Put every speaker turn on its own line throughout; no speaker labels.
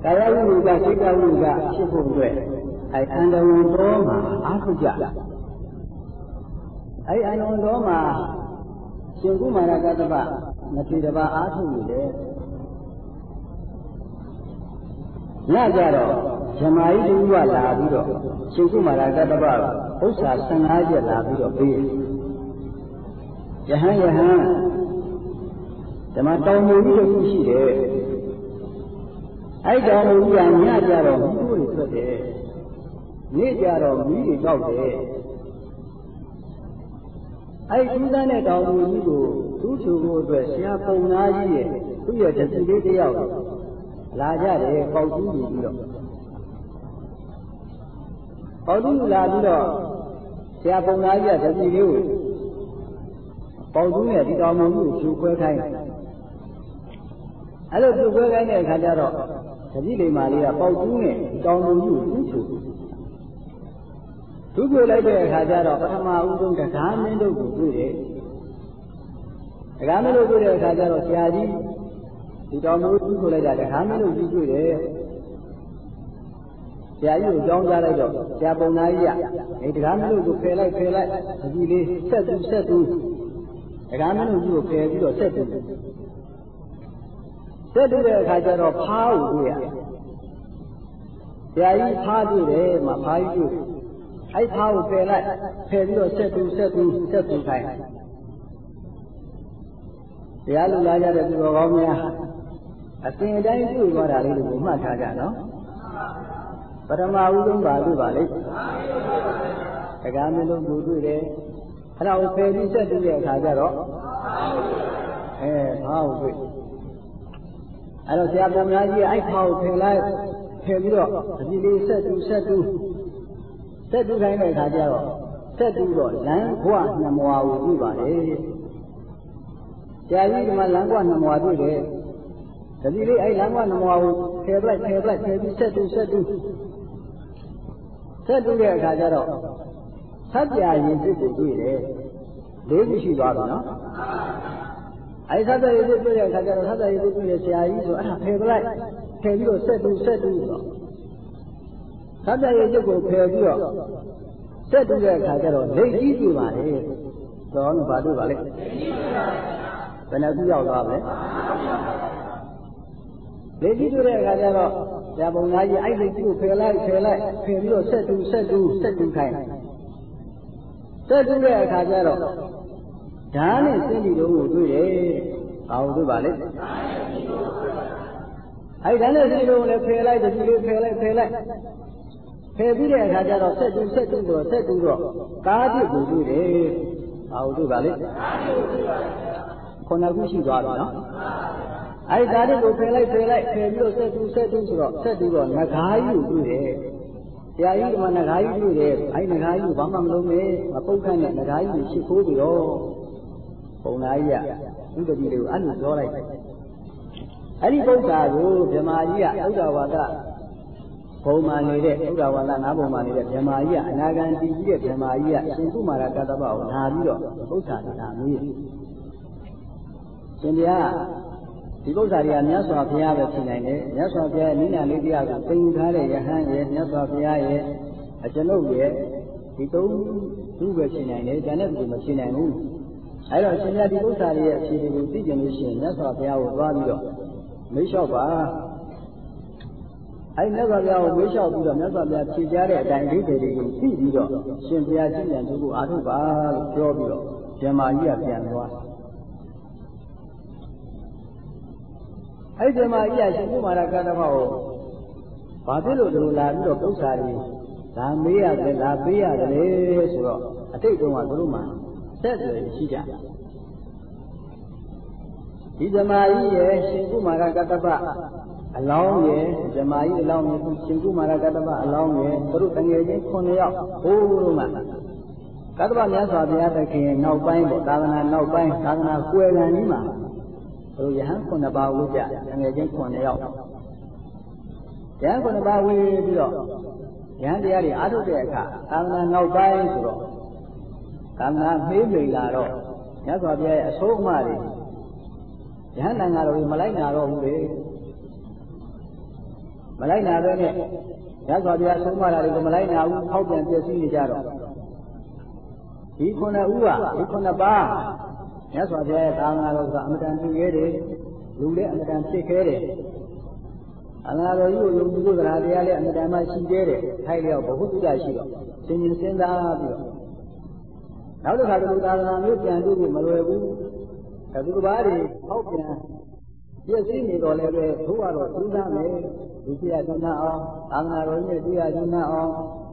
ကာယဝိမုကစိတ်တဝိမုကဖြစ်ဖို့အတွက်အန္တဝန်တော်မှာအားထုတ်ကြအန္တဝန်တော်မှာရှင်ကုမာရကတ္တပမထေရဘာအားထုတ်နေတယ်ညကြတော့ဇမားကြီးတူကလာပြီးတော့ရှင်ကုမာရကတ္တပဥစ္စာ15ချက်လာပြီးတော့ပေးယဟန်ဓမ္မတောင်မူကြီးတစ်ခုရှိတယ်အဲ့တောင်မူကြီးကညကြတော့မီးတွေထွက်တယ်နေ့ကြတော့မီးတွေတောက်တယ်အဲ့ဒီသန်းတဲ့တောင်မူကြီးကိုသူ့ချိုဖို့အတွက်ဆရာပုံသားကြီးရဲ့သူ့ရဲ့တတိလေးတစ်ယောက်လာကြတယ်ပေါက်တူးပြီးတော့ပေါက်တူးလာပြီးတော့ဆရာပုံသားကြီးကတတိလေးကိုပေါက်တူးနဲ့ဒီတောင်မူကြီးကိုဖြူခွဲခိုင်းအဲ့လိုဖြူခွဲခိုင်းတဲ့အခါကျတော့တတိလေးမာလေးကပေါက်တူးနဲ့ဒီတောင်မူကြီးကိုဖြူသူ့ပြလိုက်တဲ့အခါကျတော့ပထမဦးဆုံးတရားမင်းတို့ကိုတွေ့တယ်တရားမင်းတို့တွေ့တဲ့အခါကျတော့ဆရာကြီးဒီတော်မျိုးသူ့ပြလိုက်တာတရားမင်းတို့ကြည့်တွေ့တယ်ဆရာကြီးကိုကြောင်းကြားလိုက်တော့ဆရာပုံသားကြီးကအဲတရားမင်းတို့ကိုဖယ်လိုက်အကြည့်လေးဆက်သူတရားမင်းတို့ကြီးကိုဖယ်ပြီးတော့ဆက်သူတဲ့အခါကျတော့ဖားကိုတွေ့ရဆရာကြီးဖားတွေ့တယ်မှာဖားကြီးတွေ့အဲ့ဖားကိုဖယ်ပြီးတော့ဆက်သူခိုင်းတရားလူလာကြတဲ့သူတော်ကောင်းများအစဉ်အတိုင်းတွေ့သွားတာလေးကိုမှတ်ထားကြနော်ပထမဦးဆုံးပါလို့ပါလေတရားမင်းတို့ကိုတွေ့တယ်အဲ့ဒါကိုဖယ်ပြီးဆက်သူရဲ့အခါကျတော့ဖားကိုတွေ့အဲ့တော့ဆရာပုံများကြီးအဲ့ဖားကိုဖယ်ပြီးတော့အကြည့်လေးဆက်သူခိုင်းတဲ့အခါကျတော့ဆက်သူတော့လမ်းခွနှမွာကိုတွေ့ပါလေဆရာကြီးကမှလမ်းခွနှမွာတွေ့တယ်တတိလေးအဲ့လမ်းခွနှမွာကိုဖယ်ပြီးဆက်သူတဲ့အခါကျတော့သတ္တရာရင်ဖြစ်ကိုတွေ့တယ်၄ခုရှိသွားပြီနော်အဲ့သတ္တရာရင်တွေ့တဲ့အခါကျတော့သတ္တရာရင်တွေ့တဲ့ဆရာကြီးဆိုအဲ့ဒါဖယ်ပြီးတော့ဆက်သူဆိုတော့သတ္တရာရုပ်ကိုဖယ်ပြီးတော့ဆက်တူတဲ့အခါကျတော့လက်ကြီးတွေ့ပါလေတော့ဘာတွေ့ပါလဲဘယ်နှခုရောက်သွားလဲလက်ကြီးတွေ့တဲ့အခါကျတော့ဇာပုံသားကြီးအဲ့လက်ကြီးကိုဖယ်ပြီးတော့ဆက်တူခိုင်းဆက်တူတဲ့အခါကျတော့ဓာတ်နဲ့စင်းပြီးတော့ကိုတွေ့တယ်ဘာလို့တွေ့ပါလဲအဲ့ဓာတ်နဲ့စင်းပြီးတော့လည်းဖယ်လိုက်တတိလေးဖယ်ပြီးတဲ့အခါကျတော့ဆက်တူတော့ကားပြစ်ကိုတွေ့တယ်။ဘာလို့တွေ့ပါလဲ။ခုနကရှိသွားပြီနော်။အဲဒီကားပြစ်ကိုဖယ်ပြီးတော့ဆက်တူဆိုတော့ဆက်တူတော့ငကားကြီးကိုတွေ့တယ်။ဆရာကြီးကမှငကားကြီးတွေ့တယ်။အဲဒီငကားကြီးကိုဘာမှမလုပ်နဲ့မပုတ်ခန့်နဲ့ငကားကြီးကိုရှစ်ခိုးပြီးတော့ပုံသားကြီးကဥပတိလေးကိုအဲ့လိုပြောလိုက်တယ်။အဲဒီပုဒ်စာကိုဗမာကြီးကဥဒ္ဒဝါဒဘုံမာနေတဲ့ဥဒ္ဒဝါဒ၅ဘုံမာနေတဲ့ဗမာကြီးကအနာဂံတည်ကြီးတဲ့ဗမာကြီးကရှင်ကုမာရကတ္တပကိုလာပြီးတော့ပု္ပ္ပာတွေလာမေးရှင်ဗျာဒီပု္ပ္ပာတွေကမြတ်စွာဘုရားပဲဖြစ်နိုင်တယ်မြတ်စွာဘုရားရဲ့နိလလေးတရားကိုသင်ယူထားတဲ့ယဟန်ရဲ့မြတ်စွာဘုရားရဲ့အကျွန်ုပ်ရဲ့ဒီသုံးခုပဲဖြစ်နိုင်တယ်ဉာဏ်နဲ့သူမဖြစ်နိုင်ဘူးအဲဒါရှင်ဗျာဒီပု္ပ္ပာတွေရဲ့အဖြေတွေကိုသိကြလို့ရှိရင်မြတ်စွာဘုရားကိုသွားပြီးတော့မေးလျှောက်ပါအဲ့မြတ်စွာဘုရားကိုဝေးလျှောက်ပြီးတော့မြတ်စွာဘုရားဖြေကြားတဲ့အတိုင်းဒီတွေကိုသိပြီးတော့ရှင်ဘုရားကြည်ဉာဏ်တို့ကိုအားထုတ်ပါလို့ပြောပြီးတော့ဇမကြီးကပြန်သွားအဲ့ဇမကြီးကရှင်ကုမာရကတ္တပကိုဘာဖြစ်လို့ဒီလိုလာပြီးတော့ပု္ပ္ပာတွေဒါမေးရတယ်ဒါပေးရတယ်လေဆိုတော့အတိတ်တုန်းကသူတို့မှဆက်သွယ်ရှိကြဒီဇမကြီးရဲ့ရှင်ကုမာရကတ္တပအလောင်းရဲ့ဇမားကြီးအလောင်းရဲ့ရှင်ကုမာရကတ္တပအလောင်းရဲ့သူတို့တငယ်ချင်း9ယောက်ဘိုးတို့မှကတ္တပမြတ်စွာဘုရားသခင်နောက်ပိုင်းပေါ့သာသနာနောက်ပိုင်းသာသနာကွယ်ခံကြီးမှာသူတို့ယဟန်9ပါးဝိကြတငယ်ချင်း9ယောက်ယဟန်9ပါးဝိပြီးတော့ယဟန်တရားတွေအားထုတ်တဲ့အခါသာသနာနောက်ပိုင်းဆိုတော့သာသနာမေးမိန်လာတော့မြတ်စွာဘုရားရဲ့အဆိုးအမတွေယဟန်တန်ဃာတော်တွေမလိုက်နာတော့ဘူးလေမလိုက်နာပဲနဲ့ရသော်ပြဆုံးမလာတွေကိုမလိုက်နာဘူးထောက်ပြန်ပြည့်စည်နေကြတော့ဒီခုနှစ်ဦးကဒီခုနှစ်ပါးရသော်ပြရဲ့သာသနာတော်ကအမတန်ပြည့်ရဲတယ်လူလည်းအမတန်ဖြစ်ခဲတယ်အနာတော်ကြီးကိုယုံကြည်လို့တရားလည်းအမတန်မှရှိသေးတယ်ထိုက်လျောက်ဘုဟုတ္တရှိတော့သင်ရင်စဉ်းစားပြီးတော့နောက်တစ်ခါဒီသာသနာမျိုးပြန်ပြီးမလွယ်ဘူးသူတစ်ပါးတွေထောက်ပြန်ပြည့်စည်နေတော်လည်းပဲဘုရားတော်သိသားမယ်ဒီပြရသနာအောင်သာသနာတော်ကြီးပြရသနာအောင်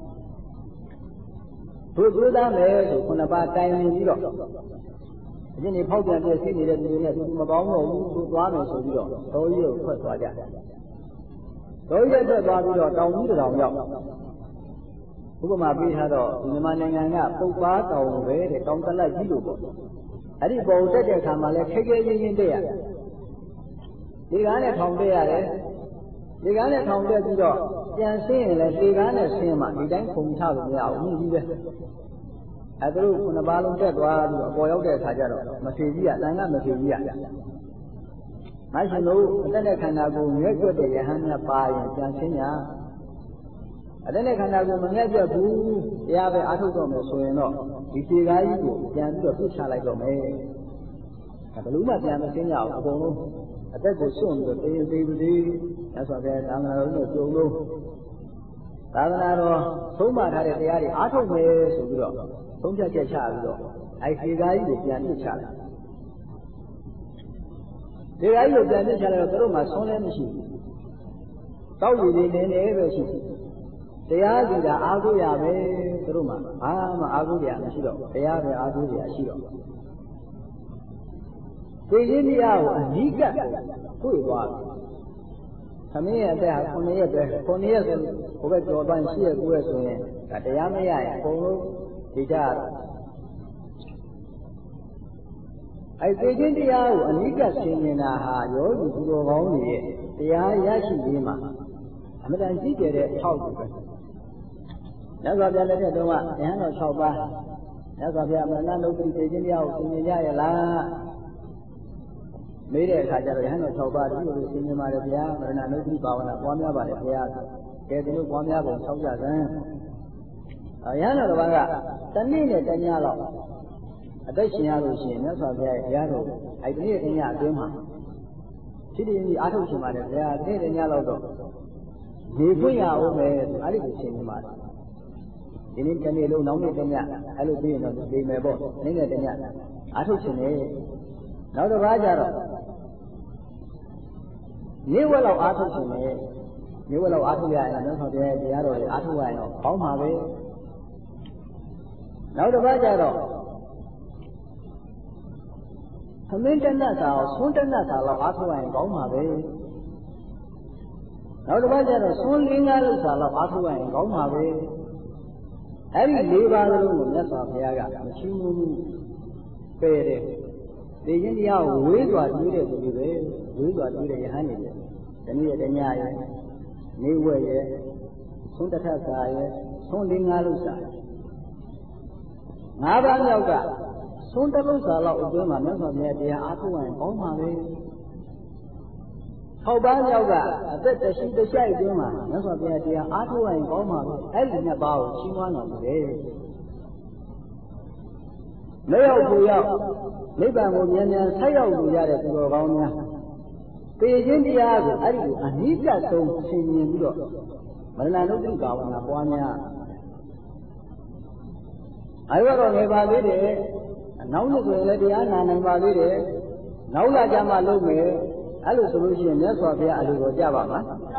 သူသိသားမယ်ဆိုခုနှစ်ပါးတိုင်နေပြီးတော့အရင်နေဖောက်ပြန်ပြည့်စည်နေတဲ့သူတွေနဲ့သူမပေါင်းတော့ဘူးသူသွားမယ်ဆိုပြီးတော့တော်ကြီးကိုထွက်သွားကြတယ်တော်ကြီးထွက်သွားပြီးတော့တောင်ကြီးတောင်ရောက်ဥပမာပေးထားတော့ဒီမြန်မာနိုင်ငံကပုပ်ပါတောင်ပဲတဲ့တောင်တလက်ကြီးလို့ပေါ့အဲ့ဒီပုံတက်တဲ့အခါမှာလဲခက်ခဲရင်းရင်းတက်ရတယ်ဒီကားနဲ့ထောင်တက်ရတယ်ဒီကားနဲ့ထောင်တက်ပြီးတော့ပြန်ဆင်းရင်လည်းဒီကားနဲ့ဆင်းမှဒီတိုင်းခုံချလို့မရဘူးကြီးပဲအဲသူတို့ခုနှစ်ပါးလုံးတက်သွားပြီးတော့အပေါ်ရောက်တဲ့အခါကျတော့မထေကြီးကတန်ခါမထေကြီးကမရှင်တို့အသက်နဲ့ခန္ဓာကိုယ်မြဲကျွတ်တဲ့ယဟန်များပါရင်ပြန်ဆင်းရအသက်နဲ့ခန္ဓာကိုယ်မမြဲကျွတ်ဘူးတရားပဲအားထုတ်တော့မယ်ဆိုရင်တော့ဒီခြေကားကြီးကိုပြန်ပြီးတော့ပြစ်ချလိုက်တော့မယ်ဘယ်လိုမှပြန်မဆင်းရအောင်အကုန်လုံးအသက်ကိုစွန့်ပြီးတော့သေးသေးသေးရသော်ပဲသာသနာတော်ကိုကြုံလို့သာသနာတော်သုံးပါထားတဲ့တရားတွေအားထုတ်မယ်ဆိုပြီးတော့သုံးဖြတ်ချက်ချပြီးတော့အဲ့ဒီကားကြီးကိုပြန်ပြစ်ချလိုက်ဒီကားကြီးကိုပြန်ပြစ်ချလိုက်တော့သူတို့မှဆုံးလည်းမရှိဘူးတောက်ရည်လေးနေနေပဲရှိတရားစီတာအားကိုးရပဲသူတို့မှဘာမှအားကိုးရမရှိတော့တရားပဲအားကိုးရရှိတော့သိခြင်းတရားကိုအနိကတွေ့သွားတယ်။သမီးရဲ့အသက်ဟာ9ရက်ပဲ9ရက်ဆိုဘုဘက်ကျော်ပိုင်း10ရက်9ရက်ဆိုရင်ဒါတရားမရရင်အကုန်လုံးဒီကြတော့အဲ့သိခြင်းတရားကိုအနိကဆင်ញင်တာဟာယောဂီသူတော်ကောင်းတွေရဲ့တရားရရှိရေးမှာအမှန်တန်ကြီးကျယ်တဲ့အထောက်အကူပဲ။မြတ်စွာဘုရားလက်ထက်တုန်းကယဟန်တော်6ပါးမြတ်စွာဘုရားမရဏနုပ္ပိသိခြင်းတရားကိုဆင်ញင်ကြရလားမေးတဲ့အခါကျတော့ယဟန်တော်6ပါးဒီလိုဆင်ញင်ပါတယ်ဗျာမရဏနုပ္ပိဘာဝနာပွားများပါတယ်ဗျာကဲဒီလိုပွားများပုံဆောက်ကြစမ်းယဟန်တော်တစ်ပါးကတနေ့နဲ့တညလောက်အသက်ရှင်ရလို့ရှိရင်မြတ်စွာဘုရားရဲ့ဘုရားတော်အဲ့ဒီနေ့တညအတွင်းမှာဖြစ်တည်ပြီးအားထုတ်ရှင်ပါတယ်ဗျာတနေ့တညလောက်တော့နေခွင့်ရအောင်ပဲဆိုအဲ့ဒီကိုဆင်ញင်ပါတယ်ဒီနေ့တနေ့လုံးနောက်နေ့တညအဲ့လိုပြီးရင်တော့ဒီမယ်ပေါ့နေ့နဲ့တညအားထုတ်ရှင်နေနောက်တစ်ပါးကြတော့နေ့ဝက်လောက်အားထုတ်ရှင်နေနေ့ဝက်လောက်အားထုတ်ရရင်မြတ်စွာဘုရားရဲ့တရားတော်တွေအားထုတ်ရရင်တော့ကောင်းပါပဲနောက်တစ်ပါးကြတော့သမင်းတဏ္ဍစာအောင်ဆွန်းတဏ္ဍစာလောက်အားထုတ်ရရင်ကောင်းပါပဲနောက်တစ်ပါးကျတော့ဆွန်း၄-၅လောက်စာလောက်အားထုတ်ရရင်ကောင်းပါပဲအဲ့ဒီ၄ပါးလုံးကိုမြတ်စွာဘုရားကမရှိဘူးပယ်တယ်သိခြင်းတရားကိုဝေးစွာတွေ့တဲ့သူတွေပဲဝေးစွာတွေ့တဲ့ယဟန်တွေပဲတနည်းရတညရဲ့နေဝဲရဲ့သုံးတထစာရဲ့သုံး၄-၅လောက်စာ၅ပါးမြောက်ကသုံးတလုံးစာလောက်အတွင်းမှာမြတ်စွာဘုရားတရားအားထုတ်ရင်ကောင်းပါပဲ၆ပါးမြောက်ကအသက်တရှိတရှိအတွင်းမှာမြတ်စွာဘုရားတရားအားထုတ်ရင်ကောင်းပါပဲအဲ့ဒီနှစ်ပါးကိုရှင်းမနိုင်ဘူးလေမရောက်ဘူးရောက်နိဗ္ဗာန်ကိုမြန်မြန်ဆက်ရောက်လို့ရတဲ့သူတော်ကောင်းများသိခြင်းတရားကိုအဲ့ဒီကိုအနိစ္စဆုံးဆင်ញင်ပြီးတော့မရဏနုပ္ပိဘာဝနာပွားများအဲ့တော့ငယ်ပါသေးတယ်နောက်နှစ်ဆိုရင်လည်းတရားနာနိုင်ပါသေးတယ်နောက်လာကြမှလုပ်မယ်အဲ့လိုဆိုလို့ရှိရင်မြတ်စွာဘုရားအလိုတော်ကြပါမှာ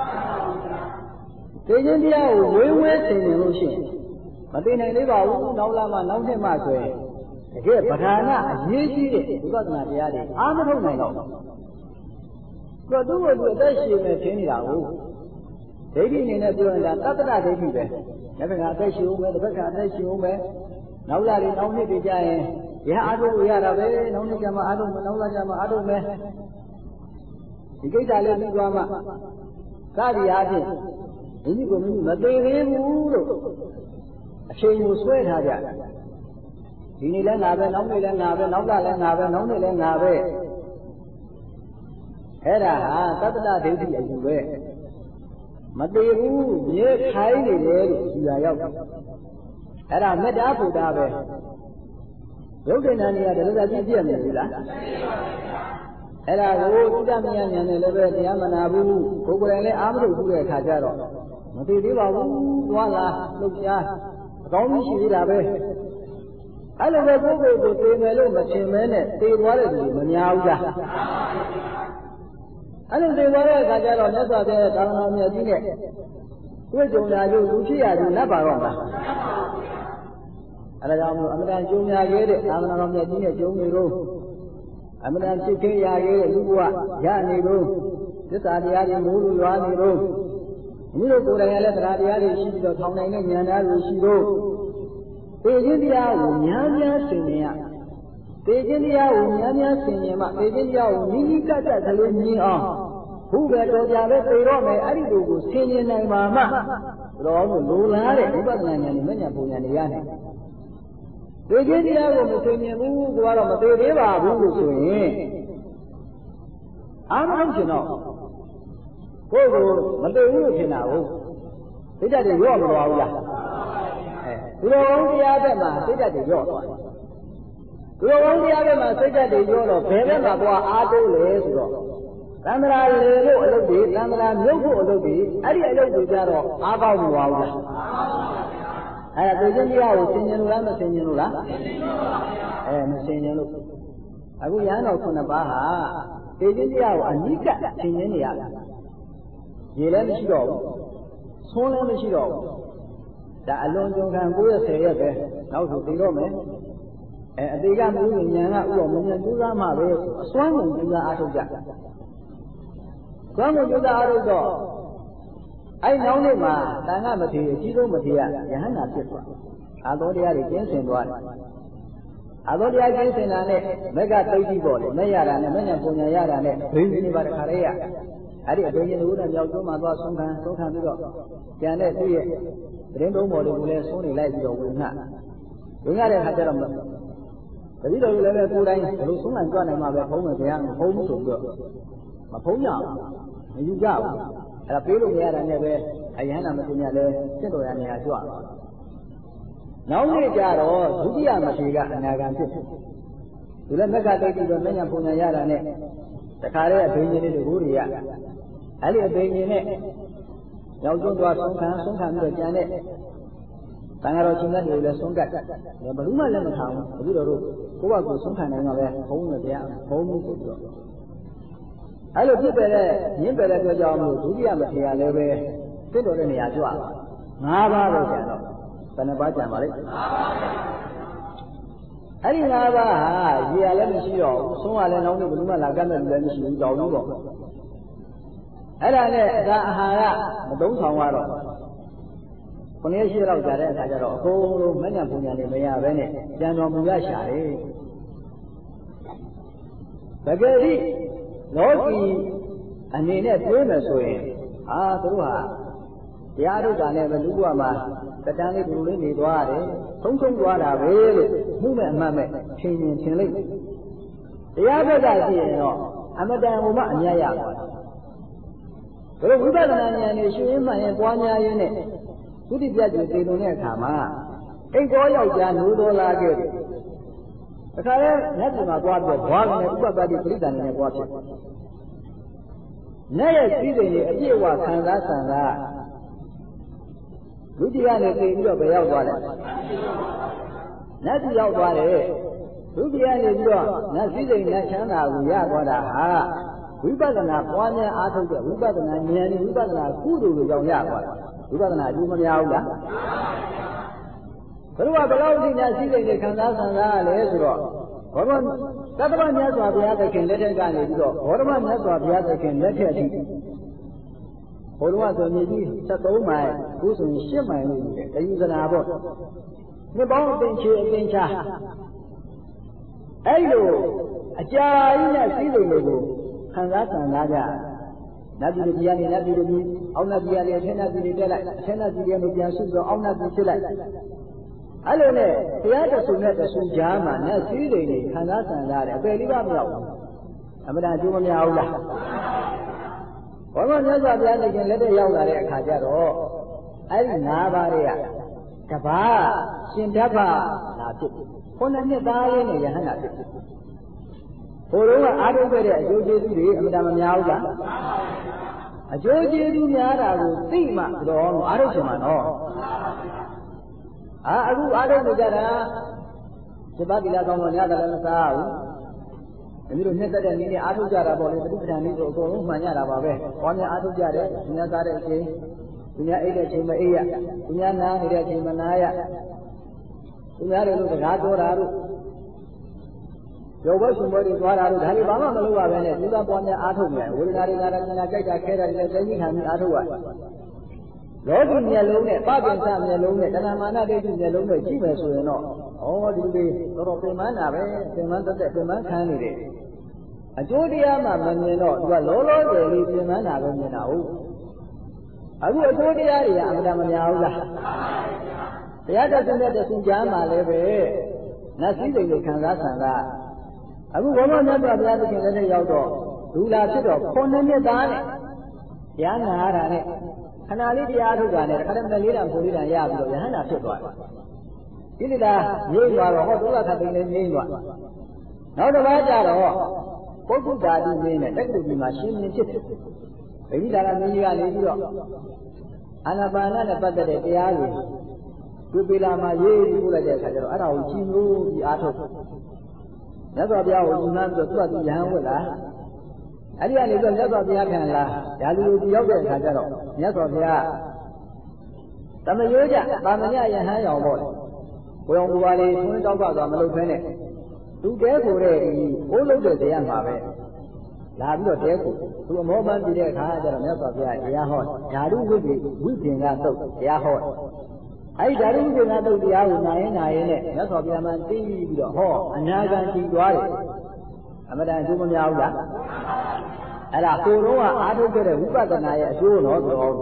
သိခြင်းတရားကိုဝေးဝေးဆင်ញင်လို့ရှိရင်မသိနိုင်သေးပါဘူးနောက်လာမှနောက်နှစ်မှဆိုရင်တကယ်ပဓာနာအရေးကြီးတဲ့ဝိပဿနာတရားတွေအားမထုတ်နိုင်တော့ဘူး။သူ့ကိုသူအသက်ရှင်နေထင်နေတာကိုဒိဋ္ဌိအနေနဲ့ပြောရင်ဒါတတ္တဒိဋ္ဌိပဲ။တစ်ခါအသက်ရှင်ဦးမယ်တစ်ခါအသက်ရှင်ဦးမယ်နောက်လာရင်နောက်နှစ်တွေကြာရင်ရဟအားထုတ်လို့ရတာပဲနောက်နှစ်ကျမှအားထုတ်မယ်နောက်လာကျမှအားထုတ်မယ်ဒီကိစ္စလေးပြီးသွားမှစသည်အားဖြင့်မိမိကိုမိမိမသိသေးဘူးလို့အချိန်ကိုဆွဲထားကြတယ်ဒီနေ့လည်းငါပဲနောက်နေ့လည်းငါပဲနောက်ကလည်းငါပဲနောက်နေ့လည်းငါပဲအဲ့ဒါဟာတတ္တဒိဋ္ဌိအယူပဲမသေးဘူးမြေခိုင်းနေတယ်လို့ယူရရောက်အဲ့ဒါမေတ္တာဘုရားပဲရုပ်တဏ္ဍာနေရာတရဇာပြည့်နေပြီလားအဲ့ဒါကိုသုတမယဉာဏ်နဲ့လည်းပဲတရားမနာဘူးကိုယ်ကိုယ်တိုင်လည်းအားမထုတ်ဘူးတဲ့အခါကျတော့မသိသေးပါဘူးသွားလာလှုပ်ရှားအကောင်းကြီးရှိသေးတာပဲအဲ့လိုပဲကိုယ်ကိုယ်ကိုသိမယ်လို့မထင်မဲနဲ့သိသွားတဲ့လူမများဘူးလားအဲ့လိုသိသွားတဲ့အခါကျတော့မြတ်စွာဘုရားသာသနာ့မြတ်ကြီးနဲ့တွေ့ကြုံလာလို့လူဖြစ်ရသူနတ်ပါတော့လားအဲ့ဒါကြောင့်အမှန်တန်ကြုံရခဲ့တဲ့သာသနာ့မြတ်ကြီးနဲ့ကြုံနေတော့အမှန်တန်ဖြစ်ခဲ့ရခဲ့တဲ့လူဘဝရနေတော့သစ္စာတရားတွေမိုးလိုရွာနေတော့ဒီလိုကိုယ်တိုင်လည်းတရားတရားတွေရှိပြီးတော့ထောင်နိုင်တဲ့ဉာဏ်သားတွေရှိတော့သေခြင်းတရားကိုများများဆင်ញင်ရသေခြင်းတရားကိုများများဆင်ញင်မှသေခြင်းတရားကိုနိနိကတကလေးမြင်အောင်ဘုပဲတော်ပြပဲသေတော့မယ်အဲ့ဒီလိုကိုဆင်ញင်နိုင်ပါမှတော်လို့လိုလားတဲ့ဝိပဿနာဉာဏ်နဲ့မဉဏ်ပုံဉာဏ်တွေရနိုင်သေခြင်းတရားကိုမဆင်ញင်ဘူးကတော့မသေသေးပါဘူးလို့ဆိုရင်အားမဟုတ်ချင်တော့ကိုယ်ကိုမသေဘူးလို့ထင်တာဟုတ်စိတ်ဓာတ်တွေရော့မသွားဘူးလားဒီလိုကောင်းတရားဘက်မှာစိတ်ဓာတ်တွေရော့သွားတယ်ဒီလိုကောင်းတရားဘက်မှာစိတ်ဓာတ်တွေရော့တော့ဘယ်ဘက်မှာသွားအားတိုးလဲဆိုတော့သံဃာလေဖို့အလုပ်တွေသံဃာမြုပ်ဖို့အလုပ်တွေအဲ့ဒီအလုပ်တွေကြတော့အားကောင်းမသွားဘူးလားအဲ့ဒါသိခြင်းတရားကိုဆင်ញင်လို့လားမဆင်ញင်လို့လားမဆင်ញင်လို့အခုရဟန်းတော်9ပါးဟာသိခြင်းတရားကိုအနိကဆင်ញင်နေရတယ်ရေလည်းမရှိတော့ဘူးဆွန်းလည်းမရှိတော့ဘူးဒါအလွန်ကြုံခံ90ရက်ပဲနောက်ဆိုသိတော့မယ်အတိကမူဉာဏ်ကဥတော်မဉဏ်ကျူးစားမှပဲအစွမ်းကုန်ကျူးစားအားထုတ်ကြစွမ်းကုန်ကျူးစားအားထုတ်တော့အဲ့နောက်နေ့မှာတန်ခါမထေရအကြီးဆုံးမထေရယဟန္တာဖြစ်သွားအာသောတရားတွေကျင်းစင်သွားတယ်အာသောတရားကျင်းစင်တာနဲ့မက်ကသိတိပေါ့လေမဲ့ရတာနဲ့မဲ့ညာပုံညာရတာနဲ့ဘိန်းကြီးပါတခါလေးရအဲ့ဒီအဘိညာဉ်တို့နဲ့မြောက်ကျုံးမှာသွားဆုံးခံပြီးတော့ကျန်တဲ့သူ့ရဲ့သတင်းသုံးပေါ်တွေကိုလည်းဆုံးနေလိုက်ပြီးတော့ဝင်ရတဲ့အခါကျတော့တတိတော်လည်းပဲကိုယ်တိုင်းဘယ်လိုဆုံးနိုင်ကြနိုင်မှာပဲဖုံးမယ်ဗျာမဖုံးဘူးဆိုပြီးတော့မဖုံးရဘူးမယူကြဘူးအဲ့ဒါပေးလို့မရတာနဲ့ပဲအယဟန္တာမသိညာလဲစစ်တော်ရနေရာကြွနောက်နေ့ကျတော့ဒုတိယမထေရကအနာဂံဖြစ်တယ်သူလည်းမက်ကတိတ်ပြီးတော့မညာပုံညာရတာနဲ့တခါတည်းအဘိညာဉ်လေးတွေကိုရအဲ့ဒီအဘိညာဉ်နဲ့ရောက်ကျွန်းသွားဆုံးခံပြီးတော့ကျန်တဲ့တန်ဃာတော်ရှင်များတွေလည်းဆုံးကတ်ဘယ်သူမှလည်းမခံဘူးတပည့်တော်တို့ကိုယ့်ဘာကိုဆုံးခံနိုင်မှာပဲဘုံနဲ့တရားဘုံမှုဆိုပြီးတော့အဲ့လိုဖြစ်တဲ့ရင်းပယ်တဲ့အတွက်ကြောင့်မို့ဒုတိယမထေရလည်းပဲသစ်တော်တဲ့နေရာကြွ၅ပါးပဲကျန်တော့ဘယ်နှပါးကျန်ပါလိမ့်အဲ့ဒီ၅ပါးဟာရေရလည်းမရှိတော့ဘူးဆုံးရလည်းနောက်နေ့ဘယ်သူမှလာကတ်မဲ့လူလည်းမရှိဘူးကြောက်လို့တော့အဲ့ဒါနဲ့အသာအာဟာရမသုံးဆောင်ရတော့9ရက်ရှိတော့ကြာတဲ့အခါကျတော့အကုန်လုံးမဉ္ဇဉ်ပုံညာနေမရပဲနဲ့ကြံတော်မူရရှာတယ်တကယ်ကြီးလောကီအနေနဲ့တွေးမယ်ဆိုရင်သူတို့ဟာတရားထုတ်တာနဲ့ပဲလူ့ဘဝမှာတတန်းလေးဒီလိုလေးနေသွားတယ်ထုံးသွားတာပဲလို့မှုမဲ့အမှတ်မဲ့ထင်လိုက်တရားဘက်ကကြည့်ရင်တော့အမတန်ဟိုမှအများရပါတယ်ဒါလိုဝိပဿနာဉာဏ်နဲ့ရှင်ရင်းမှန်ရင်ပွားများရင်းနဲ့သုတိပြတ်ကြီးသိလုံတဲ့အခါမှာအိတ်တော်ယောက်ျားနိုးတော်လာခဲ့တယ်။အခါလဲလက်ပြမှာသွားပြီးတော့ဘွားလည်းဥပပတ္တိပရိသန်နဲ့ပွားဖြစ်။နဲ့ရဲ့စည်းစိမ်ကြီးအပြည့်အဝခံစားဒုတိယနဲ့သိပြီးတော့ဘယ်ရောက်သွားလဲ။လက်ပြရောက်သွားတယ်။ဒုတိယနေပြီးတော့နတ်စည်းစိမ်နဲ့ချမ်းသာကိုရသွားတာဟာဝိပဿနာပွားများအားထုတ်တဲ့ဝိပဿနာဉာဏ်နဲ့ဝိပဿနာကုသိုလ်ကိုကြောင့်ရသွားတာဝိပဿနာအကျိုးမများဘူးလားဘယ်လိုဘယ်လောက်ဒီညာစည်းစိမ်တွေခံစားရလဲဆိုတော့ဘောဓမသတ္တဝမြတ်စွာဘုရားသခင်လက်ထက်ကနေပြီးတော့ဘောဓမမြတ်စွာဘုရားသခင်လက်ထက်အထိဘုရားဆိုမြေကြီး73မိုင်ခုဆိုရင်10မိုင်လို့ယူတယ်တယူဇနာပေါ့နှစ်ပေါင်းအပင်ချေအပင်ချအဲ့လိုအကြာကြီးနဲ့စည်းစိမ်တွေကိုခံစားကြနတ်ပြည်တွေကနေနတ်ပြည်တွေအောက်နတ်ပြည်ကနေအထက်နတ်ပြည်တွေတက်လိုက်အထက်နတ်ပြည်တွေပြန်ဆုပြီးတော့အောက်နတ်ပြည်ဖြစ်လိုက်အဲ့လိုနဲ့တရားတဆုံနဲ့တဆုံကြားမှာနတ်စည်းစိမ်တွေခံစားကြတယ်အပယ်လေးပါမရောက်ဘူးအမှန်တရားအကျိုးမများဘူးလားဘောမမြတ်စွာဘုရားရှင်လက်ထက်ရောက်လာတဲ့အခါကျတော့အဲ့ဒီ၅ပါးတွေကတပါးရှင်ဓဗ္ဗလာဖြစ်ခုနှစ်နှစ်သားလေးနဲ့ယဟန္တာဖြစ်ဘိုးတော်ကအားထုတ်ခဲ့တဲ့အကျိုးကျေးဇူးတွေအမှန်တမ်းမများဘူးလားအကျိုးကျေးဇူးများတာကိုသိမှတော်အားထုတ်ရှင်မှာနော်အခုအားထုတ်နေကြတာစေပါတိလာကောင်းတော်ညတယ်လည်းမစားဘူးဒီလိုနှစ်သက်တဲ့နည်းနဲ့အားထုတ်ကြတာပေါ့လေသတိပဋ္ဌာန်လေးကိုအကုန်လုံးမှန်ရတာပါပဲဘာများအားထုတ်ကြတယ်သူများစားတဲ့အချိန်သူများအိတ်တဲ့အချိန်မအိတ်ရသူများနားနေတဲ့အချိန်မနားရသူများတွေလို့စကားပြောတာတို့ရုပ်ဘရှင်ဘောတွေသွားတာတို့ဒါတွေဘာမှမလုပ်ရဘဲနဲ့သူကပွားများအားထုတ်နေဝေဒနာတွေနာတာနာကြိုက်တာခဲတာတွေလည်းသိသိခံပြီးအားထုတ်ရလောကီမျက်လုံးနဲ့ပပင်စမျက်လုံးနဲ့တဏမာနဒိဋ္ဌိမျက်လုံးနဲ့ကြည့်မယ်ဆိုရင်တော့ဒီလိုတော်တော်ပြင်ပန်းတာပဲပြင်ပန်းတက်ပြင်ပန်းခံနေတယ်အကျိုးတရားမှမမြင်တော့သူကလောလောဆယ်လေးပြင်ပန်းတာပဲမြင်တာဟုတ်အခုအကျိုးတရားတွေကအမှန်တမ်းမများဘူးလားတရားတော်တဲ့တခုကြားမှာလည်းပဲနတ်စည်းစိမ်ကိုခံစားအခုဘုရားမြတ်စွာဘုရားသခင်လည်းရောက်တော့ဒူလာဖြစ်တော့ခုနှစ်နှစ်သားနဲ့တရားနာရတာနဲ့ခဏလေးတရားထုတ်တာနဲ့တစ်ခါတည်းလေးတန်ဖိုလေးတန်ရပြီးတော့ယဟန္တာဖြစ်သွားတယ်ဒီလိုလားငြိမ့်သွားတော့ဟောဒုက္ခခတ်သိလည်းငြိမ့်သွားနောက်တစ်ပါးကြတော့ပုဂ္ဂုဓာတိမင်းနဲ့တက္ကသိုလ်ကြီးမှာရှင်းရှင်းဖြစ်တယ်ဗိဓိဒါရမင်းကြီးကနေပြီးတော့အာနာပါနနဲ့ပတ်သက်တဲ့တရားတွေပြပေလာမှာရေးပြီးပို့လိုက်တဲ့အခါကျတော့အဲ့ဒါကိုကြည်လို့ပြီးအားထုတ်မြတ်စွာဘုရားကိုကြည်မှန်းပြီးတော့သူကယဟန်ဝတ်လာအဲ့ဒီကနေတော့မြတ်စွာဘုရားခံလာဒါလူလူရောက်တဲ့အခါကျတော့မြတ်စွာဘုရားတမယိုးကြပါမညယဟန်ရောင်ပေါ့လေကိုရောင်ဘူပါလေးထွန်းတောက်သွားမလုပ်ဖဲနဲ့သူတဲကိုတဲ့အိုးလုပ်တဲ့တရားမှာပဲလာပြီးတော့တဲကိုသူအမောပန်းပြတဲ့အခါကျတော့မြတ်စွာဘုရားတရားဟောဓာတုဝိပ္ပဝိပင်္ဂသုတ်တရားဟောအဲ့ဓာတုဝိပင်္ဂသုတ်တရားကိုနာရင်နဲ့မြတ်စွာဘုရားမှသိပြီးတော့ဟောအနာဂတ်ကြည့်သွားတယ်အမတန်အကျိုးမများဘူးလားအဲ့ဒါကိုယ်တော့အားထုတ်ခဲ့တဲ့ဝိပဿနာရဲ့အကျိုးတော့ဆိုတော့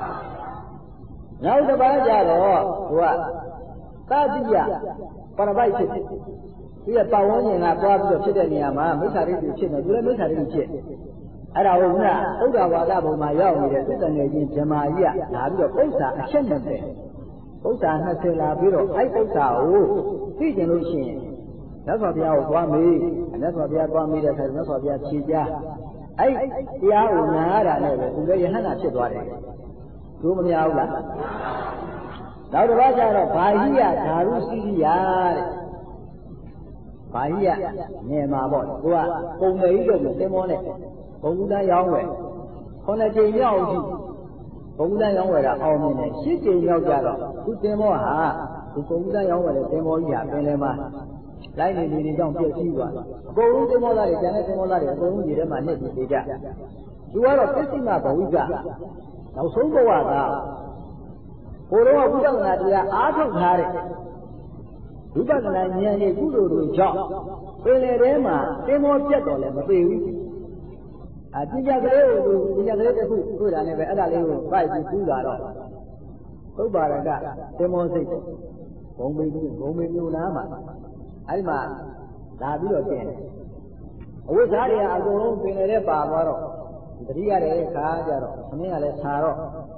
နောက်တစ်ပါးကြတော့သူကသတိယပရပိုက်ဖြစ်တယ်သူရဲ့ပတ်ဝန်းကျင်ကသွားပြီးတော့ဖြစ်တဲ့နေရာမှာမိစ္ဆာဒိဋ္ဌိဖြစ်နေသူလည်းမိစ္ဆာဒိဋ္ဌိဖြစ်အဲ့ဒါကိုကသုဒ္ဓဝါဒဘုံမှာရောက်နေတဲ့သူတန်ငယ်ချင်းဇမာကြီးကလာပြီးတော့ပု္ပ္ပာအချက်နဲ့တယ်ပု္ပ္ပာ20လာပြီးတော့အဲ့ပု္ပ္ပာကိုသိကျင်လို့ရှိရင်မြတ်စွာဘုရားကိုသွားမေးမြတ်စွာဘုရားသွားမေးတဲ့အခါမြတ်စွာဘုရားဖြေကြားအဲ့တရားကိုနာရတာနဲ့ပဲသူလည်းယဟန္တာဖြစ်သွားတယ်သူမများဘူးလားနောက်တစ်ပါးကျတော့ဘာဟိယဓာရုစီရိယတဲ့ဘာဟိယငယ်မှာပေါ့သူကပုံမေကြီးတို့ကိုသင်္ဘောနဲ့ဘုံကူတန်းရောင်းဝယ်9ကြိမ်မြောက်အထိဘုံကူတန်းရောင်းဝယ်တာအောင်မြင်တယ်10ကြိမ်မြောက်ကြတော့သူသင်္ဘောဟာသူဘုံကူတန်းရောင်းဝယ်တဲ့သင်္ဘောကြီးဟာပင်လယ်မှာလိုက်နေနေကြောင့်ပြည့်စည်သွားတယ်အကုန်လုံးသင်္ဘောသားတွေကျန်တဲ့သင်္ဘောသားတွေအကုန်လုံးဒီထဲမှာနှိပ်ပြီးနေကြသူကတော့ပစ္စည်းမဘဝိကနောက်ဆုံးဘဝကဘိုးတော်ကဝိပဿနာတရားအားထုတ်ထားတဲ့ဝိပဿနာဉာဏ်ရဲ့ကုသိုလ်တွေကြောင့်ပင်လယ်ထဲမှာသင်္ဘောပြတ်တော်လည်းမပေဘူးပညာကလေးကိုပညာကလေးတစ်ခုတွေ့တာနဲ့ပဲအဲ့ဒါလေးကိုပိုက်ပြီးကူးလာတော့သုဗ္ဗာရကသင်္ဘောစိတ်ဘုံမေမျိုးနားမှာအဲ့ဒီမှာလာပြီးတော့ကျင်းတယ်အဝိဇ္ဇာတွေကအကုန်လုံးပင်လယ်ထဲပါသွားတော့တတိယတဲ့ခါကျတော့သမင်းကလည်းခြာတော့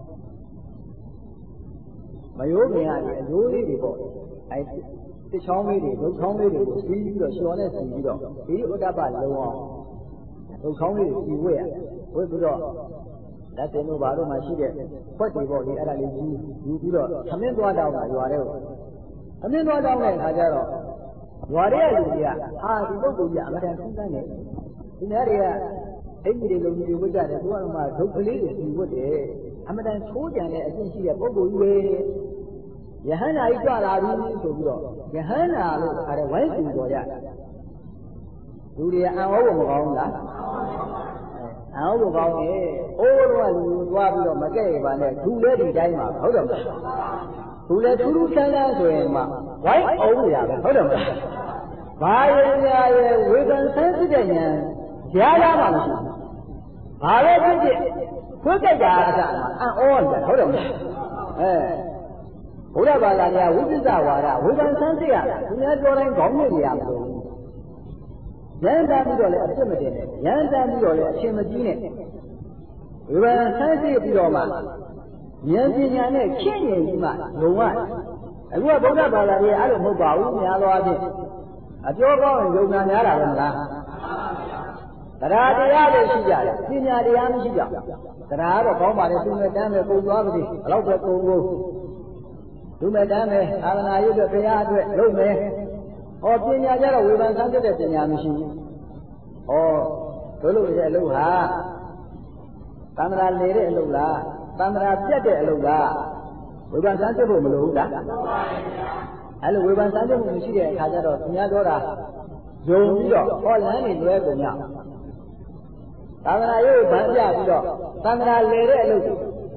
မယိုးမြင်ရတယ်အယိုးလေးတွေပေါ့အဲ့တစ်ချောင်းလေးတွေဒုတ်ချောင်းလေးတွေကိုစီးပြီးတော့လျှော်နဲ့စီးပြီးတော့ဒီဥဒ္ဒပလုံးအောင်ဒုတ်ချောင်းလေးတွေစီးဝဲရဝဲပြီးတော့လက်တင်တို့ဘာလို့မှရှိတဲ့ဖွက်တွေပေါ့ဒီအဲ့ဒါလေးယူပြီးတော့သမင်းသွားတောင်းတာရွာတဲ့ကိုသမင်းသွားတောင်းတဲ့အခါကျတော့ရွာတဲ့လူတွေကဒီပုဂ္ဂိုလ်ကြီးအမှန်တန်သုံးသပ်နေဒီနေ့တွေကအိမ်ကြီးတွေလုံးကြီးဝတ်ကြတယ်သူကမှဒုက္ခလေးတွေစီဝတ်တယ်အမှန်တန်ချိုးကြံတဲ့အကျင့်ရှိတဲ့ပုဂ္ဂိုလ်ကြီးပဲယဟန္တာကြီးကြွလာပြီဆိုပြီးတော့ယဟန္တာလို့ခါတဲ့ဝိုင်းစီတော်ကြလူတွေအံ့ဩဖို့မကောင်းဘူးလားအံ့ဩဖို့ကောင်းတယ်အိုးတော့လူသွားပြီးတော့မကဲ့ရပါနဲ့သူလည်းဒီတိုင်းမှာဟုတ်တယ်မလားသူလည်းထူးထူးဆန်းဆန်းဆိုရင်မှဝိုင်းအောင်ရပဲဟုတ်တယ်မလားဘာရဲ့ဝေဒန်ဆန်းစစ်တဲ့ဉာဏ်ကြားရမှာမရှိဘူးဘာပဲဖြစ်ဖြစ်ခွေးကြိုက်တာအစအံ့ဩတယ်ဟုတ်တယ်မလားဘုရားဘာသာတရားဝိသစ္စဝါဒဝေဒန်ဆန်းစစ်ရသူများပြောတိုင်းခေါင်းညိတ်ရမလို့ရန်တမ်းပြီးတော့လည်းအပြစ်မတင်နဲ့ရန်တမ်းပြီးတော့လည်းအရှင်မကြီးနဲ့ဝေဘာဆန်းစစ်ပြီးတော့မှဉာဏ်ပညာနဲ့ခင့်ရင်ကြီးမှလုံရအခုကဗုဒ္ဓဘာသာကြီးအဲ့လိုမဟုတ်ပါဘူးများသောအားဖြင့်အပြောကောင်းရင်ယုံနာများတာပဲမလားတရားတရားလည်းရှိကြတယ်ပညာတရားမရှိကြတရားတော့ကောင်းပါလေသူနဲ့တန်းနဲ့ပုံသွားပါသေးဘယ်တော့ပဲပုံကိုသူနဲ့တန်းနဲ့သာသနာရေးအတွက်တရားအတွက်လုပ်မယ်ဟောပညာကြတော့ဝေဘာဆန်းစစ်တဲ့ပညာမရှိဘူးဟောတို့လို့ရဲ့အလုပ်ဟာသံဃာလေတဲ့အလုပ်လားသံဃာပြတ်တဲ့အလုပ်လားဝေဘာဆန်းစစ်ဖို့မလိုဘူးလားအဲ့လိုဝေဘာဆန်းစစ်မှုမရှိတဲ့အခါကျတော့သူများပြောတာယုံပြီးတော့ဟောလမ်းနေလွဲကုန်ကြသာသနာရေးကိုဗန်းပြပြီးတော့သံဃာလေတဲ့အလုပ်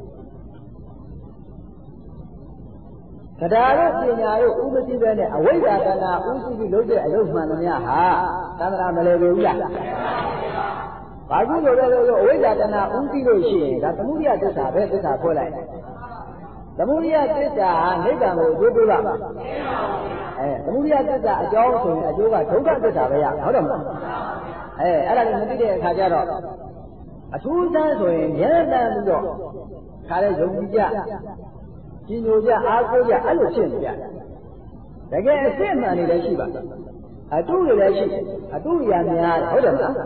တရားတို့ပညာတို့ဥပတိပဲနဲ့အဝိဇ္ဇာတဏှာဥသိပြီးလုပ်တဲ့အလုပ်မှန်သမျှဟာသံဃာမလဲဘူးလားဘာလို့လဲလို့အဝိဇ္ဇာတဏှာဥသိလို့ရှိရင်ဒါသမုဒိယသစ္စာပဲသစ္စာဖွဲ့လိုက်သမုဒိယသစ္စာဟာနိဗ္ဗာန်ကိုအကျိုးပေးပါသမုဒိယသစ္စာအကြောင်းဆိုရင်အကျိုးကဒုက္ခသစ္စာပဲရဟုတ်တယ်မလားအဲ့ဒါလည်းမသိတဲ့အခါကျတော့အထူးဆန်းဆိုရင်ဉာဏ်တန်ပြီးတော့ခါလဲယုံကြည်ကြကြီးညိုကြအားကိုးကြအဲ့လိုဖြစ်နေကြတကယ်အစစ်မှန်နေလည်းရှိပါအတုတွေလည်းရှိအတုရများတယ်ဟုတ်တယ်မလား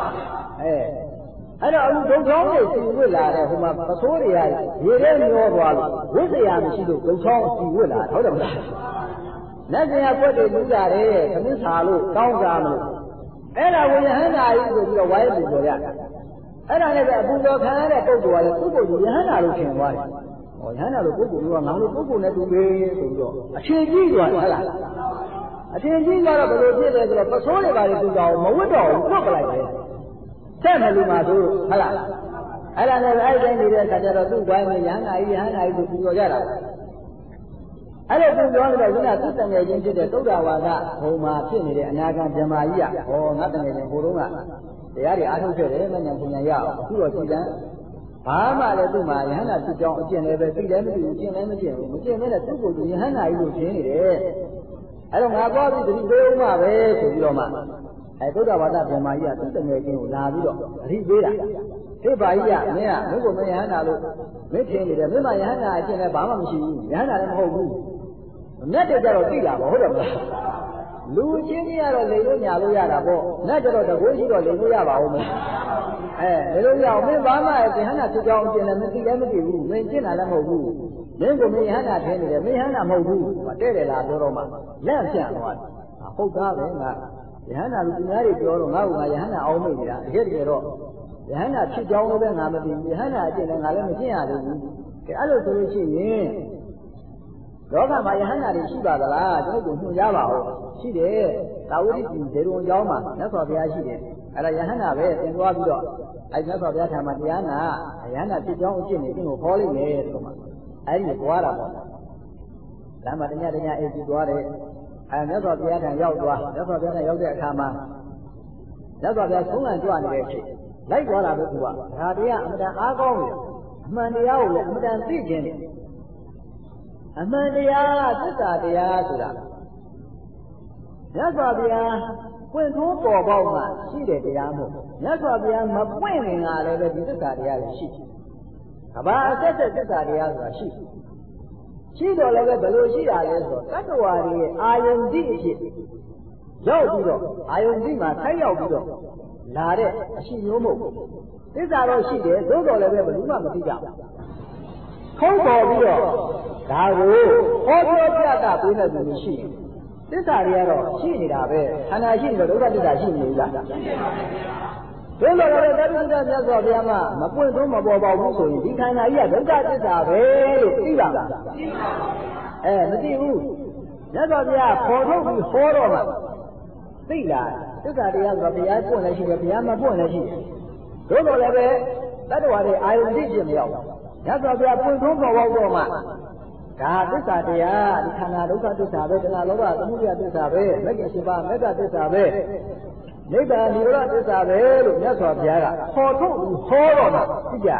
အဲ့တော့အခုဒုံချောင်းတွေစီဝစ်လာတဲ့ဟိုမှာပစိုးတွေရေထဲမျောသွားလို့ဝိဇ္ဇာမရှိလို့ဒုံချောင်းစီဝစ်လာဟုတ်တယ်မလားလက်စရာပွက်တွေလူကြတယ်သမင်းစာလို့တောင်းကြမလို့အဲ့ဒါဝိယဟန္တာကြီးဆိုပြီးတော့ဝိုင်းပူတော်ရအဲ့ဒါလည်းပဲအပူတော်ခံရတဲ့ပုဂ္ဂိုလ်ကလည်းသူ့ကိုယ်ကိုယဟန္တာလို့ထင်သွားတယ်ဟောယဟန္တာလို့ပုဂ္ဂိုလ်ကငါတို့ပုဂ္ဂိုလ်နဲ့တူတယ်ဆိုပြီးတော့အထင်ကြီးသွားတယ်ဟုတ်လားအထင်ကြီးသွားတော့ဘယ်လိုဖြစ်လဲဆိုတော့ပစိုးတွေပါလေသူတော်မဝတ်တော့ဘူးပုတ်ပလိုက်တယ်ဆက်မယ်လူမှာဆိုဟုတ်လားအဲ့ဒါလည်းအဲ့တိုင်းနေတဲ့အခါကျတော့သူ့ဘိုင်းနဲ့ယဟန္တာကြီးကိုပူတော်ကြတာအဲ့လိုပြောတော့ခုနသူ့တငယ်ချင်းဖြစ်တဲ့သုဒ္ဓဝါဒဘုံမှာဖြစ်နေတဲ့အနာဂံဗြဟ္မာကြီးကဟောငါတငယ်ချင်းဟိုတုန်းကတရားတွေအားထုတ်ခဲ့တယ်မဉ္ဇဉ်ပညာရအောင်အခုတော့ကြည်တန်းဘာမှလည်းသူ့မှာယဟန္တာဖြစ်ကြောင်းအကျင့်လည်းပဲသိလည်းမသိဘူးကျင့်လည်းမကျင့်ဘူးမကျင့်မဲနဲ့သူ့ကိုယ်သူယဟန္တာကြီးလို့ထင်နေတယ်အဲ့တော့ငါသွားပြီးတတိပေးဦးမှာပဲဆိုပြီးတော့မှသုဒ္ဓဝါဒဗြဟ္မာကြီးကသူ့တငယ်ချင်းကိုလာပြီးတော့အထိပေးတာဒီပါကြီးကမင်းကမင်းကိုမယဟန္တာလို့မင်းထင်နေတယ်မင်းမယဟန္တာအကျင့်လည်းဘာမှမရှိဘူးယဟန္တာလည်းမဟုတ်ဘူးနတ်တွေကြတော့သိတာပေါ့ဟုတ်တယ်မလားလူချင်းကြီးကတော့လိန်လို့ညာလို့ရတာပေါ့နတ်ကြတော့တကိုးရှိတော့လိန်လို့ရပါဦးမလဲလိန်လို့ရအောင်မင်းဘာမှယဟန္တာဖြစ်ကြောင်းအကျင့်လည်းမသိလည်းမသိဘူးမင်းကျင့်တာလည်းမဟုတ်ဘူးမင်းကိုမယဟန္တာထင်နေတယ်မယဟန္တာမဟုတ်ဘူးတဲ့တယ်လားပြောတော့မှလက်ပြန့်သွားတယ်ဟုတ်သားပဲငါယဟန္တာလူများတွေပြောတော့ငါ့ကိုငါယဟန္တာအောင်မိနေတာတကယ်တော့ယဟန္တာဖြစ်ကြောင်းလည်းပဲငါမသိဘူးယဟန္တာအကျင့်လည်းငါလည်းမကျင့်ရသေးဘူးကဲအဲ့လိုဆိုလို့ရှိရင်လောကမှာယဟန္တာတွေရှိပါသလားကျွန်တော်တို့ညွှန်ကြားပါဦးရှိတယ်သာဝတိပြည်ဒေရုံအကြောင်းမှာမြတ်စွာဘုရားရှိတယ်အဲ့ဒါယဟန္တာပဲသင်သွားပြီးတော့အဲ့မြတ်စွာဘုရားထာမှာတရားနာယဟန္တာဖြစ်ကြောင်းအကျင့်နဲ့အင်းကိုဟောလိမ့်မယ်ဆိုမှအဲ့ဒီပွားတာပေါ့လမ်းမှာတညအိပ်ပြီးသွားတယ်အဲ့မြတ်စွာဘုရားထံရောက်သွားမြတ်စွာဘုရားထံရောက်တဲ့အခါမှာမြတ်စွာဘုရားဆုံးလံကြွနေတဲ့အချိန်လိုက်သွားတာပဲသူကဒါတရားအမှန်တန်အားကောင်းတယ်အမှန်တရားကိုလည်းအမှန်တန်သိခြင်းတယ်အမှန်တရားသစ္စာတရားဆိုတာမြတ်စွာဘုရားပွင့်ထိုးပေါ်ပေါက်မှရှိတဲ့တရားမဟုတ်မြတ်စွာဘုရားမပွင့်ခင်ကလည်းပဲဒီသစ္စာတရားတွေရှိတယ်။ကဘာအဆက်ဆက်သစ္စာတရားဆိုတာရှိတော့လည်းပဲဘယ်လိုရှိတာလဲဆိုတော့တတ္တဝါတွေရဲ့အာယုန်တိအဖြစ်ရောက်ပြီးတော့အာယုန်တိမှာဆိုက်ရောက်ပြီးတော့လာတဲ့အရှိမျိုးမဟုတ်သစ္စာတော့ရှိတယ်သို့တော်လည်းပဲဘယ်သူမှမသိကြဘူး။ခေါ်ပေါ်ပြီးတော့ဒါကိုဟောပြောပြတာပေးတဲ့သူရှိတယ်သစ္စာတွေကတော့ရှိနေတာပဲခန္ဓာရှိနေတော့ဒုက္ခသစ္စာရှိနေလားရှိပါဘူးဘယ်လိုလဲတတိယမြတ်စွာဘုရားကမပွင့်ဆုံးမပေါ်ပေါက်ဘူးဆိုရင်ဒီခန္ဓာကြီးကဒုက္ခသစ္စာပဲလို့သိပါလားမသိဘူးမြတ်စွာဘုရားပေါ်ထုတ်ပြီးဟောတော့မှသိလားသစ္စာတရားဆိုတော့ဘုရားပွင့်လည်းရှိတယ်ဘုရားမပွင့်လည်းရှိတယ်သို့တော်လည်းပဲတတ္တဝါတွေအာယုန်သိခြင်းမရောက်ဘူးမြတ်စွာဘုရားပွင့်ဆုံးပေါ်ပေါက်တော့မှဒါသစ္စာတရားဒီခန္ဓာဒုက္ခသစ္စာပဲတဏှာလောဘသမုဒယသစ္စာပဲမဂ္ဂင်၈ပါးမေတ္တာသစ္စာပဲနိဗ္ဗာန်និရောဓသစ္စာပဲလို့မြတ်စွာဘုရားကခေါ်ထုတ်ဟောတော့မှသိကြ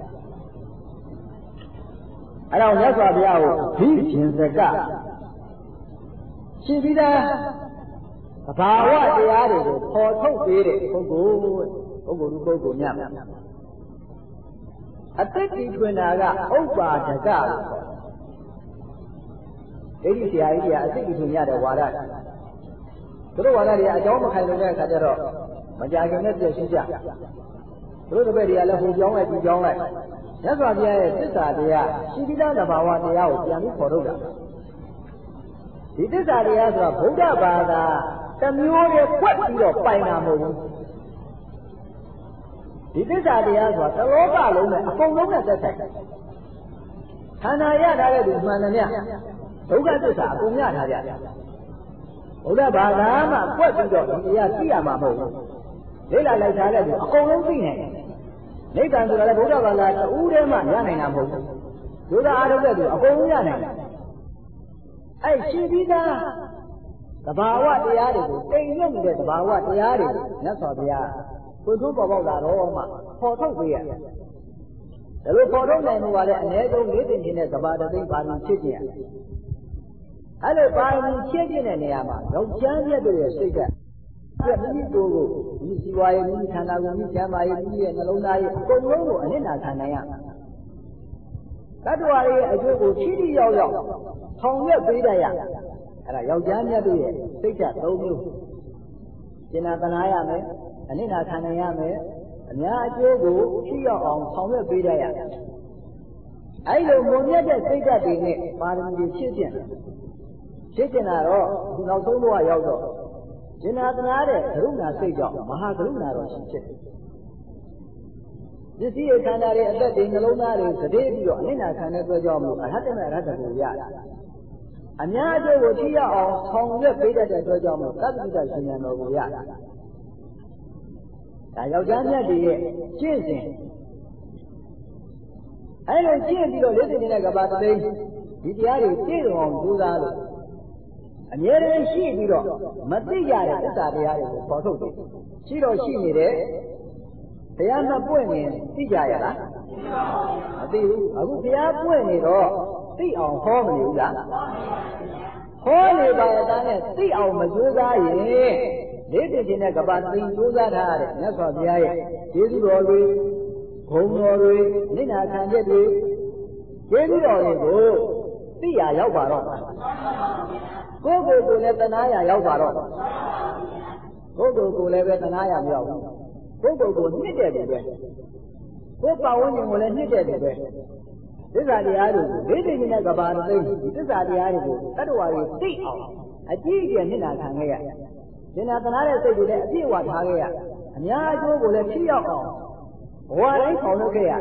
အဲ့တော့မြတ်စွာဘုရားကိုဘိဓင်္စကရှိပြီးသားသဘာဝတရားတွေကိုခေါ်ထုတ်ပေးတဲ့ပုဂ္ဂိုလ်လူပုဂ္ဂိုလ်များအသက်ဒီထွင်တာကဥပ္ပါဒကဒိဋ္ဌိဆရာကြီးကအသက်ဒီထွင်ရတဲ့ဝါဒသူတို့ဝါဒတွေအကြောင်းမခိုင်လုံတဲ့အခါကျတော့မကြခင်နဲ့ပြည့်စုံကြသူတို့တပည့်တွေကလည်းဟိုကြောင်းလိုက်ဒီကြောင်းလိုက်မြတ်စွာဘုရားရဲ့သစ္စာတရားရှိပြီးသားသဘာဝတရားကိုပြန်ပြီးခေါ်ထုတ်တာဒီသစ္စာတရားဆိုတာဗုဒ္ဓဘာသာတစ်မျိုးတည်းကွက်ပြီးတော့ပိုင်တာမဟုတ်ဘူးဒီသစ္စာတရားဆိုတာတစ်လောကလုံးနဲ့အကုန်လုံးနဲ့သက်ဆိုင်ခန္ဓာရထားတဲ့သူမှန်တယ်မြတ်ဒုက္ခသစ္စာအကုန်ရထားကြဘုရားဘာသာမှကွက်ပြီးတော့ဒီတရားသိရမှာမဟုတ်ဘူးလေ့လာလိုက်ထားတဲ့သူအကုန်လုံးသိနေတယ်နိဗ္ဗာန်ဆိုတာလည်းဘုရားဘာသာတူးတည်းမှရနိုင်တာမဟုတ်ဘူးဒုက္ခအားထုတ်တဲ့သူအကုန်လုံးရနိုင်တယ်အဲ့ရှိပြီးသားသဘာဝတရားတွေကိုတိမ်မြုပ်နေတဲ့သဘာဝတရားတွေမြတ်စွာဘုရားကိုယ်ဆုံးပေါ်ပေါက်လာတော့မှပေါ်ထုတ်ပေးရတယ်ဒါလိုပေါ်ထုတ်နိုင်မှုကလည်းအ ਨੇ ဆုံး၄သိန်းချင်းတဲ့သဘာဝသိပါဠိဖြစ်ခြင်းအဲ့လိုပါဠိဖြစ်ခြင်းတဲ့နေရာမှာယောက်ျားမြတ်တို့ရဲ့စိတ်ကမိမိကိုယ်ကိုမိစီဝါရဲ့မိမိခန္ဓာကိုမိကျမ်းမာရဲ့မိရဲ့နှလုံးသားရဲ့အကုန်လုံးကိုအနစ်နာခံနိုင်ရတတ္တဝါရဲ့အကျိုးကိုထိထိရောက်ရောက်ဆောင်ရွက်ပေးတတ်ရအဲ့ဒါယောက်ျားမြတ်တို့ရဲ့စိတ်ဓာတ်၃မျိုးကျင်နာသနာရမယ်အနစ်နာခံနိုင်ရမယ်အများအကျိုးကိုထိရောက်အောင်ဆောင်ရွက်ပေးတတ်ရအဲ့လိုမုံမြတ်တဲ့စိတ်ဓာတ်တွေနဲ့ပါရမီဖြည့်ကျင်တာတော့ဒီနောက်ဆုံးဘဝရောက်တော့ကျင်နာသနာတဲ့ကရုဏာစိတ်ကြောင့်မဟာကရုဏာတော်ရှိဖြစ်ပစ္စည်းခန္ဓာတွေအသက်တွေနှလုံးသားတွေသတိပြီးတော့အနစ်နာခံတဲ့အတွက်ကြောင့်မို့အရဟတမေရဟတကိုရအများအကျိုးကိုထိရောက်အောင်ဆောင်ရွက်ပေးတတ်တဲ့အတွက်ကြောင့်မို့သတ္တိတရှင်ဉာဏ်တော်ကိုရဒါယောက်ျားမြတ်တွေရဲ့ကျင့်စဉ်အဲ့လိုကျင့်ပြီးတော့လက်သိနေတဲ့ကဘာတိဒီတရားတွေပြည့်စုံအောင်ကြိုးစားလို့အမြဲတမ်းရှိပြီးတော့မသိရတဲ့သစ္စာတရားတွေကိုပေါ်ထုတ်တယ်ရှိတော့ရှိနေတယ်တရားမပွင့်ရင်သိကြရလားမသိဘူးအခုတရားပွင့်နေတော့သိအောင်ဟောမနေဘူးလားဟောနေပါရဲ့သားနဲ့သိအောင်မကြိုးစားရင်လေးတည်ခြင်းနဲ့ကဘာသိကြိုးစားထားရတဲ့မြတ်စွာဘုရားရဲ့ကျေးဇူးတော်တွေဂုဏ်တော်တွေနိဒာခံချက်တွေကျေးဇူးတော်တွေကိုသိရရောက်ပါတော့ကိုယ်ကိုယ်လည်းတဏှာရရောက်ပါတော့ကိုယ်ကိုယ်လည်းပဲတဏှာရမရောက်ဘူးကိုယ်ကိုယ်နှစ်တဲ့တယ်ပဲကိုယ်ပတ်ဝန်းကျင်ကိုလည်းနှစ်တဲ့တယ်ပဲသစ္စာတရားတွေကိုလေးသိနေတဲ့ကဘာသိသစ္စာတရားတွေကိုတတ္တဝါတွေသိအောင်အကြည့်အကျယ်နှစ်နာခံခဲ့ရဉာဏ်တဏှာတဲ့စိတ်ကိုလည်းအပြည့်အဝထားခဲ့ရအများအကျိုးကိုလည်းဖြည့်ရောက်အောင်ဘဝတိုင်းဆောင်လုပ်ခဲ့ရ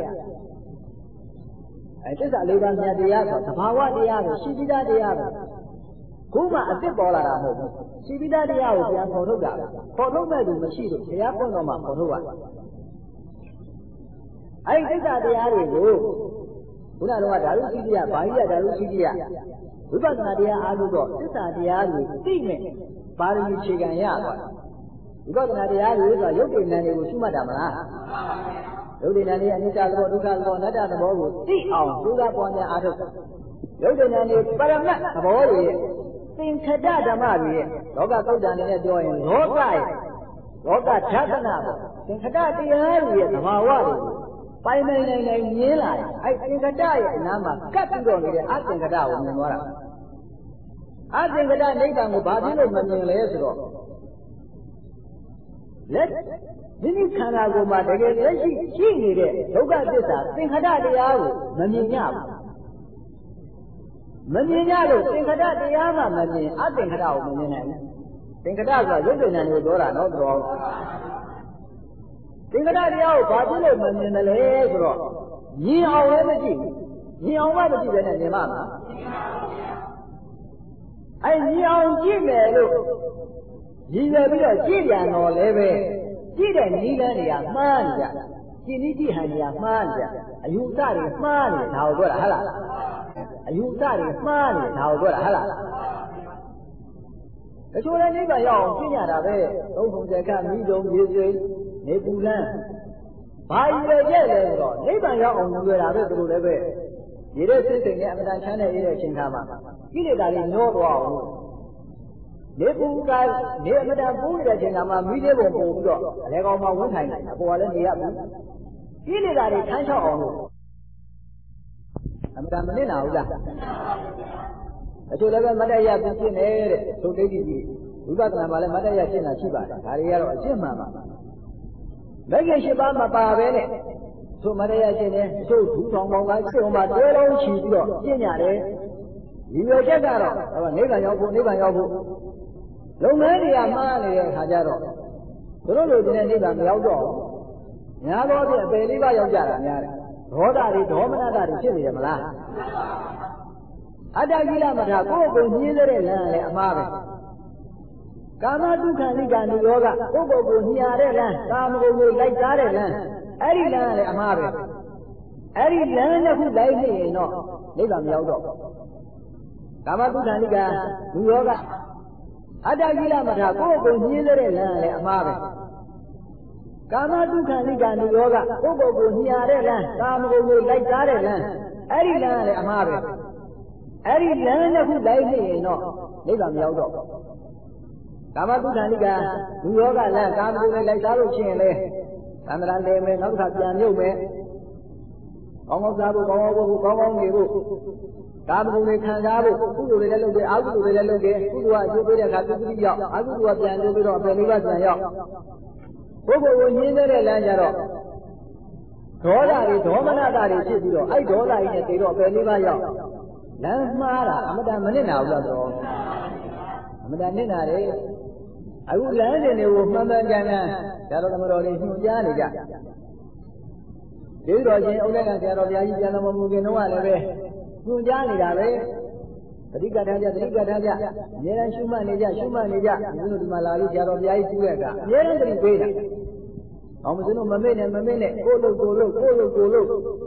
သစ္စာလေးပါးမြတ်တရားဆိုသဘာဝတရားဆိုရှိပြီးသားတရားဆိုခုမှအစ်စ်ပေါ်လာတာမဟုတ်ဘူးရှိပြီးသားတရားကိုပြန်ပေါ်ထုတ်တာပေါ်ထုတ်မဲ့သူမရှိလို့တရားပွင့်တော့မှပေါ်ထုတ်ရတယ်အဲ့ဒီသစ္စာတရားတွေကိုခုနကတော့ဓာတုရှိတိယဘာဟိယဓာတုရှိတိယဝိပဿနာတရားအားလို့တော့သစ္စာတရားတွေသိမဲ့ပါရမီခြေခံရသွားဝိပဿနာတရားတွေဆိုတာရုပ်တည်ဉာဏ်တွေကိုရှုမှတ်တာမလားရုပ်တည်ဉာဏ်တွေအနိစ္စသဘောဒုက္ခသဘောအနတ္တသဘောကိုသိအောင်ကြိုးစားပွားများအားထုတ်ရုပ်တည်ဉာဏ်တွေပရမတ်သဘောတွေသင်္ခတဓမ္မတွေရဲ့လောကသုတ်တန်နဲ့ပြောရင်လောကရဲ့လောကဓာတနာပေါ့သင်္ခတတရားတွေရဲ့သဘာဝတွေကိုပိုင်နိုင်မြင်လာတယ်အဲ့သင်္ခတရဲ့အနားမှာကပ်ပြီးတော့နေတဲ့အသင်္ခတကိုမြင်သွားတာအသင်္ခတနိဗ္ဗာန်ကိုဘာဖြစ်လို့မမြင်လဲဆိုတော့လက်မိမိခန္ဓာကိုယ်မှာတကယ်လက်ရှိနေတဲ့ဒုက္ခသစ္စာသင်္ခတတရားကိုမမြင်ကြဘူးမမြင်ကြလို့သင်္ခတတရားမှမမြင်အသင်္ခတကိုမမြင်နိုင်ဘူးသင်္ခတဆိုတာရုပ်တဏ္ဍာကိုပြောတာနော်တော်သင်္ခတတရားကိုဘာဖြစ်လို့မမြင်တယ်လဲဆိုတော့မြင်အောင်လည်းမကြည့်ဘူးမြင်အောင်မှမကြည့်ဘဲနဲ့မြင်မှာမလားအဲ့မြင်အောင်ကြည့်မယ်လို့ရည်ရွယ်ပြီးတော့ကြည့်ပြန်တော့လည်းပဲကြည့်တဲ့နည်းလမ်းတွေကမှားနေကြကြည့်နည်းကြည့်ဟန်တွေကမှားနေကြအယူအဆတွေမှားနေဒါကိုပြောတာဟုတ်လားအယူအဆတွေမှားနေဒါကိုပြောတာဟုတ်လားတချို့လည်းနိဗ္ဗာန်ရောက်အောင်ကျင့်ကြတာပဲသုံးပုံစံကမိကြုံမြေစိနေပူလန်းဘာရည်ရဲ့လဲဆိုတော့နိဗ္ဗာန်ရောက်အောင်ယူရတာပဲသူတို့လည်းပဲဒီတဲ့စိတ်စိတ်နဲ့အမှန်တန်ချမ်းတဲ့တဲ့အချိန်ခါမှာကိလေသာတွေညှောသွားအောင်နေပူကနေအမှန်တန်ပူနေတဲ့အချိန်ခါမှာမိသေးပုံပို့ပြီးတော့အလဲကောင်မှဝန်းထိုင်တယ်အပေါ်ကလည်းနေရဘူးကိလေသာတွေထမ်းချောက်အောင်လို့တန်မနစ်နာဘူးလားအချို့လည်းပဲမတ္တရပြဖြစ်နေတဲ့သုတ်ဒိဋ္ဌိကြီးဝိပဿနာမှာလည်းမတ္တရဖြစ်တာရှိပါတယ်ဒါတွေကတော့အရှင်းမှန်ပါမဂ္ဂင်၈ပါးမပါပဲနဲ့သို့မတ္တရရှင်းတယ်သို့ဒူထောင်ပေါင်းကရှင်းမှာတွဲလုံးချီပြီးတော့ရှင်းရတယ်ဒီလိုချက်ကတော့နိဗ္ဗာန်ရောက်ဖို့လုပ်ငန်းတွေကမှားနေတဲ့အခါကျတော့တို့လိုတဲ့နိဗ္ဗာန်မရောက်တော့များသောဖြင့်အပယ်လေးပါးရောက်ကြတာများတယ်ဒေါသတွေဒေါမနတာတွေဖြစ်နေတယ်မလားအတ္တကိလမထာကိုယ့်ကိုညှင်းတဲ့လမ်းလည်းအမှားပဲကာမဒုက္ခနိကာနိယောဂကိုယ့်ကိုညာတဲ့လမ်းကာမဂုဏ်ကိုလိုက်စားတဲ့လမ်းအဲ့ဒီလမ်းလည်းအမှားပဲအဲ့ဒီလမ်းတစ်ခုလိုက်နေရင်တော့နိဗ္ဗာန်မရောက်တော့ကာမဒုက္ခနိကာနိယောဂအတ္တကိလမထာကိုယ့်ကိုညှင်းတဲ့လမ်းလည်းအမှားပဲကာမဒုက္ခနိကာနိယောဂကိုယ့်ကိုညာတဲ့လမ်းကာမဂုဏ်ကိုလိုက်စားတဲ့လမ်းအဲ့ဒီလမ်းလည်းအမှားပဲအဲ့ဒီလမ်းတစ်ခုလိုက်နေရင်တော့နိဗ္ဗာန်မရောက်တော့ကာမဒုက္ခနိကာနိယောဂလမ်းကာမဂုဏ်ကိုလိုက်စားလို့ရှိရင်လေသန္တရာလဲမယ်နောက်တစ်ခါပြန်မြုပ်မယ်ကောင်းကောင်းစားဖို့ကောင်းကောင်းဖို့ကောင်းကောင်းနေဖို့ကာမဂုဏ်တွေခံစားဖို့ကုသိုလ်တွေလည်းလုပ်တယ်အကုသိုလ်တွေလည်းလုပ်တယ်ကုသိုလ်ကအကျိုးပေးတဲ့အခါပြုတိရောက်အကုသိုလ်ကပြန်ကျိုးပြီးတော့အပယ်လေးပါးပြန်ရောက်ပုဂ္ဂိုလ်ကိုညှင်းတဲ့လမ်းကြတော့ဒေါသတွေဒေါမနတာတွေဖြစ်ပြီးတော့အဲ့ဒေါသကြီးနဲ့တေတော့အပယ်လေးပါးရောက်လမ်းမှားတာအမတန်မနစ်နာဘူးလားတော့အမတန်နစ်နာတယ်အခုလမ်းစဉ်တွေကိုမှန်မှန်ကန်ကန်ဆရာတော်သမတော်တွေညွှန်ကြားနေကြဒီတော်ချင်းဥဒ္ဒကဆရာတော်ဘုရားကြီးပြန်တော်မူခင်တော့လည်းပဲညွှန်ကြားနေတာပဲသတိကထားကြအများအားရှုမှတ်နေကြဒီလိုဒီမှာလာပြီးဆရာတော်ဘုရားကြီးပြုတဲ့အခါအများအားသတိပေးတာအောင်မစင်းတို့မမေ့နဲ့ကိုလို့ဘုရားဘွဲတော်ကလည်း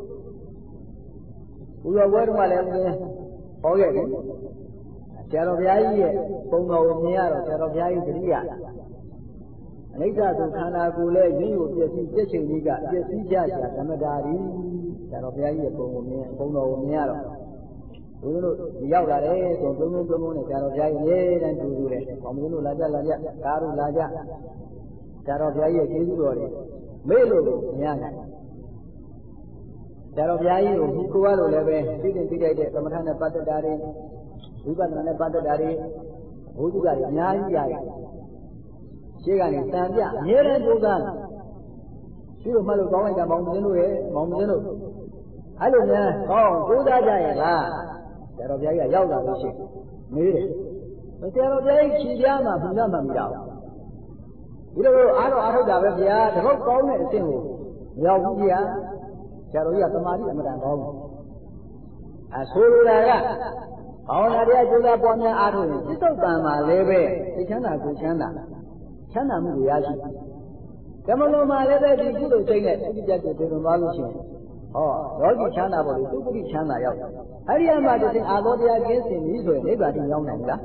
ဟောခဲ့တယ်ဆရာတော်ဘုရားကြီးရဲ့ပုံတော်ကိုမြင်ရတော့ဆရာတော်ဘုရားကြီးသတိရအနိစ္စဆိုခန္ဓာကိုယ်လည်းရင်းကိုပြည့်စည်ပြည့်ချိန်ကြီးကပြည့်စည်ကြသမတာရီဆရာတော်ဘုရားကြီးရဲ့ပုံတော်ကိုမြင်ရတော့ဘုန်းကြီးတို့ရောက်လာတယ်ဆိုသုံးနဲ့ဆရာတော်ဘုရားကြီးအမြဲတမ်းတူတယ်။ဘောင်မင်းတို့လာကြကားတို့လာကြဆရာတော်ဘုရားကြီးရဲ့ကျေးဇူးတော်တွေမေ့လို့မရနိုင်ဆရာတော်ဘုရားကြီးကိုကိုယ်ကတော့လည်းပဲသိတဲ့သမထနဲ့ပတ်သက်တာတွေဝိပဿနာနဲ့ပတ်သက်တာတွေဘုဒ္ဓကလည်းအများကြီးရတယ်ရှေ့ကနေတန်ပြအမြဲတမ်းကြိုးစားရှိလို့မှတ်လို့ကောင်းလိုက်တာဘောင်မင်းတို့ရဲ့ဘောင်မင်းတို့အဲ့လိုများကောင်းကြိုးစားကြရဲ့လားဆရာတော်ဘုရားကြီးကရောက်လာလို့ရှိမေးတယ်ဆရာတော်ဘုရားကြီးခြေပြားမှာဘုရားမှမရောက်ဒီလိုအားတော့အားထုတ်တာပဲဗျာတပုတ်ကောင်းတဲ့အဆင့်ကိုမရောက်ဘူးဗျာဆရာတော်ကြီးကသမာဓိအမှန်တန်ကောင်းတယ်ဆိုလိုတာကဘာဝနာတရားကျိုးသားပွားများအားထုတ်ရင်စိတ်တုတ်တန်မှာလည်းပဲသိချမ်းသာကိုချမ်းသာမှုကိုရရှိကမလုံးမှာလည်းပဲဒီကုသိုလ်စိတ်နဲ့ပြည့်ပြတ်တဲ့တင်သွားလို့ရှိရင်ယောဂီချမ်းသာဖို့လေသုတိချမ်းသာရောက်အဲ့ဒီအမှတစ်ဆင့်အာသောတရားကျင်းစင်ပြီးဆိုရင်နိဗ္ဗာန်ကိုရောက်နိုင်လား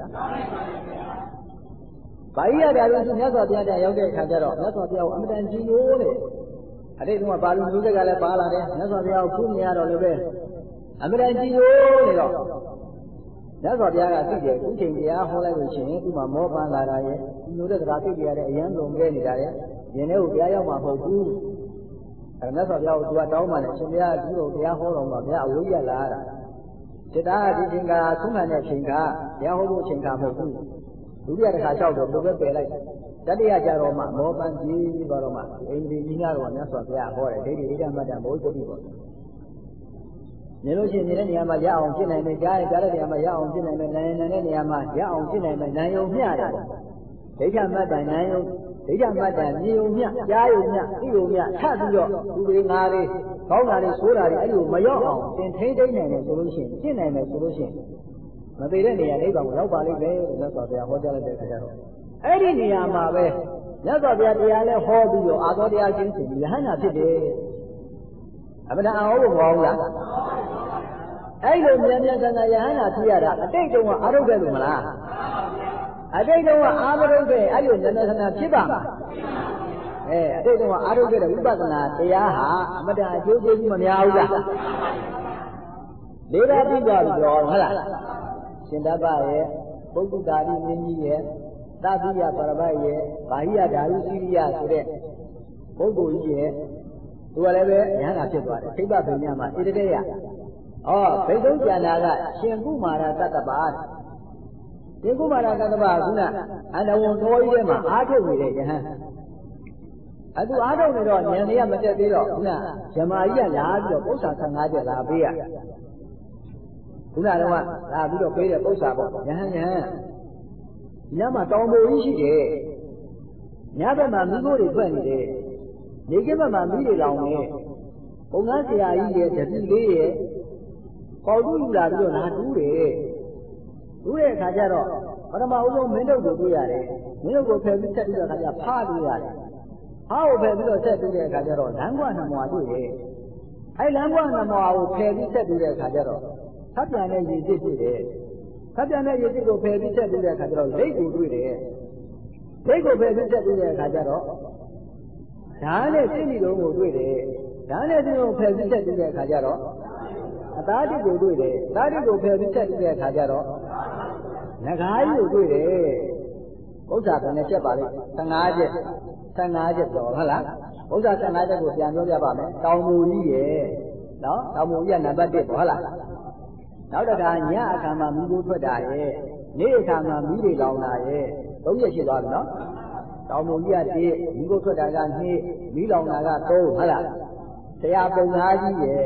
ဘာကြီးရတာလို့ဆိုမြတ်စွာဘုရားတရားရောက်တဲ့အခါကျတော့မြတ်စွာဘုရားကိုအမတန်ကြည်ညိုတယ်အတိတ်ကပါဠိမျိုးစက်ကလည်းပါလာတယ်မြတ်စွာဘုရားကိုဖူးမြင်ရတော့လည်းပဲအမတန်ကြည်ညိုနေတော့မြတ်စွာဘုရားကသိတယ်ခုချိန်တရားဟောလိုက်လို့ရှိရင်ဒီမှာမောပန်းလာတာရဲ့ဒီလိုတဲ့စကားသိကြရတဲ့အရန်ဆုံးလဲနေတာရဲ့ရင်ထဲကိုတရားရောက်မှာမဟုတ်ဘူးမြတ်စွာဘုရားကိုသူကတောင်းမှလည်းရှင်ဘုရားဒီလိုတရားဟောတော်မှာဘုရားအဝိဇ္ဇလာတာစိတ္တဒီချိန်ကသုံးခံတဲ့ချိန်ကတရားဟောဖို့ချိန်ကမဟုတ်ဘူးဒုတိယတစ်ခါလျှောက်တော့ဘုပဲပယ်လိုက်တတိယကြတော့မှမောပန်းကြီးပါတော့မှအိန္ဒိကြီးများတော့မြတ်စွာဘုရားဟောတယ်ဒိဋ္ဌိဒိဋ္ဌမတ္တမောဇတိပေါ့မြင်လို့ရှိရင်မြင်တဲ့နေရာမှာရအောင်ဖြစ်နိုင်မယ်ကြားတဲ့နေရာမှာရအောင်ဖြစ်နိုင်မယ်နိုင်တဲ့နေရာမှာရအောင်ဖြစ်နိုင်မယ်နိုင်ုံမျှတယ်ဒိဋ္ဌမတ္တနိုင်ုံဒိဋ္ဌမတ္တမြင်ုံမျှကြားုံမျှသိုံမျှထပ်ပြီးတော့သူတွေငါတွေကောင်းတာတွေဆိုးတာတွေအဲ့လိုမရောက်အောင်သင်ထိန်းသိမ်းနိုင်တယ်ဆိုလို့ရှိရင်ရှင်းနိုင်မယ်ဆိုလို့ရှိရင်မသေးတဲ့နေရာနိဗ္ဗာန်ကိုရောက်ပါလိမ့်မယ်လို့မြတ်စွာဘုရားဟောကြားလိုက်တဲ့အခါကျတော့အဲ့ဒီနေရာမှာပဲမြတ်စွာဘုရားတရားလဲဟောပြီးတော့အာသောတရားချင်းစီယဟန္တာဖြစ်တယ်အမှန်တရားဟောဖို့မဟုတ်ဘူးလားအဲ့လိုမြန်မြန်ဆန်ဆန်ယဟန္တာဖြစ်ရတာအတိတ်တုန်းကအာရုံပဲလို့မလားအတိတ်တုန်းကအာမရုံပဲအဲ့လိုမြန်မြန်ဆန်ဆန်ဖြစ်ပါမှာအတိတ်တုန်းကအာရုံခဲ့တဲ့ဝိပဿနာတရားဟာအမှန်တရားအကျိုးကျေးဇူးမများဘူးလားလေးပါးပြီးသွားပြီတော့ဟုတ်လားရှင်တပ္ပရဲ့ပုဂ္ဂုတာတိမင်းကြီးရဲ့သဗ္ဗိယပရပတ်ရဲ့ဘာဟိယဓာရုစီရိယဆိုတဲ့ပုဂ္ဂိုလ်ကြီးရဲ့သူကလည်းပဲဉာဏ်သာဖြစ်သွားတယ်သိပ္ပဗိညာမှာဣတတေယဘိက္ခုကျန်တာကရှင်ကုမာရတတ္တပါရှင်ကုမာရတတ္တပါခုနအန္တဝံတော်ကြီးထဲမှာအားထုတ်နေတဲ့ယဟန်သူအားထုတ်နေတော့ဉာဏ်တွေကမတက်သေးတော့ခုနဇမာကြီးကလာပြီးတော့ပု္ပ္ပာ15ချက်လာပေးရခုနတော့လာပြီးတော့ပေးတဲ့ပု္ပ္ပာပေါ့ယဟန်ဒီနားမှာတောင်ပေါ်ကြီးရှိတယ်ညဘက်မှာမိခိုးတွေထွက်နေတယ်နေကဘက်မှာမိတွေလောင်နေပုံငန်းဆရာကြီးရဲ့တတိလေးရဲ့ပေါတူယူလာပြီးတော့လာတူးတယ်တူးတဲ့အခါကျတော့ပထမဦးဆုံးမင်းတို့ကိုတွေ့ရတယ်မင်းတို့ကိုဖယ်ပြီးဆက်ပြီးတော့အခါကျဖားတူးရတယ်ဖားကိုဖယ်ပြီးတော့ဆက်တူးတဲ့အခါကျတော့လမ်းကွာနှမွာတွေ့တယ်လမ်းကွာနှမွာကိုဖယ်ပြီးဆက်တူးတဲ့အခါကျတော့သတ်ပြန်တဲ့ရည်စစ်တွေ့တယ်သတ်ပြန်တဲ့ရည်စစ်ကိုဖယ်ပြီးဆက်တူးတဲ့အခါကျတော့လက်ကိုတွေ့တယ်လက်ကိုဖယ်ပြီးဆက်တူးတဲ့အခါကျတော့ဓာတ်နဲ့စိတ်ဓာတ်ကိုတွေ့တယ်ဓာတ်နဲ့စိတ်ကိုဖယ်ပြီးဆက်တူးတဲ့အခါကျတော့အသားတိကိုတွေ့တယ်အသားတိကိုဖယ်ပြီးဆက်တူးတဲ့အခါကျတော့ငကားကြီးကိုတွေ့တယ်ဥစ္စာဘယ်နဲ့ချက်ပါလိမ့်15ချက်တော့ဟုတ်လားဥစ္စာ15ချက်ကိုပြန်ပြောပြပါမယ်တောင်မူကြီးရဲ့နော်တောင်မူကြီးကနံပါတ်1ပေါ့ဟုတ်လားနောက်တစ်ခါညအခါမှာမီးကိုထွက်တာရဲ့နေ့အခါမှာမီးတွေလောင်တာရဲ့3ရက်ရှိသွားပြီနော်တောင်မူကြီးက1မီးကိုထွက်တာက2မီးလောင်တာက3ဟုတ်လားဆရာပုံသားကြီးရဲ့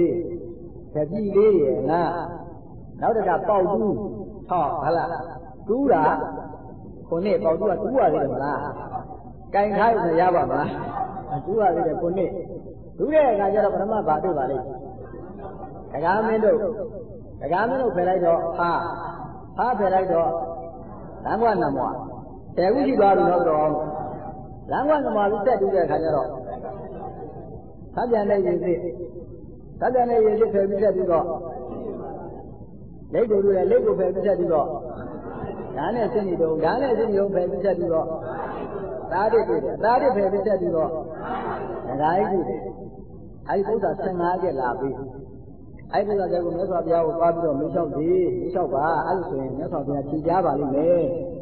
4တတိလေးရဲ့5နောက်တစ်ခါပေါက်တူး6ဟုတ်လားတူးတာခုနှစ်ပေါက်တူးကတူးရသေးတယ်မလားကင်ထားရရပါမလားတူးရသေးတယ်ခုနှစ်တူးတဲ့အခါကျတော့ပထမဘာတွေ့ပါလိမ့်ဒကာမင်းတို့ဖယ်လိုက်တော့ဖားဖယ်လိုက်တော့လမ်းကွာနှမွာတယ်ခုရှိသွားပြီတော့လမ်းကွာနှမွာပြီးဆက်တူးတဲ့အခါကျတော့သတ်ပြန်တဲ့ရည်စစ်ဖယ်ပြီးဆက်ပြီးတော့လက်ကိုတွေ့တယ်လက်ကိုဖယ်ပြီးဆက်ပြီးတော့ဓာတ်နဲ့စိတ်တုံဖယ်ပြီးဆက်ပြီးတော့သားတွေတွေ့တယ်အသားတွေဖယ်ပြီးဆက်ပြီးတော့ငကားကြီးတွေ့တယ်အဲဒီပု္ပ္ပာ15ချက်လာပြီအဲဒီပု္ပ္ပာချက်ကိုမြတ်စွာဘုရားကိုသွားပြီးတော့မေးလျှောက်ပါအဲ့လိုဆိုရင်မြတ်စွာဘုရားဖြေကြားပါလိမ့်မယ်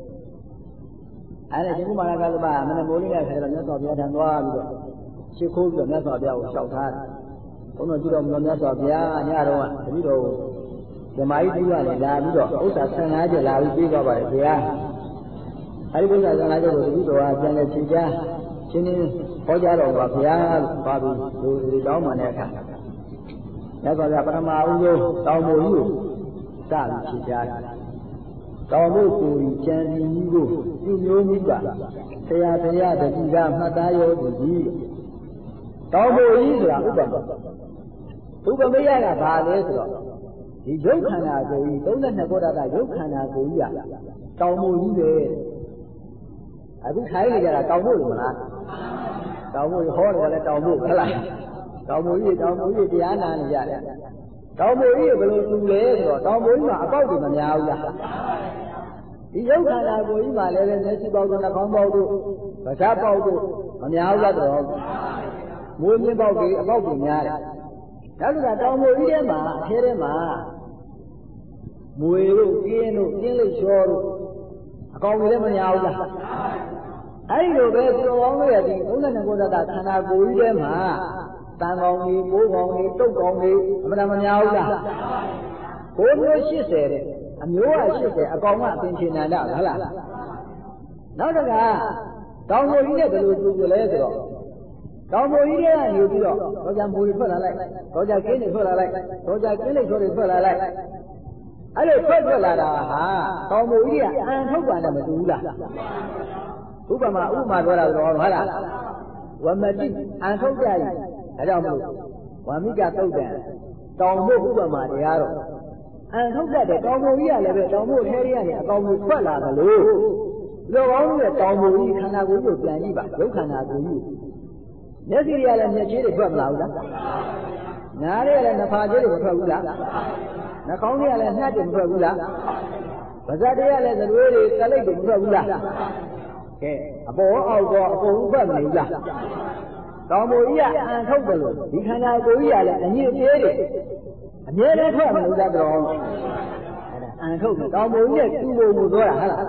အဲ့ဒါရှင်ကုမာရကသမမနမိုးလေးနဲ့ဆဲတော့မြတ်စွာဘုရားထံသွားပြီးတော့ရှ िख ိုးပြီးတော့မြတ်စွာဘုရားကိုလျှောက်ထားတယ်ဘုန်းတော်ကြည့်တော်မူမြတ်စွာဘုရားညတော့တပည့်တော်ဓမ္မကြီးပြုရတယ်လာပြီးတော့ဥစ္စာ15ချက်လာပြီးပြေးသွားပါတယ်ဘုရားအဲဒီဥစ္စာ15ချက်ကိုတပည့်တော်ကပြန်လဲဖြေကြားရှင်းဟောကြားတော်ပါဘုရားလို့ပါပြီးလူတောင်းမှတဲ့အခါမြတ်စွာဘုရားပထမဦးဆုံးတောင်းဖို့ကြီးကိုစပြီးဖြေကြားတယ်တောင်းဖို့ကိုယ်ကြံစီကြီးကိုပြုမျိုးကြီးပါဆရာတတိကမှတ်သားရောဒီတောင်းဖို့ကြီးဆိုတာဥပမေယကဘာလဲဆိုတော့ဒီရုပ်ခန္ဓာကိုယ်ကြီး32ဘောဓကရုပ်ခန္ဓာကိုယ်ကြီးကတောင်းဖို့ကြီးပဲအခုခိုင်းနေကြတာတောင်းဖို့လို့မလားတောင်းဖို့ဟောတယ်လည်းတောင်းဖို့ဟုတ်လားတောင်းဖို့ကြီးတရားနာနေကြတယ်တောင်းဖို့ကြီးဘယ်လိုသူလဲဆိုတော့တောင်းဖို့ကြီးမှာအပေါက်တွေမများဘူးလားဒီရုပ်ခန္ဓာကိုယ်ကြီးမှာလည်းမျက်စိပေါက်တို့နှာခေါင်းပေါက်တို့ပါးစပ်ပေါက်တို့မများဘူးလားတော့မွေးမြင့်ပေါက်တွေအပေါက်တွေများတယ်ဒါဆိုတော့တောင်ပေါ်ကြီးထဲမှာအထဲထဲမှာမွေတို့ကင်းလိပ်လျှောတို့အကောင်တွေလည်းမများဘူးလားအဲ့ဒီလိုပဲသူတော်ကောင်းတို့ရဲ့ဒီ32ခုသတ္တခန္ဓာကိုယ်ကြီးထဲမှာတန်ကောင်တွေပိုးကောင်တွေတုတ်ကောင်တွေအမှန်မများဘူးလားကိုယ်မျိုး80တဲ့အမျိုးက80အကောင်ကအသင်္ချေနန္ဒဟုတ်လားနောက်တစ်ခါတောင်ပေါ်ကြီးနဲ့ဘယ်လိုတူကြလဲဆိုတော့တောင်ပေါ်ကြီးတွေကနေပြီးတော့တော့ကြမူတွေထွက်လာလိုက်တော့ကြကင်းတွေထွက်လာလိုက်တော့ကြကင်းလေးချိုးတွေထွက်လာလိုက်အဲ့လိုထွက်လာတာဟာတောင်ပေါ်ကြီးကအန်ထုတ်ပါနဲ့မတူဘူးလားဥပမာပြောတာတော့ဟုတ်လားဝမတိအန်ထုတ်ကြရင်ဒါကြောင့်မို့ဝါမိကသုတ်တံတောင်ဖို့ဥပမာတရားတော့အန်ထုတ်တဲ့တောင်ပေါ်ကြီးကလည်းပဲတောင်ဖို့ထဲရကနေအကောင်ကိုထွက်လာတယ်လို့လူကောင်းတဲ့တောင်ပေါ်ကြီးခန္ဓာကိုယ်ကိုပြန်ကြည့်ပါရုပ်ခန္ဓာကိုယ်ကြီးမျက်စိတွေကလည်းမျက်ခြေတွေထွက်မလာဘူးလားနားတွေကလည်းနှာဖာခြေတွေမထွက်ဘူးလားနှာခေါင်းတွေကလည်းနှာတွေမထွက်ဘူးလားပါးစပ်တွေကလည်းသရွေးတွေကလိပ်တွေမထွက်ဘူးလားကဲအပေါ်အောက်တော့အကုန်ထွက်မနေဘူးလားတောင်ပေါ်ကြီးကအန်ထုတ်တယ်လို့ဒီခန္ဓာကိုယ်ကြီးကလည်းအညစ်အကြေးတွေအမြဲတမ်းထွက်မလို့လားတော့အဲ့ဒါအန်ထုတ်တယ်တောင်ပေါ်ကြီးကတူပုံကိုပြောတာဟုတ်လား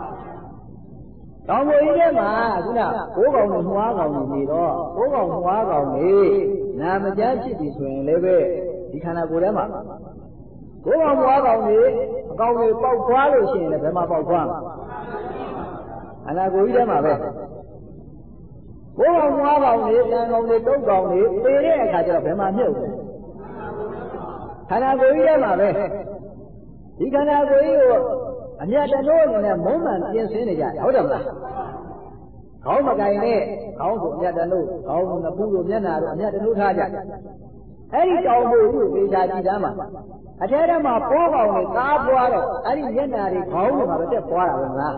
တောင်ပေါ်ကြီးထဲမှာခုန6ကောင်နဲ့မွားကောင်တွေနေတော့6ကောင်မွားကောင်တွေနာမကျဖြစ်ပြီဆိုရင်လည်းပဲဒီဒီခန္ဓာကိုယ်ထဲမှာကိုယ်ကောင်ဘွားကောင်တွေအကောင်တွေပေါက်ခွားလို့ရှိရင်လည်းဘယ်မှာပေါက်ခွားမှာခန္ဓာကိုယ်ကြီးထဲမှာပဲကိုယ်ကောင်ဘွားကောင်တွေတန်ကောင်တွေတုတ်ကောင်တွေသေတဲ့အခါကျတော့ဘယ်မှာမြုပ်လဲခန္ဓာကိုယ်ကြီးထဲမှာပဲဒီခန္ဓာကိုယ်ကြီးကိုအမြတ်တနိုးအနေနဲ့မုန်းမှန်ပြင်ဆင်နေကြတယ်ဟုတ်တယ်မလားခေါင်းမကင်နဲ့ခေါင်းဆိုအမြတ်တနိုးခေါင်းကပူလို့မျက်နှာတို့အမြတ်တနိုးထားကြအဲ့ဒီတောင်မို့ကိုသေချာကြည့်သားမှာအထဲထဲမှာပေါ်ကောင်တွေကားပွားတော့အဲ့ဒီမျက်နှာတွေခေါင်းတွေမှာပဲတက်ပွားတာပဲမလား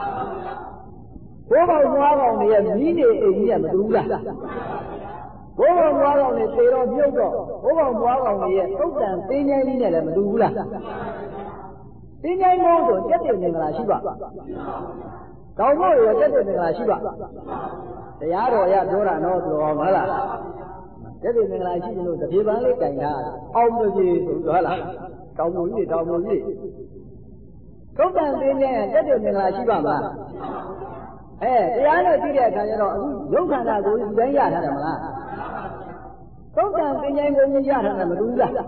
ပေါ်ကောင်ပွားကောင်တွေရဲ့မိနေအိမ်ကြီးကမတူဘူးလားပေါ်ကောင်ပွားကောင်တွေသေတော့မြုပ်တော့ပေါ်ကောင်ပွားကောင်တွေရဲ့သုတ်တန်သင်းငယ်ကြီးနဲ့လည်းမတူဘူးလားသင်းငယ်မို့ဆိုတက်တယ်မင်္ဂလာရှိပါကောင်းမို့ရတက်တယ်မင်္ဂလာရှိပါတရားတော်ရပြောတာတော့ဆိုတော့မဟုတ်လားတက်တယ်မင်္ဂလာရှိတယ်လို့တပြေပန်းလေးကြင်ထားအောင်မကြီးဆိုတော့ဟုတ်လားတောင်မူကြီးတောင်မူကြီးသုတ်တန်သင်းငယ်တက်တယ်မင်္ဂလာရှိပါမလားတရားနဲ့ကြည့်တဲ့အခါကျတော့အခုရုပ်ခန္ဓာကိုယ်ကြီးတိုင်းရထားတယ်မလားသုတ်တန်သင်္ချိုင်းကိုကြီးရထားတယ်မတူဘူးလား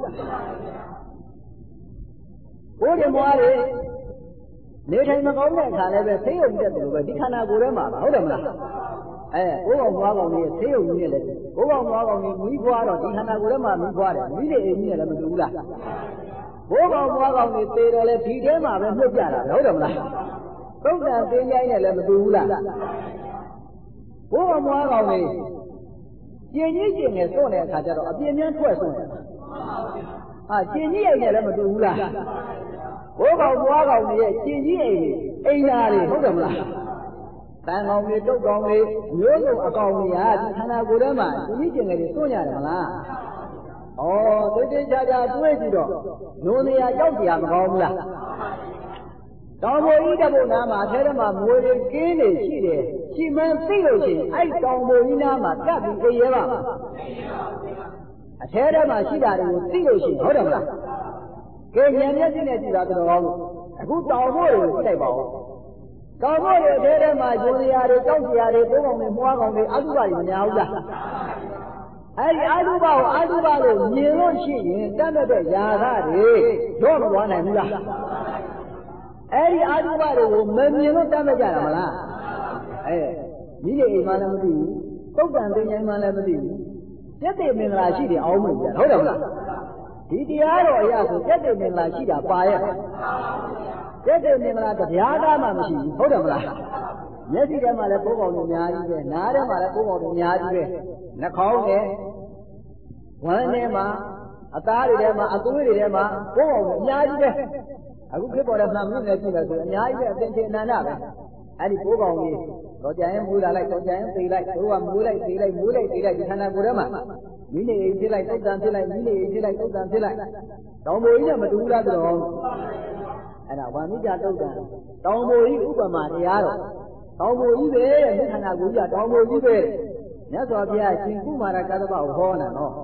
ဘိုးတော်မွားတွေနေထိုင်မကောင်းတဲ့အခါလည်းပဲသိယုံတက်တယ်လို့ပဲဒီခန္ဓာကိုယ်ထဲမှာဟုတ်တယ်မလားဘိုးကောင်မွားကောင်ကြီးသိယုံကြီးနဲ့လည်းဘိုးကောင်မွားကောင်ကြီးမီးဖွားတော့ဒီခန္ဓာကိုယ်ထဲမှာမီးဖွားတယ်မီးတွေအိမ်ကြီးနဲ့လည်းမတူဘူးလားဘိုးကောင်မွားကောင်ကြီးသေတယ်လည်းဒီထဲမှာပဲမြုပ်ကြတာဟုတ်တယ်မလားသုတ်တန်သင်္ချိုင်းနဲ့လည်းမတူဘူးလားဘိုးကောင်မွားကောင်ကြီးကျင်ကြီးကျင်ငယ်စွန့်တဲ့အခါကျတော့အပြင်းများထွက်စွန့်တယ်ကျင်ကြီးအိမ်နဲ့လည်းမတူဘူးလားဘိုးကောင်မွားကောင်ကြီးရဲ့ကျင်ကြီးအိမ်သားတွေဟုတ်တယ်မလားတန်ကောင်တွေတုတ်ကောင်တွေမျိုးစုံအကောင်တွေဟာဒီခန္ဓာကိုယ်ထဲမှာကျင်ကြီးကျင်ငယ်တွေစွန့်ရတယ်မလားသိသိချာချာတွေးကြည့်တော့နုံနေရာရောက်ကြရမကောင်းဘူးလားတောင်ပေါ်ကြီးတပုတ်နားမှာအထဲထဲမှာမွေတွေကင်းနေရှိတယ်ရှိမှန်းသိလို့ရှိရင်အဲ့တောင်ပေါ်ကြီးနားမှာကပ်ပြီးအေးရဲပါအထဲထဲမှာရှိတာတွေကိုသိလို့ရှိရင်ဟုတ်တယ်မလားကဲဉာဏ်မျက်စိနဲ့ကြည့်တာတော်ကောင်းလို့အခုတောင်ပေါ်တွေကိုသိပါဦးတောင်ပေါ်တွေအထဲထဲမှာဂျုံစရာတွေတောက်စရာတွေတိုးကောင်တွေမွားကောင်တွေအတုပတွေမများဘူးလားအဲ့ဒီအတုပကိုအတုပလို့မြင်လို့ရှိရင်တတ်တဲ့ຢာကတွေတော့မသွားနိုင်ဘူးလားအဲ့ဒီအာတုပတွေကိုမမြင်လို့တတ်မကြတာမလားမိလေအိမ်မှလည်းမသိဘူးသုတ်တန်သင်္ချိုင်းမှလည်းမသိဘူးကျက်တဲ့မင်္ဂလာရှိတယ်အောင်မလို့ဟုတ်တယ်မလားဒီတရားတော်အရာဆိုကျက်တဲ့မင်္ဂလာရှိတာပါရဲ့ကျက်တဲ့မင်္ဂလာတရားကားမှမရှိဘူးဟုတ်တယ်မလားမျက်စိထဲမှာလည်းပိုးကောင်တွေအများကြီးပဲနားထဲမှာလည်းပိုးကောင်တွေအများကြီးပဲနှာခေါင်းနဲ့ဝမ်းထဲမှာအသားတွေထဲမှာအသွေးတွေထဲမှာပိုးကောင်တွေအများကြီးပဲအခုဖြစ်ပေါ်တဲ့မှန်မှုနဲ့ကြည့်မယ်ဆိုအများကြီးပဲအသင်္ချေအနန္တပဲအဲ့ဒီပိုးကောင်ကြီးတော့ကြရင်မွေးလာလိုက်တော့ကြရင်သေလိုက်တို့ကမွေးလိုက်သေလိုက်မွေးလိုက်သေလိုက်ဒီခန္ဓာကိုယ်ထဲမှာမိနေအိမ်ဖြစ်လိုက်တုတ်တန်ဖြစ်လိုက်မိနေအိမ်ဖြစ်လိုက်တုတ်တန်ဖြစ်လိုက်တောင်ပေါ်ကြီးကမတူဘူးလားဆိုတော့အဲ့ဒါဝါမိကြတုတ်တန်တောင်ပေါ်ကြီးဥပမာတရားတော့တောင်ပေါ်ကြီးပဲတဲ့ဒီခန္ဓာကိုယ်ကြီးကတောင်ပေါ်ကြီးပဲမြတ်စွာဘုရားရှင်ကုမာရကသဗ္ဗကိုဟောတာနော်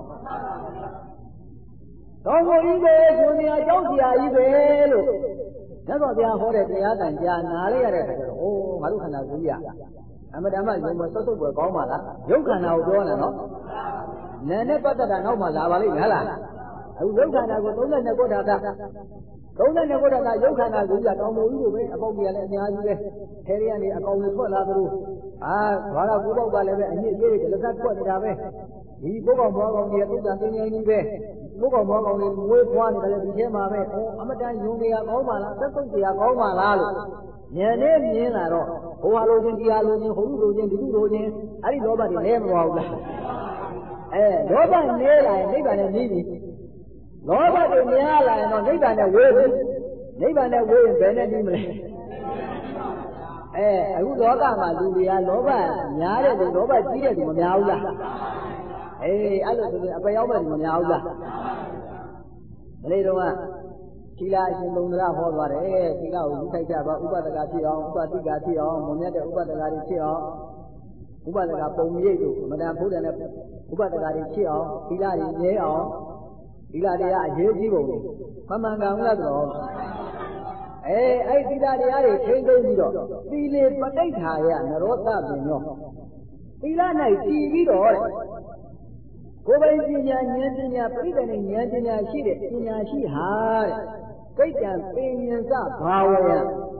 တောင်ပေါ်ကြီးပဲရှင်နေရာကြောက်စရာကြီးပဲလို့မြတ်စွာဘုရားဟောတဲ့တရားတန်ကြားနားလိုက်ရတဲ့အခါကျတော့အိုးငါတို့ခန္ဓာကိုယ်ကြီးကအမတန်မှယုံမဆွတ်ဆွတ်ပဲကောင်းပါလားယုတ်ခန္ဓာကိုပြောတာနော်နာနဲ့ပတ်သက်တာနောက်မှလာပါလိမ့်မယ်ဟလားအခုယုတ်ခန္ဓာကို32ခုထာတာ32ခုထာတာယုတ်ခန္ဓာကိုကြီးကတောင်ပေါ်ကြီးကိုပဲအပေါက်ကြီးလည်းအများကြီးပဲထဲရကနေအကောင်တွေထွက်လာသလိုဘာသာကိုပေါက်ကလည်းပဲအညစ်အကြေးတွေလက်ဆက်ထွက်နေတာပဲဒီပုဂ္ဂိုလ်ဘွားကောင်ကြီးရဲ့ဥစ္စာသင်္ကြန်ကြီးပဲပုဂ္ဂိုလ်ဘွားကောင်လေးမွေးဖွားနေတယ်ဒီထဲမှာပဲအမတန်ယုံနေရကောင်းပါလားသက်ဆုံးတရားကောင်းပါလားလို့ဉာဏ်နဲ့မြင်လာတော့ဟိုဟာလိုချင်းဒီဟာလိုချင်းဟိုလိုချင်းဒီလိုချင်းအဲ့ဒီလောဘတွေလဲမသွားဘူးလားလောဘနဲလာရင်နိဗ္ဗာန်နဲ့ပြီးပြီလောဘတွေများလာရင်တော့နိဗ္ဗာန်နဲ့ဝေးပြီနိဗ္ဗာန်နဲ့ဝေးရင်ဘယ်နဲ့ပြီးမလဲအခုလောကမှာလူတွေကလောဘများတဲ့လူလောဘကြီးတဲ့လူမများဘူးလားအဲ့လိုဆိုရင်အပရောက်မဲ့လူမများဘူးလားမလေးတော့ကသီလအရှင်ဘုံဒရာဟောသွားတယ်သီလကိုယူထိုက်ကြပါဥပဒကဖြစ်အောင်ဥပတိကဖြစ်အောင်မွန်မြတ်တဲ့ဥပဒကတွေဖြစ်အောင်ဥပဒကပုံရိပ်တို့မတန်ဘုရားနဲ့ဥပဒကတွေဖြစ်အောင်သီလတွေမြဲအောင်သီလတရားအရေးကြီးပုံတွေမမှန်ကန်ဘူးလားဆိုတော့အဲ့သီလတရားတွေထိန်းသိမ်းပြီးတော့သီလေပဋိဋ္ဌာယနရောသပင်ရောသီလ၌တည်ပြီးတော့ကိုယ်ပိုင်ပညာဉာဏ်ပညာပြိတ္တနဲ့ဉာဏ်ပညာရှိတဲ့ပညာရှိဟာတဲ့စိတ်တံပင်ဉ္စဘာဝယ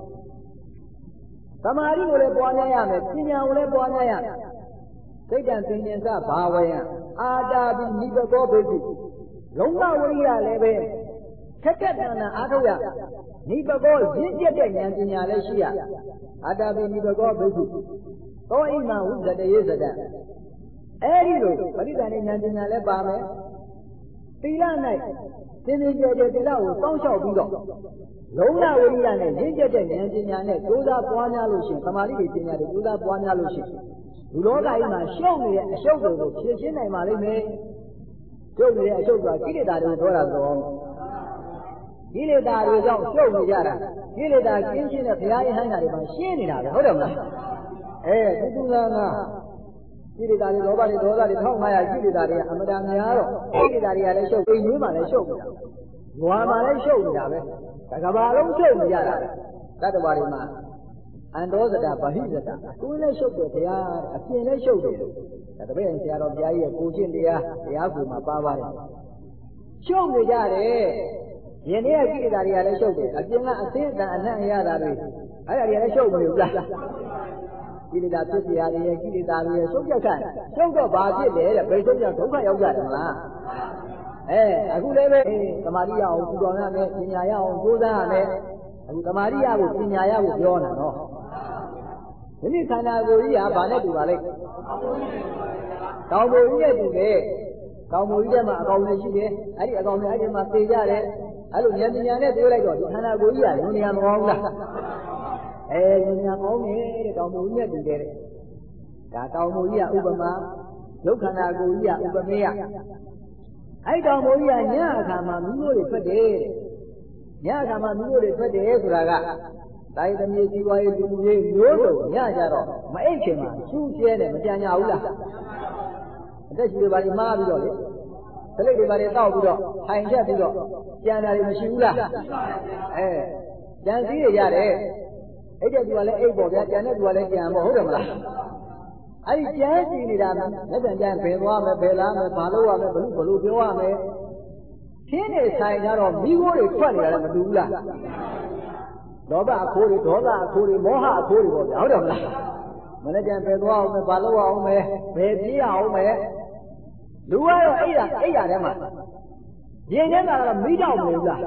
သမာဓိကိုလည်းပွားများရမယ်ပညာကိုလည်းပွားများရမယ်စိတ်တံပင်ဉ္စဘာဝယအာတာပိနိပကောဘိက္ခုလုံးဝဝိရိယလည်းပဲထက်ထက်တန်တန်အားထုတ်ရနိပကောရင့်ကျက်တဲ့ဉာဏ်ပညာလည်းရှိရအာတာပိနိပကောဘိက္ခုသောဣမံဝိဇ္ဇတယေသတအဲ့ဒီလိုပရိသန္တိဉာဏ်ပညာလည်းပါမယ်သီလ၌သင်္ကြန်ကြဲသီလကိုစောင့်ရှောက်ပြီးတော့လုံးဝဝိရိယနဲ့ရင့်ကျက်တဲ့ဉာဏ်ပညာနဲ့ကြိုးစားပွားများလို့ရှိရင်သမာဓိပညာတွေကြိုးစားပွားများလို့ရှိရင်လူလောကကြီးမှာရှုပ်နေတဲ့အရှုပ်တွေကိုဖြေရှင်းနိုင်ပါလိမ့်မယ်ရှုပ်နေတဲ့အရှုပ်ကကိလေသာတွေကိုပြောတာတော့ကိလေသာတွေကြောင့်ရှုပ်နေကြတာကိလေသာကင်းရှင်းတဲ့ဘုရားယဟန်တွေမှာရှင်းနေတာပဲဟုတ်တယ်မလားသူကကိလေသာတွေလောဘတွေဒေါသတွေ1500ကိလေသာတွေအမတန်များတော့ကိလေသာတွေကလည်းရှုပ်အိမ်ကြီးမှလည်းရှုပ်နေတာဘဝမှာလည်းရှုပ်နေတာပဲတကဘာလုံးရှုပ်နေကြတာတတ္တဝါတွေမှာအန္တောဇတဗဟိဇတကိုယ်လည်းရှုပ်တယ်ဘုရားအပြင်လည်းရှုပ်တယ်ဒါတပည့်ဆရာတော်ဘုရားကြီးရဲ့ကိုရှင်းတရားကိုမှာပါပါတယ်ရှုပ်နေကြတယ်ယင်းနေ့ကိလေသာတွေကလည်းရှုပ်တယ်အပြင်ကအသိအတန်အနံ့ရတာတွေအဲ့ဒါတွေလည်းရှုပ်မလို့လားကိလေသာဖြစ်เสียရရဲ့ကိလေသာတွေရဲ့ရှုပ်ကြက်ခန့်ရှုပ်တော့ဘာဖြစ်လဲတဲ့ဘယ်ရှုပ်ကြဒုက္ခရောက်ကြတယ်မလားအခုလည်းပဲသမာဓိရအောင်ပူတော်ရမယ်ပညာရအောင်ကြိုးစားရမယ်အခုသမာဓိရဖို့ပညာရဖို့ပြောနေတာနော်ဒီနေ့ခန္ဓာကိုယ်ကြီးကဘာနဲ့တူပါလဲတောင်ပေါ်ကြီးနဲ့တူတယ်တောင်ပေါ်ကြီးထဲမှာအကောင်တွေရှိတယ်အဲ့ဒီအကောင်တွေအဲ့ဒီမှာသိကြတယ်အဲ့လိုဉာဏ်ပညာနဲ့ပြောလိုက်တော့ဒီခန္ဓာကိုယ်ကြီးကလူနေရာမကောင်းဘူးလားလူနေရာကောင်းတယ်တဲ့တောင်ပေါ်ကြီးနဲ့တူတယ်တဲ့ဒါတောင်ပေါ်ကြီးကဥပမာဒုက္ခန္ဓာကိုယ်ကြီးကဥပမေယအဲ့တောင်ပေါ်ကြီးကညအခါမှာမိမိုးတွေထွက်တယ်ညအခါမှာမိမိုးတွေထွက်တယ်ဆိုတာကတိုင်းသမီးစီပွားရေးလူမှုရေးမျိုးစုံညကြတော့မအိတ်ခင်မှာရှူးကျဲတယ်မကြံကြဘူးလားအသက်ရှင်တွေပါလိမှားပြီးတော့လေသလိပ်တွေပါလိတောက်ပြီးတော့ထိုင်ချက်ပြီးတော့ကြံတာတွေမရှိဘူးလားကြံစည်းတွေရတယ်အဲ့တဲ့သူကလည်းအိတ်ပေါ့ဗျာကြံတဲ့သူကလည်းကြံပေါ့ဟုတ်တယ်မလားအဲ့ဒီကြံစည်နေတာလက်ပြန်ကြံဘယ်သွားမယ်ဘယ်လားမယ်ဘာလို့ရမယ်ဘလို့ပြောရမယ်ခင်းနေဆိုင်ကြတော့မိခိုးတွေထွက်နေတာလည်းမတူဘူးလားလောဘအခိုးတွေဒေါသအခိုးတွေမောဟအခိုးတွေပေါ့ဗျာဟုတ်တယ်မလားမနေ့ကဘယ်သွားအောင်မယ်ဘာလို့အောင်မယ်ဘယ်ပြေးအောင်မယ်လူကတော့အိယာထဲမှာရင်ထဲမှာတော့မိတော့မလို့လား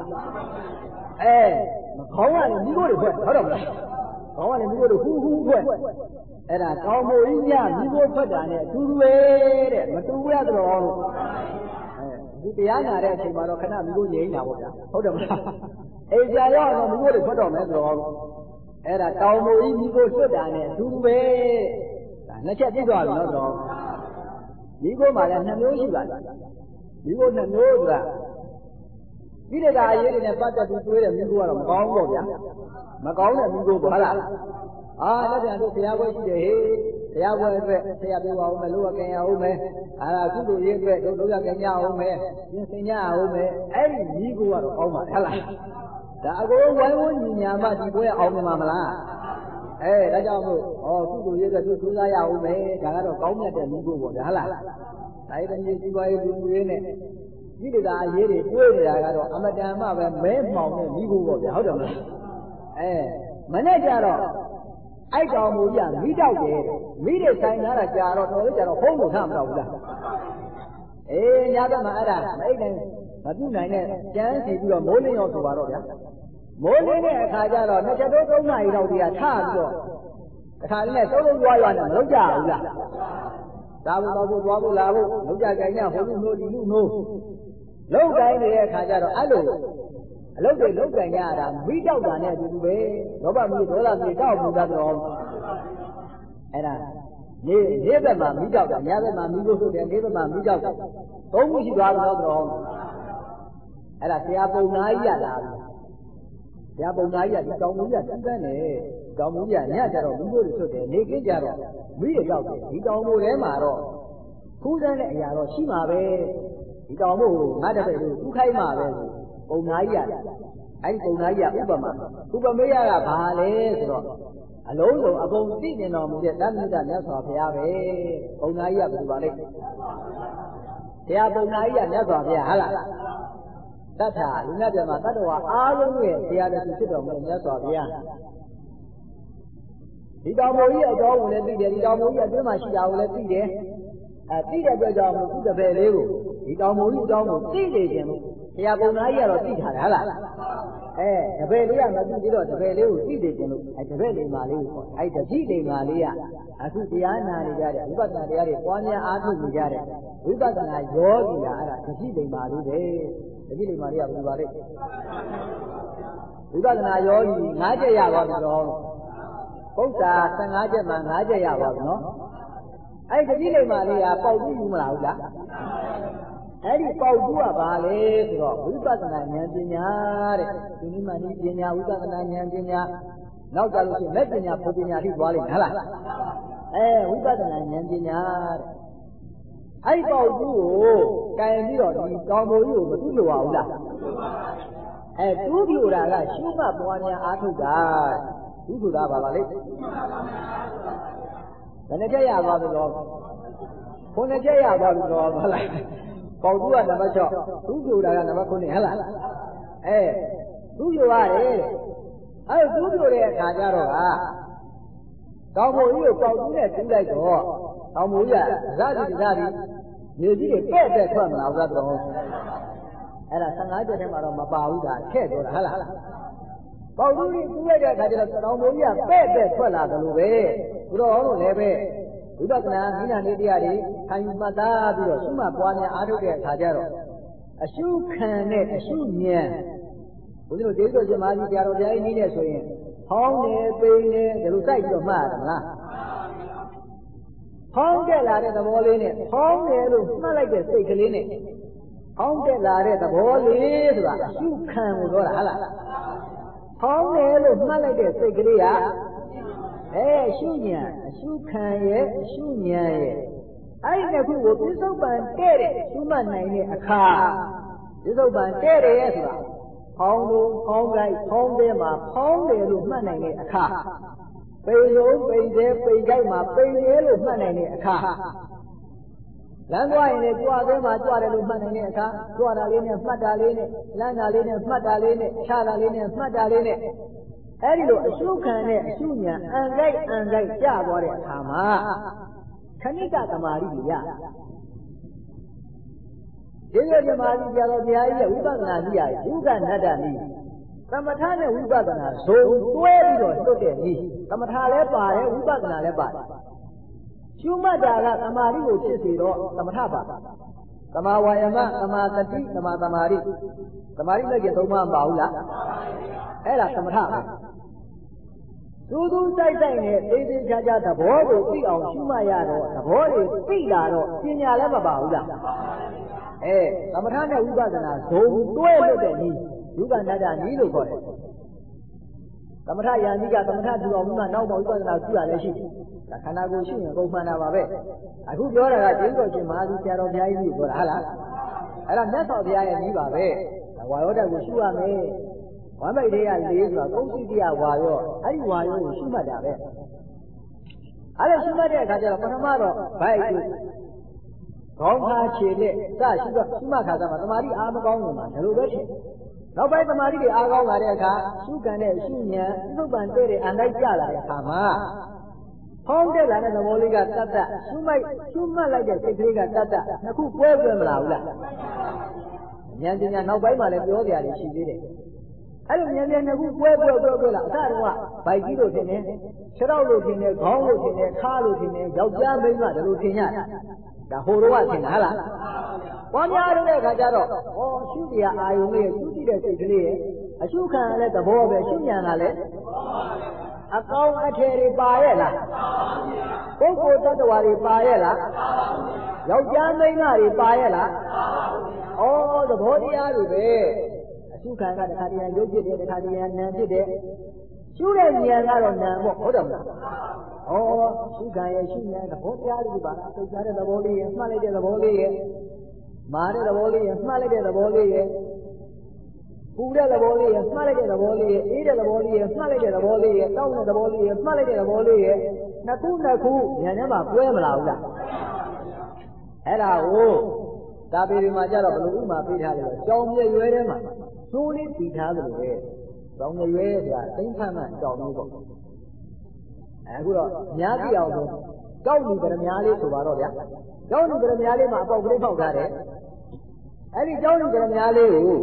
ခေါင်းကလည်းမိခိုးတွေထွက်ဟုတ်တယ်မလားခေါင်းကလည်းမိခိုးတွေဟူးထွက်အဲ့ဒါကောင်းမို့ကြီးညမိခိုးထွက်တာနဲ့အတူတူပဲတဲ့မတူရတော့လို့ဒီတရားနာတဲ့အချိန်မှာတော့ခဏမိခိုးငြိမ်းတာပေါ့ဗျာဟုတ်တယ်မလားအိမ်ကြာရောက်တော့မိခိုးတွေထွက်တော့မယ်ဆိုတော့အဲ့ဒါတောင်မို့ကြီးမိခိုးထွက်တာနဲ့အတူတူပဲဒါနှစ်ချက်ပြည့်သွားပြီနော်တော့မိခိုးမှာလည်း2မျိုးရှိပါတယ်မိခိုး2မျိုးဆိုတာဒီတကအရေးတွေနဲ့ပတ်သက်ပြီးတွေးတဲ့မိခိုးကတော့မကောင်းဘူးပေါ့ဗျာမကောင်းတဲ့မိခိုးပေါ့ဟုတ်လားလက်ပြန်တို့ဘုရားပွဲရှိတယ်ဟေးဘုရားပွဲအတွက်ဆရာပြောအောင်မယ်လို့ကင်ရအောင်မယ်ကုသိုလ်ရေးအတွက်တို့ကကင်ရအောင်မယ်ပြင်ဆင်ရအောင်မယ်အဲ့ဒီမိခိုးကတော့ကောင်းပါဟုတ်လားဒါအကုန်ဝိုင်းဝန်းညီညာမှဒီပွဲအောင်မှာမလားဒါကြောင့်မို့ကုသိုလ်ရေးအတွက်သူစူးစမ်းရအောင်မယ်ဒါကတော့ကောင်းမြတ်တဲ့မိခိုးပေါ့ဗျာဟုတ်လားဒါအဲ့ဒီဒီပွားရေးလူမျိုးရေးနဲ့ဒီတကအရေးတွေတွေးနေတာကတော့အမတန်မှပဲမဲမှောင်တဲ့မိခိုးပေါ့ဗျာဟုတ်တယ်မလားမနဲ့ကြတော့အဲ့ကောင်မူကြီးကမိတောက်တယ်မိတွေဆိုင်လာတာကြာတော့တော်လေးကြာတော့ဟုံးလို့ထားမတော့ဘူးလားညဘက်မှာအဲ့ဒါမအိတ်နိုင်မပြုတ်နိုင်တဲ့ကျန်းစီပြီးတော့မိုးလင်းရောဆိုပါတော့ဗျာမိုးလင်းတဲ့အခါကျတော့2ချက်တိုး3နာရီလောက်တည်းကထပြီးတော့တစ်ခါလေးနဲ့သုံးလုံးသွားရွာနဲ့မလုပ်ကြဘူးလားဒါဘူးတော့သွားဖို့လာဖို့လုပ်ကြကြညဟိုလူနိုးဒီလူနိုးလုပ်တိုင်းနေတဲ့အခါကျတော့အဲ့လိုအလုပ်တွေလုပ်ကြရတာမိတောက်တာနဲ့အတူတူပဲလောဘမိဒေါသမိတောက်မှုတာတော့အဲ့ဒါနေ့ဘက်မှာမိတောက်တာညဘက်မှာမိလို့ဆိုတယ်နေ့ဘက်မှာမိတောက်တာသုံးခုရှိသွားတော့အဲ့ဒါဆရာပုံနာကြီးရလာဆရာပုံနာကြီးကဒီကောင်းမှုကြီးကတန်းနေကောင်းမှုကြီးကညကြတော့မိလို့ဆွတ်တယ်နေကင်းကြတော့မိရရောက်တယ်ဒီကောင်းမှုထဲမှာတော့ခူးတဲ့တဲ့အရာတော့ရှိမှာပဲဒီကောင်းမှုကိုငါတပည့်လို့ဥခိုင်းမှာပဲပုံနာကြီးရတယ်အဲ့ဒီပုံနာကြီးကဥပမေယကဘာလဲဆိုတော့အလုံးစုံအကုန်သိနေတော်မူတဲ့တမ္မိတမြတ်စွာဘုရားပဲပုံနာကြီးကဘယ်လိုပါလဲတရားပုံနာကြီးကမြတ်စွာဘုရားဟာလားတတ်တာလူမြတ်ပြန်မှာတတ္တဝါအားလုံးရဲ့တရားတစ်ခုဖြစ်တော်မူမြတ်စွာဘုရားဒီတော်မူကြီးအတော်ကိုလည်းသိတယ်ဒီတော်မူကြီးအတွင်းမှာရှိတာကိုလည်းသိတယ်သိတဲ့အတွက်ကြောင့်သူ့တပည့်လေးကိုဒီတော်မူကြီးအကြောင်းကိုသိနေခြင်းလို့တရားပုံနာကြီးကတော့သိထားတယ်ဟုတ်လားတပည့်လေးကမသိသေးတော့တပည့်လေးကိုသိနေခြင်းလို့တပည့်လေးမလေးကိုတတိလိမ္မာလေးကအခုတရားနာနေကြတဲ့ဝိပဿနာတရားတွေပွားများအားထုတ်နေကြတဲ့ဝိပဿနာယောဂီကအဲ့ဒါတတိလိမ္မာလေးပဲတတိလိမ္မာလေးကဘယ်လိုပါလဲဝိပဿနာယောဂီ9ချက်ရပါပြီတော့ပုဒ်တာ15ချက်မှ9ချက်ရပါပြီနော်အဲ့ဒီတတိလိမ္မာလေးကပေါက်ပြီးယူမလားဟုတ်လားအဲ့ဒီပေါက်တူကဘာလဲဆိုတော့ဝိပဿနာဉာဏ်ပညာတဲ့ဒီနည်းမှဒီပညာဝိပဿနာဉာဏ်ပညာနောက်ကြလို့ရှိရင်လက်ပညာဘုပညာထိသွားလိမ့်မယ်ဟုတ်လားဝိပဿနာဉာဏ်ပညာတဲ့အဲ့ဒီပေါက်တူကိုကင်ပြီးတော့ဒီကောင်းမိုးကြီးကိုမတူလို့ရဘူးလားတူးပြိုတာကရှုမှတ်ပွားများအားထုတ်တာတူးပြိုတာပါပါလေဘယ်နှချက်ရသွားပြီတော့9ချက်ရသွားပြီတော့ဟုတ်လားပေါက်တူကနံပါတ်6တူးပြိုတာကနံပါတ်9ဟုတ်လားတူးပြိုရတယ်တူးပြိုတဲ့အခါကျတော့ကောင်းမိုးကြီးကိုပေါက်တူးနဲ့တူးလိုက်တော့ကောင်းမိုးကြီးကဇာတိမြေကြီးတွေပဲ့တဲ့ထွက်မလာဘူးတော့အဲ့ဒါ15ချက်ထဲမှာတော့မပါဘူးဒါထည့်တော့ဟုတ်လားပေါက်တူးကြီးတူးလိုက်တဲ့အခါကျတော့ကောင်းမိုးကြီးကပဲ့တဲ့ထွက်လာတယ်လို့ပဲဘုရားဟောလို့လည်းပဲဝိပဿနာမိနာနေတရားတွေခံယူမှတ်သားပြီးတော့ရှုမှတ်ပွားများအားထုတ်တဲ့အခါကျတော့အရှုခံနဲ့အရှုဉာဏ်ဘုရားတို့ဒေသရှင်မကြီးတရားတော်ကြားကြီးနေဆိုရင်ဟောင်းနေပိန်နေဒီလိုစိုက်ပြီးတော့မှတ်ရတယ်မလားဟောင်းတက်လာတဲ့သဘောလေးနဲ့ဟောင်းတယ်လို့မှတ်လိုက်တဲ့စိတ်ကလေးနဲ့ဟောင်းတက်လာတဲ့သဘောလေးဆိုတာအရှုခံကိုပြောတာဟုတ်လားဟောင်းတယ်လို့မှတ်လိုက်တဲ့စိတ်ကလေးကရှုဉာဏ်အရှုခံရဲ့အရှုဉာဏ်ရဲ့အဲ့ဒီတစ်ခုကိုပြစ္ဆုတ်ပံတဲ့တဲ့ရှုမှတ်နိုင်တဲ့အခါပြစ္ဆုတ်ပံတဲ့တယ်ဆိုတာဟောင်းလို့ဟောင်းလိုက်ဟောင်းတဲ့မှာဟောင်းတယ်လို့မှတ်နိုင်တဲ့အခါပိန်လုံးပိန်သေးပိန်ကြိုက်မှာပိန်ရဲလို့မှတ်နိုင်တဲ့အခါလမ်းသွားရင်လည်းကြွသေးမှာကြွတယ်လို့မှတ်နိုင်တဲ့အခါကြွတာလေးနဲ့မှတ်တာလေးနဲ့လမ်းတာလေးနဲ့မှတ်တာလေးနဲ့ခြားတာလေးနဲ့မှတ်တာလေးနဲ့အဲ့ဒီလိုအရှုခံတဲ့အရှုဉာဏ်အံကြိုက်ကျသွားတဲ့အခါမှာခဏိကသမာဓိကိုရဒီလိုသမာဓိကြတော့ဘုရားကြီးရဲ့ဝိပဿနာကြီးရယုကနတ္တနည်းသမထနဲ့ဝိပဿနာဇုံတွဲပြီးတော့လွတ်တဲ့နည်းသမထလည်းပါတယ်ဝိပဿနာလည်းပါတယ်ရှုမှတ်တာကသမာဓိကိုဖြစ်စေတော့သမထပါသမာဝါယမသမာသတိသမာသမာဓိသမာဓိနဲ့ကျသုံးပါမပါဘူးလားအဲ့ဒါသမထပဲသူတိုက်နဲ့သိသိချာချာသဘောကိုသိအောင်ရှုမှတ်ရတော့သဘောတွေသိလာတော့ပညာလည်းမပါဘူးလားသမထနဲ့ဝိပဿနာဇုံတွဲလို့တဲ့နည်းယုကနတ္တနည်းလို့ခေါ်တယ်သမထယာနိကသမထထူအောင်မှနောက်မှဝိပဿနာကြည့်ရလဲရှိတယ်ခန္ဓာကိုယ်ရှိရင်ပုံမှန်တာပါပဲအခုပြောတာကကျေးဇူးတော်ရှင်မဟာသီဆရာတော်ဘုရားကြီးကိုပြောတာဟုတ်လားအဲ့ဒါမြတ်စွာဘုရားရဲ့နည်းပါပဲဝါရောဓာတ်ကိုရှုရမယ်ဝမ်းမိတ်တွေက၄ဆိုတာကုသိတိယဝါရောအဲ့ဒီဝါရောကိုရှုမှတ်တာပဲအဲ့ဒါရှုမှတ်တဲ့အခါကျတော့ပထမတော့ဘိုက်ကိုခေါင်းခါခြေနဲ့စရှုတော့ရှုမှတ်ခါကျမှသမာဓိအားမကောင်းဘူးမှာဒါလိုပဲဖြစ်နောက်ပိုင်းသမာဓိတွေအားကောင်းလာတဲ့အခါရှုကန်တဲ့ရှုဉာဏ်သုပ္ပန်တဲ့တဲ့အန္တကျလာတဲ့အခါမှာဟောင်းတက်လာတဲ့သဘောလေးကတတ်တတ်ရှုမှတ်လိုက်တဲ့စိတ်ကလေးကတတ်တတ်နှစ်ခုပွဲမလာဘူးလားဉာဏ်ပညာနောက်ပိုင်းမှာလည်းပြောကြရတယ်ရှိသေးတယ်အဲ့လိုဉာဏ်နှစ်ခုပွဲလာအစတုန်းကဗိုက်ကြီးလို့ထင်တယ်ခြေထောက်လို့ထင်တယ်ခေါင်းလို့ထင်တယ်ခါလို့ထင်တယ်ယောက်ျားမိန်းမဒါလိုထင်ရတယ်ဒါဟိုတော့ထင်တာဟုတ်လားပွားများတဲ့အခါကျတော့ရှုတရားအာယုံလေးရှုကြည့်တဲ့စိတ်ကလေးရဲ့အရှုခံရတဲ့သဘောပဲရှုဉာဏ်ကလည်းအကောင်းအထည်တွေပါရဲ့လားပုဂ္ဂိုလ်တ attva တွေပါရဲ့လားယောက်ျားမိန်းမတွေပါရဲ့လားသဘောတရားတွေပဲအရှုခံကတခါတည်းရုပ်ဖြစ်တယ်တခါတည်းနာမ်ဖြစ်တယ်ရှုတဲ့ဉာဏ်ကတော့နာမ်ပေါ့ဟုတ်တယ်မလားရှုခံရဲ့ရှုဉာဏ်သဘောတရားတွေပါသိကြတဲ့သဘောလေးရဲ့မှတ်လိုက်တဲ့သဘောလေးရဲ့မာတဲ့သဘောလေးရဲ့မှတ်လိုက်တဲ့သဘောလေးရဲ့ပူတဲ့သဘောလေးရဲ့မှတ်လိုက်တဲ့သဘောလေးရဲ့အေးတဲ့သဘောလေးရဲ့မှတ်လိုက်တဲ့သဘောလေးရဲ့တောက်တဲ့သဘောလေးရဲ့မှတ်လိုက်တဲ့သဘောလေးရဲ့နှစ်ခုဉာဏ်ထဲမှာတွဲမလာဘူးလားအဲ့ဒါကိုတာပေတွေမှာကြတော့ဘလို့ဥမာပေးထားတယ်လို့ကြောင်မြရွဲထဲမှာကျိုးလေးတည်ထားတယ်လို့ပဲကြောင်မြရွဲဆိုတာသိမ့်ဖတ်မှကြောင်မျိုးပေါ့အခုတော့အများသိအောင်ဆိုကြောက်လူကရမလေးဆိုပါတော့ဗျာကြောက်လူကရမလေးမှာအပေါက်ကလေးပေါက်ထားတယ်အဲ့ဒီကြောက်လူကရမလေးကို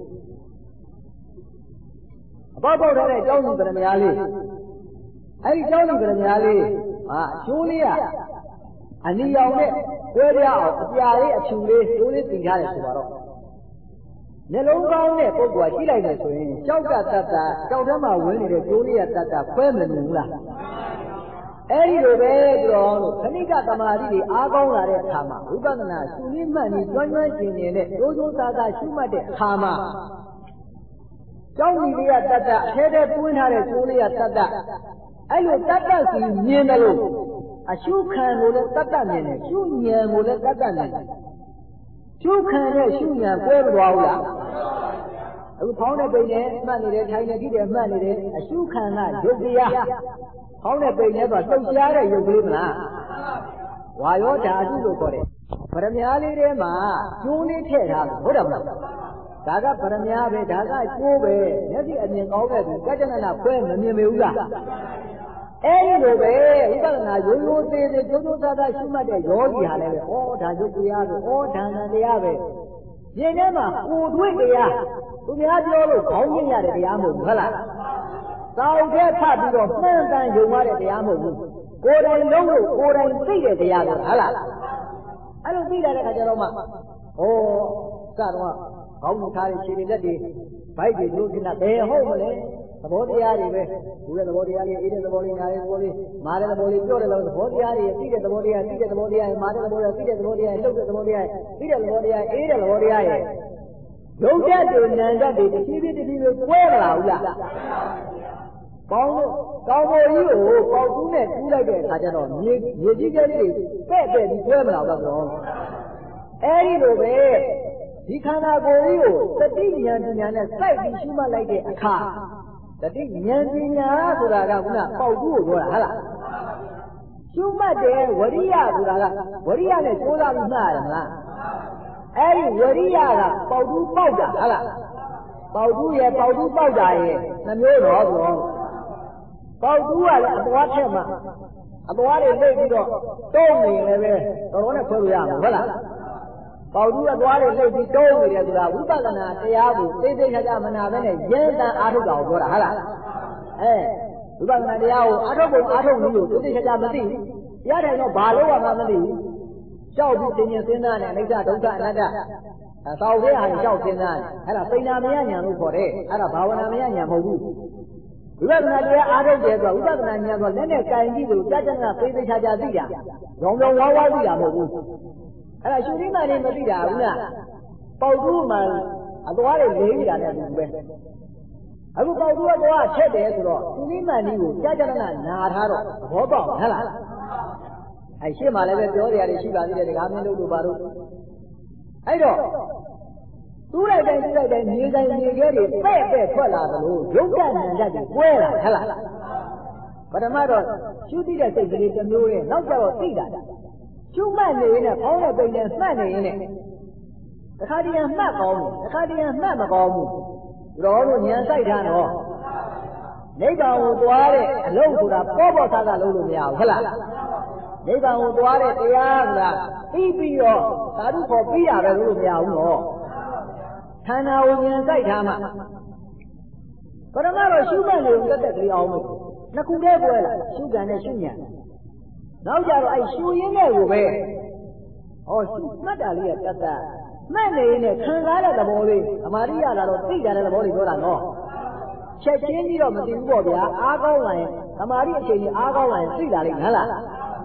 အပေါက်ပေါက်ထားတဲ့ကြောက်လူကရမလေးအဲ့ဒီကြောက်လူကရမလေးအကျိုးလေးကအနီရောင်နဲ့တွဲပြအောင်အပြာလေးအဖြူလေးကျိုးလေးတည်ထားတယ်ဆိုပါတော့နှလုံးကောင်းတဲ့ပုဂ္ဂိုလ်ကရှိလိုက်တယ်ဆိုရင်ကြောက်ကတတ်တာကြောက်ထဲမှာဝင်နေတဲ့ကျိုးလေးကတတ်တာခွဲမလို့ဘူးလားအဲ့ဒီလိုပဲပြောလို့ခဏိကသမာဓိတွေအားကောင်းလာတဲ့အခါမှာဝိပဿနာရှုနည်းမှတ်ပြီးကျွမ်းကျွမ်းကျင်ကျင်နဲ့ရိုးရိုးသားသားရှုမှတ်တဲ့အခါမှာကြောက်ကြီးလေးကတတ်တာအထဲထဲတွင်းထားတဲ့ကျိုးလေးကတတ်တာအဲ့လိုတတ်တတ်စီမြင်တယ်လို့အရှုခံကိုလည်းတတ်တတ်မြင်တယ်ရှုဉဏ်ကိုလည်းတတ်တတ်မြင်တယ်ရှုခံတဲ့ရှုဉဏ်ကွဲမသွားဘူးလားအခုဖောင်းတဲ့ပိန်နဲ့မှတ်နေတယ်ထိုင်နေကြည့်တယ်မှတ်နေတယ်အရှုခံကရုပ်တရားဖောင်းတဲ့ပိန်နဲ့ဆိုလှုပ်ရှားတဲ့ရုပ်ကလေးမလားဝါယောဓာတုလို့ခေါ်တယ်ဗရမ ्या လေးထဲမှာကျိုးလေးထည့်ထားတယ်ဟုတ်တယ်မလားဒါကဗရမ ्या ပဲဒါကကျိုးပဲမျက်စိအမြင်ကောင်းတဲ့သူကကြနနာဖွဲမမြင်မေဘူးလားအဲ့ဒီလိုပဲဝိပဿနာရိုးရိုးသေးသေးကျိုးကျိုးသားသားရှုမှတ်တဲ့ယောဂီဟာလည်းပဲဩဒါရုပ်တရားပဲဩဒါနတရားပဲဉာဏ်ထဲမှာကိုယ်တွေ့တရားသူများပြောလို့ခေါင်းကျင်ရတဲ့တရားမဟုတ်ဘူးဟုတ်လားသာဝတ္ထထပြီးတော့မှန်တန်ယုံရတဲ့တရားမဟုတ်ဘူးကိုယ်တိုင်လုံးလို့ကိုယ်တိုင်သိတဲ့တရားပဲဟုတ်လားအဲ့လိုသိလာတဲ့ခါကျတော့မှစတော့ခေါင်းထားတဲ့ခြေတွေလက်တွေဗိုက်တွေတို့ကဘယ်ဟုတ်မလဲသဘောတရားတွေပဲဘူးတဲ့သဘောတရားလေးအေးတဲ့သဘောလေးနားတဲ့သဘောလေးမာတဲ့သဘောလေးပြောတဲ့သဘောတရားတွေသိတဲ့သဘောတရားသိတဲ့သဘောတရားမာတဲ့သဘောတရားသိတဲ့သဘောတရားလှုပ်တဲ့သဘောတရားသိတဲ့သဘောတရားအေးတဲ့သဘောတရားရဲ့ဒုက္ခတွေနံတတ်တွေတဖြည်းဖြည်းကွဲမလာဘူးလားကောင်းဖို့ကြီးကိုပေါက်တူးနဲ့တူးလိုက်တဲ့အခါကျတော့မြေကြီးကျဲလေးပဲ့ပြီးကွဲမလာဘူးတော့အဲ့ဒီလိုပဲဒီခန္ဓာကိုယ်ကြီးကိုတတိဉာဏ်ပညာနဲ့စိုက်ပြီးရှုမှတ်လိုက်တဲ့အခါတတိဉာဏ်ပညာဆိုတာကခုနပေါက်တူးကိုပြောတာဟုတ်လားရှုမှတ်တယ်ဝရိယဆိုတာကဝရိယနဲ့ကြိုးစားပြီးမှတ်ရတယ်မလားအဲ့ဒီဝရိယကပေါက်တူးပေါက်တာဟုတ်လားပေါက်တူးရဲ့ပေါက်တူးပေါက်တာရဲ့နှမျိုးတော့ပြောပေါက်တူးကလည်းအသွားထက်မှအသွားတွေလိမ့်ပြီးတော့တုံးနေလည်းပဲတော်နဲ့ခွဲလို့ရမှာဟုတ်လားပေါက်တူးကသွားတွေလိမ့်ပြီးတုံးနေတယ်ဆိုတာဝိပဿနာတရားကိုသိသိချာချာမနာဘဲနဲ့ရဲတန်အားထုတ်တာကိုပြောတာဟုတ်လားဝိပဿနာတရားကိုအားထုတ်ဖို့အားထုတ်လို့သိသိချာချာမသိဘူးတရားထိုင်တော့ဘာလို့မှမသိဘူးကြောက်ပြီးသင်ញစဉ်းစားနေအိဋ္ဌဒုက္ခအနတ္တသောက်တဲ့ဟာကြောက်စဉ်းစားနေအဲ့ဒါပိဏာမယဉာဏ်လို့ခေါ်တယ်အဲ့ဒါဘာဝနာမယဉာဏ်မဟုတ်ဘူးဝိပဿနာတရားအားထုတ်တယ်ဆိုဝိပဿနာဉာဏ်ဆိုလက်နဲ့ကင်ကြည့်လို့တက္ကနာသိသိချာချာသိတာရောင်ရောင်ဝါးဝါးသိတာမဟုတ်ဘူးအဲ့ဒါရှင်ဒီမှနေမသိတာဘူးလားပေါက်တူးမှအသွားတွေလိမ့်နေတာနဲ့တူပဲအခုပေါက်တူးကသွားချက်တယ်ဆိုတော့ရှင်ဒီမှနေကိုတက္ကနာနာထားတော့သဘောပေါက်ဟုတ်လားအဲ့ရှေ့မှာလည်းပဲပြောကြရတယ်ရှိပါသေးတယ်ဒကာမင်းတို့ဘာလို့အဲ့တော့တူးလိုက်တိုင်းမြေတိုင်းမြေခဲတွေပဲ့ထွက်လာသလိုရုပ်ကနံတတ်တွေကွဲလာဟဲ့လားပထမတော့ရှုသိတဲ့စိတ်ကလေးတစ်မျိုးနဲ့နောက်ကျတော့သိတာရှုမှတ်နေရင်နဲ့ဖောင်းတဲ့ပိန်နဲ့မှတ်နေရင်နဲ့တခါတည်းမှတ်ကောင်းဘူးတခါတည်းမှတ်မကောင်းဘူးတော်တို့ဉာဏ်စိုက်ထားတော့နိဗ္ဗာန်ကိုသွားတဲ့အလုံးဆိုတာပေါ့ဆာလုံးလို့မရဘူးဟဲ့လားနိဗ္ဗာန်ကိုသွားတဲ့တရားဆိုတာပြီးတော့သာဓုခေါ်ပြီးတာပဲလို့မရဘူးနော်ခန္ဓာကိုဉာဏ်စိုက်ထားမှပရမတော့ရှုမှတ်နေတက်ကလေးအောင်လို့နှစ်ခုတည်းပွဲလာရှုကံနဲ့ရှုဉာဏ်နောက်ကြတော့အဲ့ရှုရင်းနဲ့ကိုပဲရှုမှတ်တာလေးကတတ်မှတ်နေရင်လည်းခံစားတဲ့သဘောလေးအမာရိယလာတော့သိကြတဲ့သဘောလေးပြောတာနော်ချက်ချင်းပြီးတော့မသိဘူးပေါ့ဗျာအားကောင်းလာရင်အမာရိအချိန်ကြီးအားကောင်းလာရင်သိလာလိမ့်မယ်ဟုတ်လား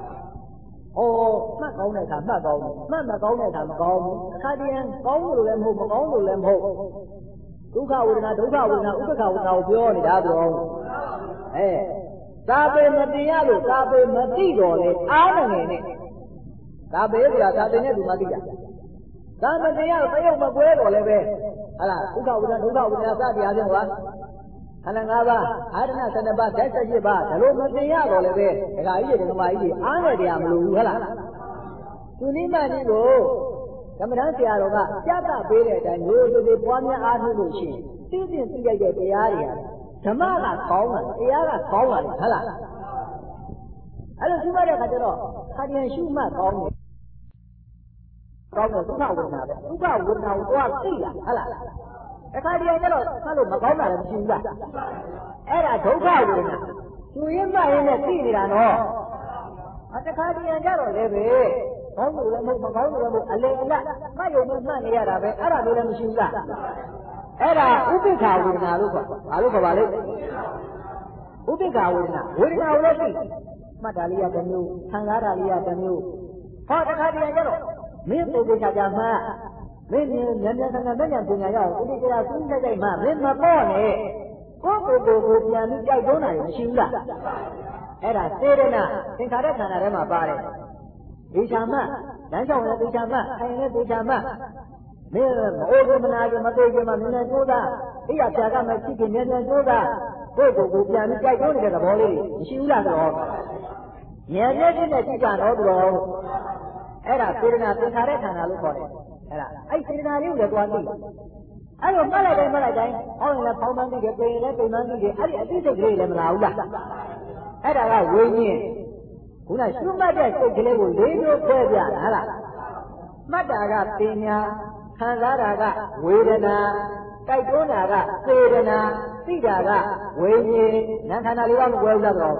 မှတ်ကောင်းတဲ့အခါမှတ်ကောင်းတယ်မှတ်မကောင်းတဲ့အခါမကောင်းဘူးအခါတည်းကောင်းလို့လည်းမဟုတ်မကောင်းလို့လည်းမဟုတ်ဒုက္ခဝေဒနာဒုက္ခဝေဒနာဥပ္ပခဝေဒနာကိုပြောနေတာပြောသာပေမတင်ရလို့သာပေမသိတော့လေအားနေနဲ့သာပေဆိုတာသာပေနဲ့သူမသိတာသာမတင်ရတော့တရုပ်မကွဲတော့လည်းပဲဟလားဥပ္ပခဝေဒနာဒုက္ခဝေဒနာစသည်အားဖြင့်ကွာခန္ဓာ၅ပါးအာရဏ12ပါးဓာတ်17ပါးဒါလိုမတင်ရတော့လည်းပဲဒကာကြီးတွေဒကာမကြီးတွေအားနဲ့တရားမလို့ဘူးဟဲ့လားသူနိမကြီးကိုဒ
ကမ္မဋ္ဌာန်းဆရာတော်ကပြသပေးတဲ့အတိုင်းမျိုးစုတွေပွားများအားထုတ်လို့ရှိရင်သိသိသိလိုက်တဲ့တရားတွေဟာဓမ္မကကောင်းတာတရားကကောင်းတာလေဟုတ်လားအဲ့လိုရှုမှတ်တဲ့အခါကျတော့ခါပြန်ရှုမှတ်ကောင်းတယ်ကောင်းတဲ့ဒုက္ခဝေဒနာပဲဒုက္ခဝေဒနာကိုသွားသိတာဟုတ်လားအခါပြန်ကျတော့ဆက်လို့မကောင်းတာလည်းမရှိဘူးလားအဲ့ဒါဒုက္ခဝေဒနာသူရင်းမှရင်းနဲ့သိနေတာနော်အခါပြန်ကျတော့လည်းပဲကောင်းလို့လည်းမဟုတ်မကောင်းလို့လည်းမဟုတ်အလေအလတ်မှတ်ရုံနဲ့မှတ်နေရတာပဲအဲ့ဒါမျိုးလည်းမရှိဘူးလားအဲ့ဒါဥပိ္ပခာဝေဒနာလို့ခေါ်ဘာလို့ခေါ်ပါလဲဥပိ္ပခာဝေဒနာကိုလည်းသိမှတ်တာလေးရတစ်မျိုးခံစားတာလေးရတစ်မျိုးဟောတခါတည်းကျတော့မင်းပုံချာချာမှမင်းဉာဏ်ဉာဏ်ဆန္ဒဉာဏ်ပညာရအောင်ဥပိ္ပခာသုံးကြိုက်မှမင်းမပေါ့နဲ့ကိုပြန်ပြီးကြိုက်သုံးတာမရှိဘူးလားအဲ့ဒါစေရနာသင်္ခါရခန္ဓာထဲမှာပါတယ်ဒေချာမလမ်းလျှောက်တဲ့ဒေချာမခိုင်တဲ့ဒေချာမမင်းမအိုးကမနာကမသိကြမှာမင်းနဲ့ကြိုးစားအိယာဖြာကမှရှိခင်မြန်မြန်ကြိုးစားကိုယ့်ကိုယ်ပြန်ပြီးကြိုက်သုံးနေတဲ့သဘောလေးမရှိဘူးလားတော့ဉာဏ်နဲ့သိတဲ့ကြည့်ကြတော့သူတော်အဲ့ဒါစေရနာသင်္ခါရခန္ဓာလို့ခေါ်တယ်အဲ့ဒါအဲ့စေရနာလေးကိုလည်းတွားသိအဲ့လိုမှတ်လိုက်တိုင်းဟောရင်လည်းဖောင်းမှန်းသိတယ်ပြင်ရင်လည်းပြင်မှန်းသိတယ်အဲ့ဒီအသိစိတ်ကလေးလည်းမလာဘူးလားအဲ့ဒါကဝိညာဉ်ခုနရှုမှတ်တဲ့စိတ်ကလေးကိုလေးမျိုးခွဲပြတာဟုတ်လားမှတ်တာကပညာခံစားတာကဝေဒနာတိုက်တွန်းတာကစေဒနာသိတာကဝိညာဉ်နာခန္ဓာလေးပါးကိုဝယ်ဥလားတော့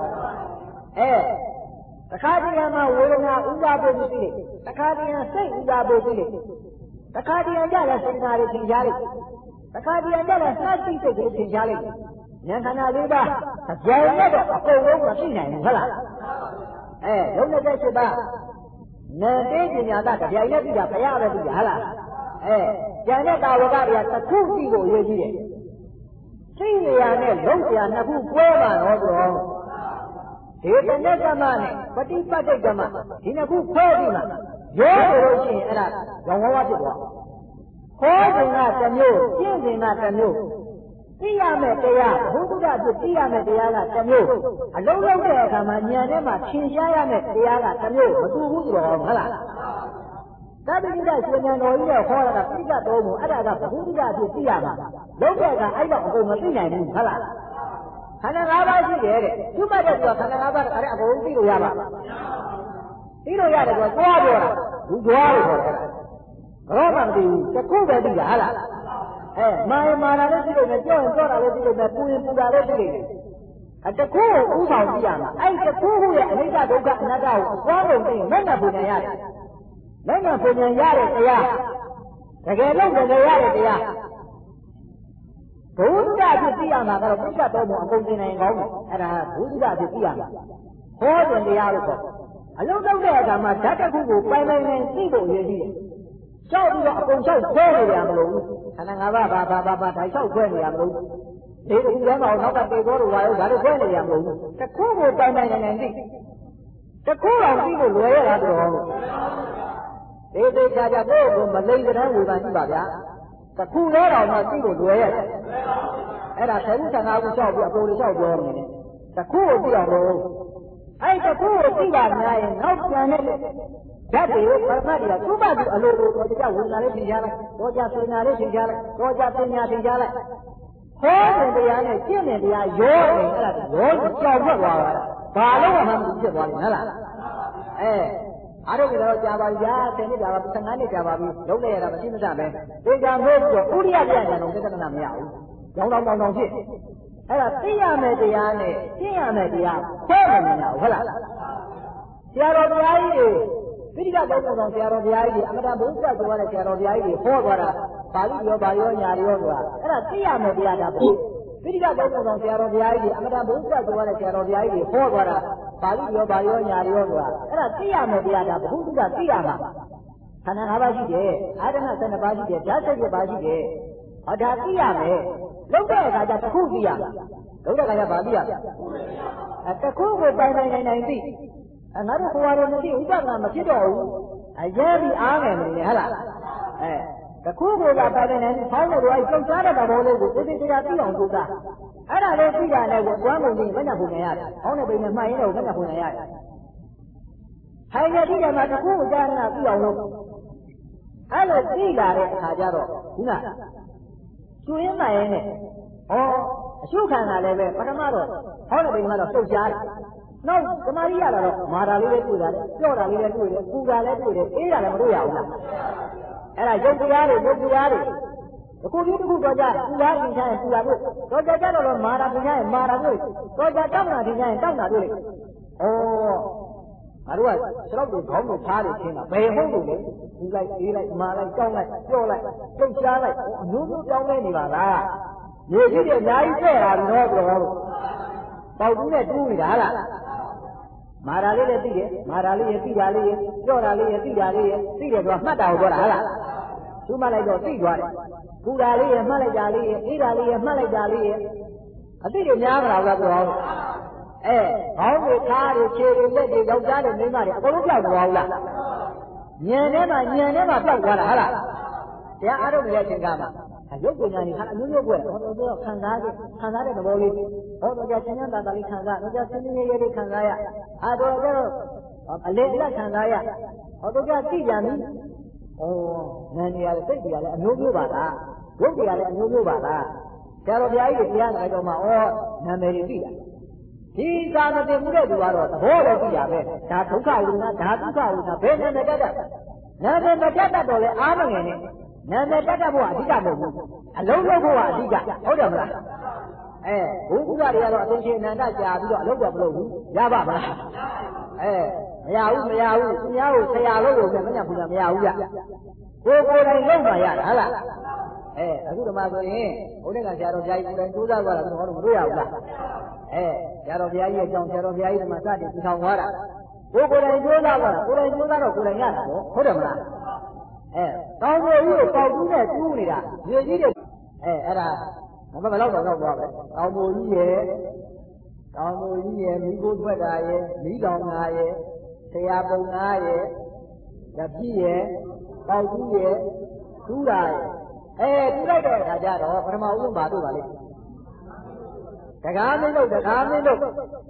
တခါတည်းမှာဝေဒနာဥပါပုသိတယ်တခါတည်းစိတ်ဥပါပုသိတယ်တခါတည်းကြလည်းစေဒနာတွေသင်ကြားလိုက်တခါတည်းကြလည်းနှသိစိတ်တွေသင်ကြားလိုက်ဉာဏ်ခန္ဓာလေးပါးကြံရတော့အကုန်လုံးမသိနိုင်ဘူးဟုတ်လားလုံး28ပါးနာတေပညာတကြိုင်နဲ့သိတာဘုရားပဲသိတာဟုတ်လားကျန်တဲ့တာဝကတွေကတစ်ခုသိဖို့အရေးကြီးတယ်သိနေရနဲ့လုံးစရာနှစ်ခုကွဲပါတော့ဆိုတော့ဒေသနဲ့ကမ္မနဲ့ပฏิပတ်တိတ်ကမ္မဒီနှစ်ခုခွဲပြီးမှရောလို့ရှိရင်အဲ့ဒါရောင်ဝါးဝါးဖြစ်သွားခေါ်စဉ်ကတစ်မျိုးကျင့်စဉ်ကတစ်မျိုးသိရမယ်တရားဘုဒ္ဓကဖြစ်သိရမယ်တရားကတစ်မျိုးအလုံးလုံးတဲ့အခါမှာဉာဏ်ထဲမှာသင်ရှားရမယ်တရားကတစ်မျိုးမတူဘူးဆိုတော့ဟုတ်လားသဗ္ဗညုတရှင်ဉာဏ်တော်ကြီးနဲ့ခေါ်တာကပြိတ္တတော်ကိုအဲ့ဒါကဘုဒ္ဓကဖြစ်သိရမှာလုံးတဲ့အခါအဲ့တော့အကုန်မသိနိုင်ဘူးဟုတ်လားခန္ဓာ၅ပါးရှိတယ်တဲ့သူ့ဘက်တဲ့သူကခန္ဓာ၅ပါးအဲ့ဒါအကုန်သိလို့ရပါသိလို့ရတယ်ကွာသွားပြောတာဘူးသွားလို့ခေါ်တယ်ဘာမှမသိဘူးတစ်ခုပဲသိတာဟုတ်လားမာနာလည်းသိလို့နဲ့ကြောက်ရင်ကြောက်တာလည်းသိလို့နဲ့ပူရင်ပူတာလည်းသိလို့နဲ့တခုကိုဥဆောင်ကြည့်ရမှာအဲ့တခုခုရဲ့အနိစ္စဒုက္ခအနတ္တကိုအသွားလို့သိရင်လက်နဲ့ပူနေရတယ်လက်နဲ့ပူနေရတဲ့တရားတကယ်လို့တကယ်ရတဲ့တရားဘုရားဖြစ်သိရမှာကတော့ပြိတ္တတော်ကိုအကုန်သိနိုင်ကောင်းတယ်အဲ့ဒါဘုရားဖြစ်သိရမှာဟောတဲ့တရားလို့ပေါ့အလုံးလုံးတဲ့အခါမှာဓာတ်တစ်ခုကိုပိုင်ပိုင်နဲ့သိဖို့ရည်ကြီးတယ်လျှောက်ပြီးတော့အကုန်လျှောက်ခွဲနေရမလို့ခန္ဓာ၅ပါးဘာဓာတ်လျှောက်ခွဲနေရမလို့ဒီလိုလမ်းမှာနောက်ကတေတော်တို့ဝါရောဒါတို့ခွဲနေရမလို့တစ်ခုကိုပိုင်ပိုင်နဲ့သိတစ်ခုအောင်သိဖို့လွယ်ရတာတော့သေးချာချာကိုယ့်ကိုမလိမ့်တဲ့ဝေဘာရှိပါဗျာတစ်ခုလဲတော်မှသိဖို့လွယ်ရတယ်အဲ့ဒါ10ခု15ခုလျှောက်ပြီးအကုန်လျှောက်ပြောနေတယ်တစ်ခုကိုသိအောင်လို့အဲ့တစ်ခုကိုသိပါများရင်နောက်ပြန်တဲ့ဓာတ်တွေပရမတ်တွေကသူ့ဘက်ကအလိုလိုတော့ကြဝိညာဉ်လေးသင်ကြားလိုက်တော့ကြစေနာလေးသင်ကြားလိုက်တော့ကြပညာသင်ကြားလိုက်ဟောတဲ့တရားနဲ့ကျင့်တဲ့တရားရောနေအဲ့ဒါရောကြောက်ထွက်သွားတာဘာလို့မှမဖြစ်သွားလဲဟုတ်လားအားတို့ကတော့ကြာပါပြီ10နှစ်ကြာပါပြီ15နှစ်ကြာပါပြီလုံးလိုက်ရတာမရှိမစပဲသေချာမို့ပြီးတော့ဥရိယတရားညာတော့သက္ကနာမရဘူးကြောင်းတောင်ဖြစ်အဲ့ဒါသိရမယ်တရားနဲ့ကျင့်ရမယ်တရားခွဲမနေရဘူးဟုတ်လားဆရာတော်ဘုရားကြီးတွေပိဋကသုံးဆောင်ဆရာတော်ဘုရားကြီးအမတန်ဘုရားဆိုရတဲ့ဆရာတော်ဘုရားကြီးတွေဟောသွားတာပါဠိရောဗာရောညာရောဆိုတာအဲ့ဒါသိရမယ်တရားဒါပေါ့ပိဋကသုံးဆောင်ဆရာတော်ဘုရားကြီးအမတန်ဘုရားဆိုရတဲ့ဆရာတော်ဘုရားကြီးတွေဟောသွားတာပါဠိရောဗာရောညာရောဆိုတာအဲ့ဒါသိရမယ်တရားဒါဘုရားသိရမှာခန္ဓာ၅ပါးရှိတယ်အာရဏ12ပါးရှိတယ်ဓာတ်7ပါးရှိတယ်ဟောဒါသိရမယ်လုံးတဲ့အခါကျတစ်ခုသိရလုံးတဲ့အခါကျဗာသိရတစ်ခုကိုပိုင်နိုင်သိငါတို့ဘဝတော်မသိဥပဒနာမဖြစ်တော့ဘူးအရေးပြီးအားမယ်မနေဟဟလားတခုကိုကပိုင်နိုင်ဖောင်းလို့အဲ့ကြောက်စားတဲ့သဘောလေးကိုသိသိတရားသိအောင်ကြိုးစားအဲ့ဒါလေးသိတာလည်းကိုကျွမ်းကုန်ပြီးမနှက်ဖို့နေရတယ်။ဟောင်းတဲ့ပိန်နဲ့မှိုင်းတော့မနှက်ဖို့နေရတယ်။ထိုင်ရတဲ့ဒီကမှာတခုကိုကြားနေတာသိအောင်လို့အဲ့လိုသိလာတဲ့အခါကျတော့ခုနကျွင်းမှရင်နဲ့အရှုခံတာလည်းပဲပထမတော့ဟောတဲ့ဘိကတော့ပြုတ်ရှားတယ်နောက်သမာဓိရတာတော့မာတာလေးလည်းတွေ့ရတယ်ကြော့တာလေးလည်းတွေ့တယ်ပူတာလည်းတွေ့တယ်အေးတာလည်းမတွေ့ရဘူးလားအဲ့ဒါရုပ်တရားတွေအခုဒီတစ်ခုတော့ကြပူတာသင်္ချာရင်ပူတာတွေ့တော့ကြတော့မာတာသင်္ချာရင်မာတာတွေ့တော့ကြတောက်တာသင်္ချာရင်တောက်တာတွေ့လေငါတို့ကခြေထောက်တွေခေါင်းတွေဖားတွေခင်းတာဘယ်ဟုတ်လို့လဲပူလိုက်အေးလိုက်မာလိုက်ကြောက်လိုက်ကြော့လိုက်ပြုတ်ရှားလိုက်အမျိုးမျိုးကြောင်းနေနေပါလားရေကြီးတွေအများကြီးတဲ့တာတော့ဘယ်လိုပေါက်တူးနဲ့တူးနေတာဟာလားမာတာလေးလည်းသိတယ်မာတာလေးရဲ့သိတာလေးရဲ့ကြော့တာလေးရဲ့သိတာလေးရဲ့သိတယ်ဆိုတော့မှတ်တာကိုပြောတာဟာလားသူမှလိုက်တော့သိသွားတယ်ပူတာလေးရဲ့မှတ်လိုက်တာလေးရဲ့အေးတာလေးရဲ့မှတ်လိုက်တာလေးရဲ့အသိတွေများမလားပြောခေါင်းတွေခါးတွေခြေတွေလက်တွေယောက်ျားတွေမိန်းမတွေအကုန်လုံးပြောက်သွားဘူးလားညံထဲမှာပြောက်သွားတာဟာလားတရားအားထုတ်နေတဲ့အချိန်ကမှရုပ်ပညာကြီးခါအမျိုးမျိုးကွယ်ဟောတော့ခံစားတဲ့သဘောလေးဟောတော့ကြာချင်းချင်းတာတာလေးခံစားတော့ကြာစင်းရဲရဲလေးခံစားရတော့ကျတော့အလေလက်ခံစားရဟောတော့ကြာသိကြပြီနာနေရတယ်စိတ်တွေလည်းအမျိုးမျိုးပါလားရုပ်တွေကလည်းအမျိုးမျိုးပါလားဆရာတော်ဘုရားကြီးတရားနာတော်မှာနာမည်တွေသိတာဒီသာမတင်မှုတဲ့သူကတော့သဘောလည်းသိရပဲဒါဒုက္ခဝိနာဒါဒုက္ခဝိနာဘယ်နာမည်တက်တတ်နာမည်မတက်တတ်တော့လေအားမငယ်နဲ့နာမည်တက်တတ်ဖို့အဓိကမဟုတ်ဘူးအလုံးလုံးဖို့ကအဓိကဟုတ်တယ်မလားဘုရားတွေကတော့အသင်္ချေနန္ဒကြာပြီးတော့အလုပ်တော့မလုပ်ဘူးရပါမလားမရဘူးသူများကိုဆရာလို့လည်းမညံ့ဘူးလားမရဘူးကြကိုယ်တိုင်လုံးမှရတာဟုတ်လားအခုဒီမှာဆိုရင်ဘုရားကဆရာတော်ဘုရားကြီးကိုယ်တိုင်ကြိုးစားသွားတာကျွန်တော်တို့မတွေ့ရဘူးလားဆရာတော်ဘုရားကြီးရဲ့အကြောင်းဆရာတော်ဘုရားကြီးကမှစတင်ထူထောင်သွားတာကိုယ်တိုင်ကြိုးစားသွားတာကိုယ်တိုင်ကြိုးစားတော့ကိုယ်တိုင်ရတာပေါ့ဟုတ်တယ်မလားတောင်းပေါ်ကြီးကိုပေါက်တူးနဲ့တူးနေတာရေကြီးတွေအဲ့ဒါဘယ်လောက်တော့သွားပဲတောင်းပေါ်ကြီးရဲ့မိကိုထွက်တာရဲ့မိတောင်ငါရဲ့ဆရာပုံငါရဲ့တပြည့်ရဲ့ပေါက်တူးရဲ့တူးတာရဲ့တူးလိုက်တဲ့အခါကျတော့ပထမဦးဆုံးပါတို့ပါလေတကားမင်းတို့တကားကိုမင်းတို့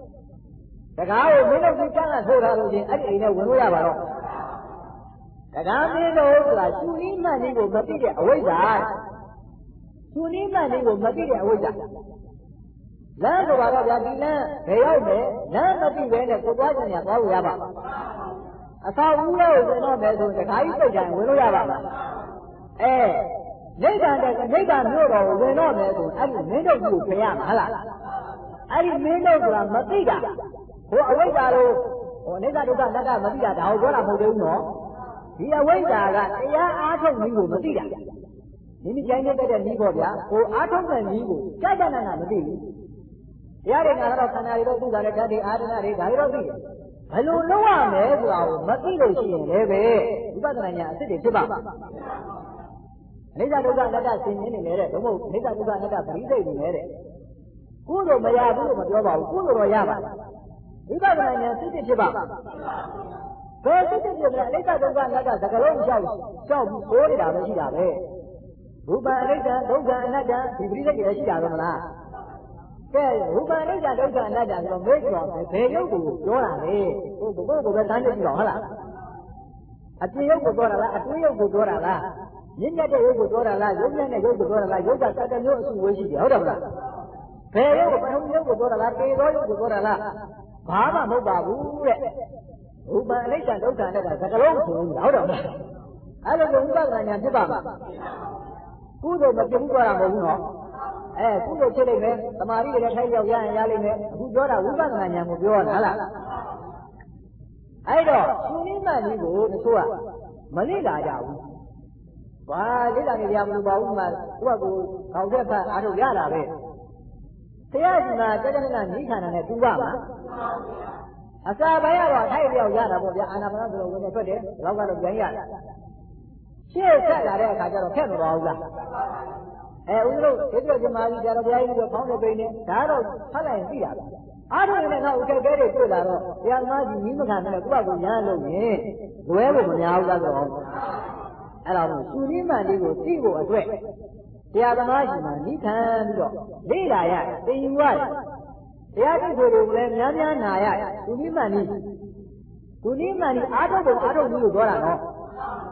ဒီကျမ်းကဆိုထားလို့ချင်းအဲ့ဒီအိမ်နဲ့ဝင်လို့ရပါတော့တကားမင်းတို့ဆိုတာရှင်နိမတ်နည်းကိုမသိတဲ့အဝိဇ္ဇာရှင်နိမတ်နည်းကိုမသိတဲ့အဝိဇ္ဇာလမ်းဆိုပါတော့ဗျာဒီလမ်းဘယ်ရောက်မယ်လမ်းမသိဘဲနဲ့ကိုသွားကြညာသွားလို့ရပါအသာဦးလို့ဝင်တော့မယ်ဆိုတကားကြီးစိတ်တိုင်းဝင်လို့ရပါလားနိဗ္ဗာန်မြို့တော်ကိုဝင်တော့မယ်ဆိုအဲ့ဒီမင်းတို့ကိုဖယ်ရမှာဟလားအဲ့ဒီမင်းတို့ဆိုတာမသိတာဟိုအဝိဇ္ဇာလို့အနိစ္စဒုက္ခအနတ္တမသိတာဒါကိုပြောတာမဟုတ်သေးဘူးနော်ဒီအဝိဇ္ဇာကတရားအားထုတ်နည်းကိုမသိတာမိကြိုင်းနေတဲ့နည်းပေါ့ဗျာဟိုအားထုတ်တဲ့နည်းကိုကြနာမသိဘူးတရားတွေကတော့ခန္ဓာတွေတော့သူ့ကလည်းဓာတ်တွေအာရဏတွေဒါတွေတော့သိတယ်ဘယ်လိုလုပ်ရမလဲဆိုတာကိုမသိလို့ရှိရင်လည်းပဲဝိပဿနာဉာဏ်အစစ်တွေဖြစ်ပါအနိစ္စဒုက္ခအနတ္တဆင်ញင်းနေတယ်ဘုမဟုတ်အနိစ္စဒုက္ခအနတ္တပရိသေနေတယ်ကုသိုလ်မရဘူးလို့မပြောပါဘူးကုသိုလ်တော့ရပါဝိပဿနာဉာဏ်စစ်စစ်ဖြစ်ပါဘယ်စစ်စစ်ဖြစ်လဲအနိစ္စဒုက္ခအနတ္တသကလုံးကြောက်ပြီးဆိုးနေတာပဲရှိတာပဲရူပအနိစ္စဒုက္ခအနတ္တဒီပရိသေတွေရှိတာတော့မလားကဲရူပအနိစ္စဒုက္ခအနတ္တဆိုတော့မေ့ကျော်ဘယ်ရုပ်ကိုပြောတာလဲကိုပဲတန်းကြည့်တော့ဟုတ်လားအပြင်ရုပ်ကိုပြောတာလားအတွင်းရုပ်ကိုပြောတာလားမြင့်မြတ်တဲ့ရုပ်ကိုပြောတာလားရုပ်မြတ်တဲ့ရုပ်ကိုပြောတာလားရုပ်ကစတဲ့မျိုးအစုဝေးရှိတယ်ဟုတ်တယ်မလားဘယ်ရုပ်ပထမရုပ်ကိုပြောတာလားပေသောရုပ်ကိုပြောတာလားဘာမှမဟုတ်ပါဘူးတဲ့ရူပအနိစ္စဒုက္ခအနတ္တသကလုံးဆိုနေတာဟုတ်တယ်မလားအဲ့လိုကိုဝိပဿနာဉာဏ်ဖြစ်ပါမှာကုသိုလ်မပြုတ်သွားတာမဟုတ်ဘူးနော်ကုသိုလ်ဖြစ်လိမ့်မယ်သမာဓိတွေလည်းထိုက်ရောက်ရရင်ရလိမ့်မယ်အခုပြောတာဝိပဿနာဉာဏ်ကိုပြောတာလားအဲ့တော့ရှင်နိမတ်ကြီးကိုတချို့ကမလေ့လာကြဘူးဘာလေ့လာနေကြမလို့ပါဘူးမှသူကကိုခေါက်တဲ့ဖတ်အားထုတ်ရတာပဲတရားရှင်ကတက္ကနနိခန္ဓာနဲ့တူပါမှာအစာပိုင်းကတော့ထိုက်ရောက်ရတာပေါ့ဗျာအာနာပါနဆိုတော့ဝင်နေထွက်တယ်လောက်ကတော့ပြန်ရတယ်ရှေ့ဆက်လာတဲ့အခါကျတော့ဖက်မသွားဘူးလားဦးတို့ဒီလိုဒီမာကြီးကြတော့ဘုရားကြီးတို့ဖောင်းတဲ့ပိန်းနဲ့ဒါတော့ဖတ်လိုက်ရင်သိတာပဲအားထုတ်ရင်လည်းငါဥထိုက်ခဲတွေတွေ့လာတော့ဘုရားသမားကြီးနီးမခံနဲ့ကိုယ့်ကိုရမ်းလို့ရင်လွဲဖို့မများဘူးလားဆိုတော့အဲ့တော့သူနိမတ်လေးကိုသိဖို့အတွက်တရားသမားကြီးမှာနိခံပြီးတော့လေ့လာရသင်ယူရတယ်တရားသိဖို့ကိုလည်းများများနာရသူနိမတ်လေးအားထုတ်ဖို့အားထုတ်လို့ပြောတာနော်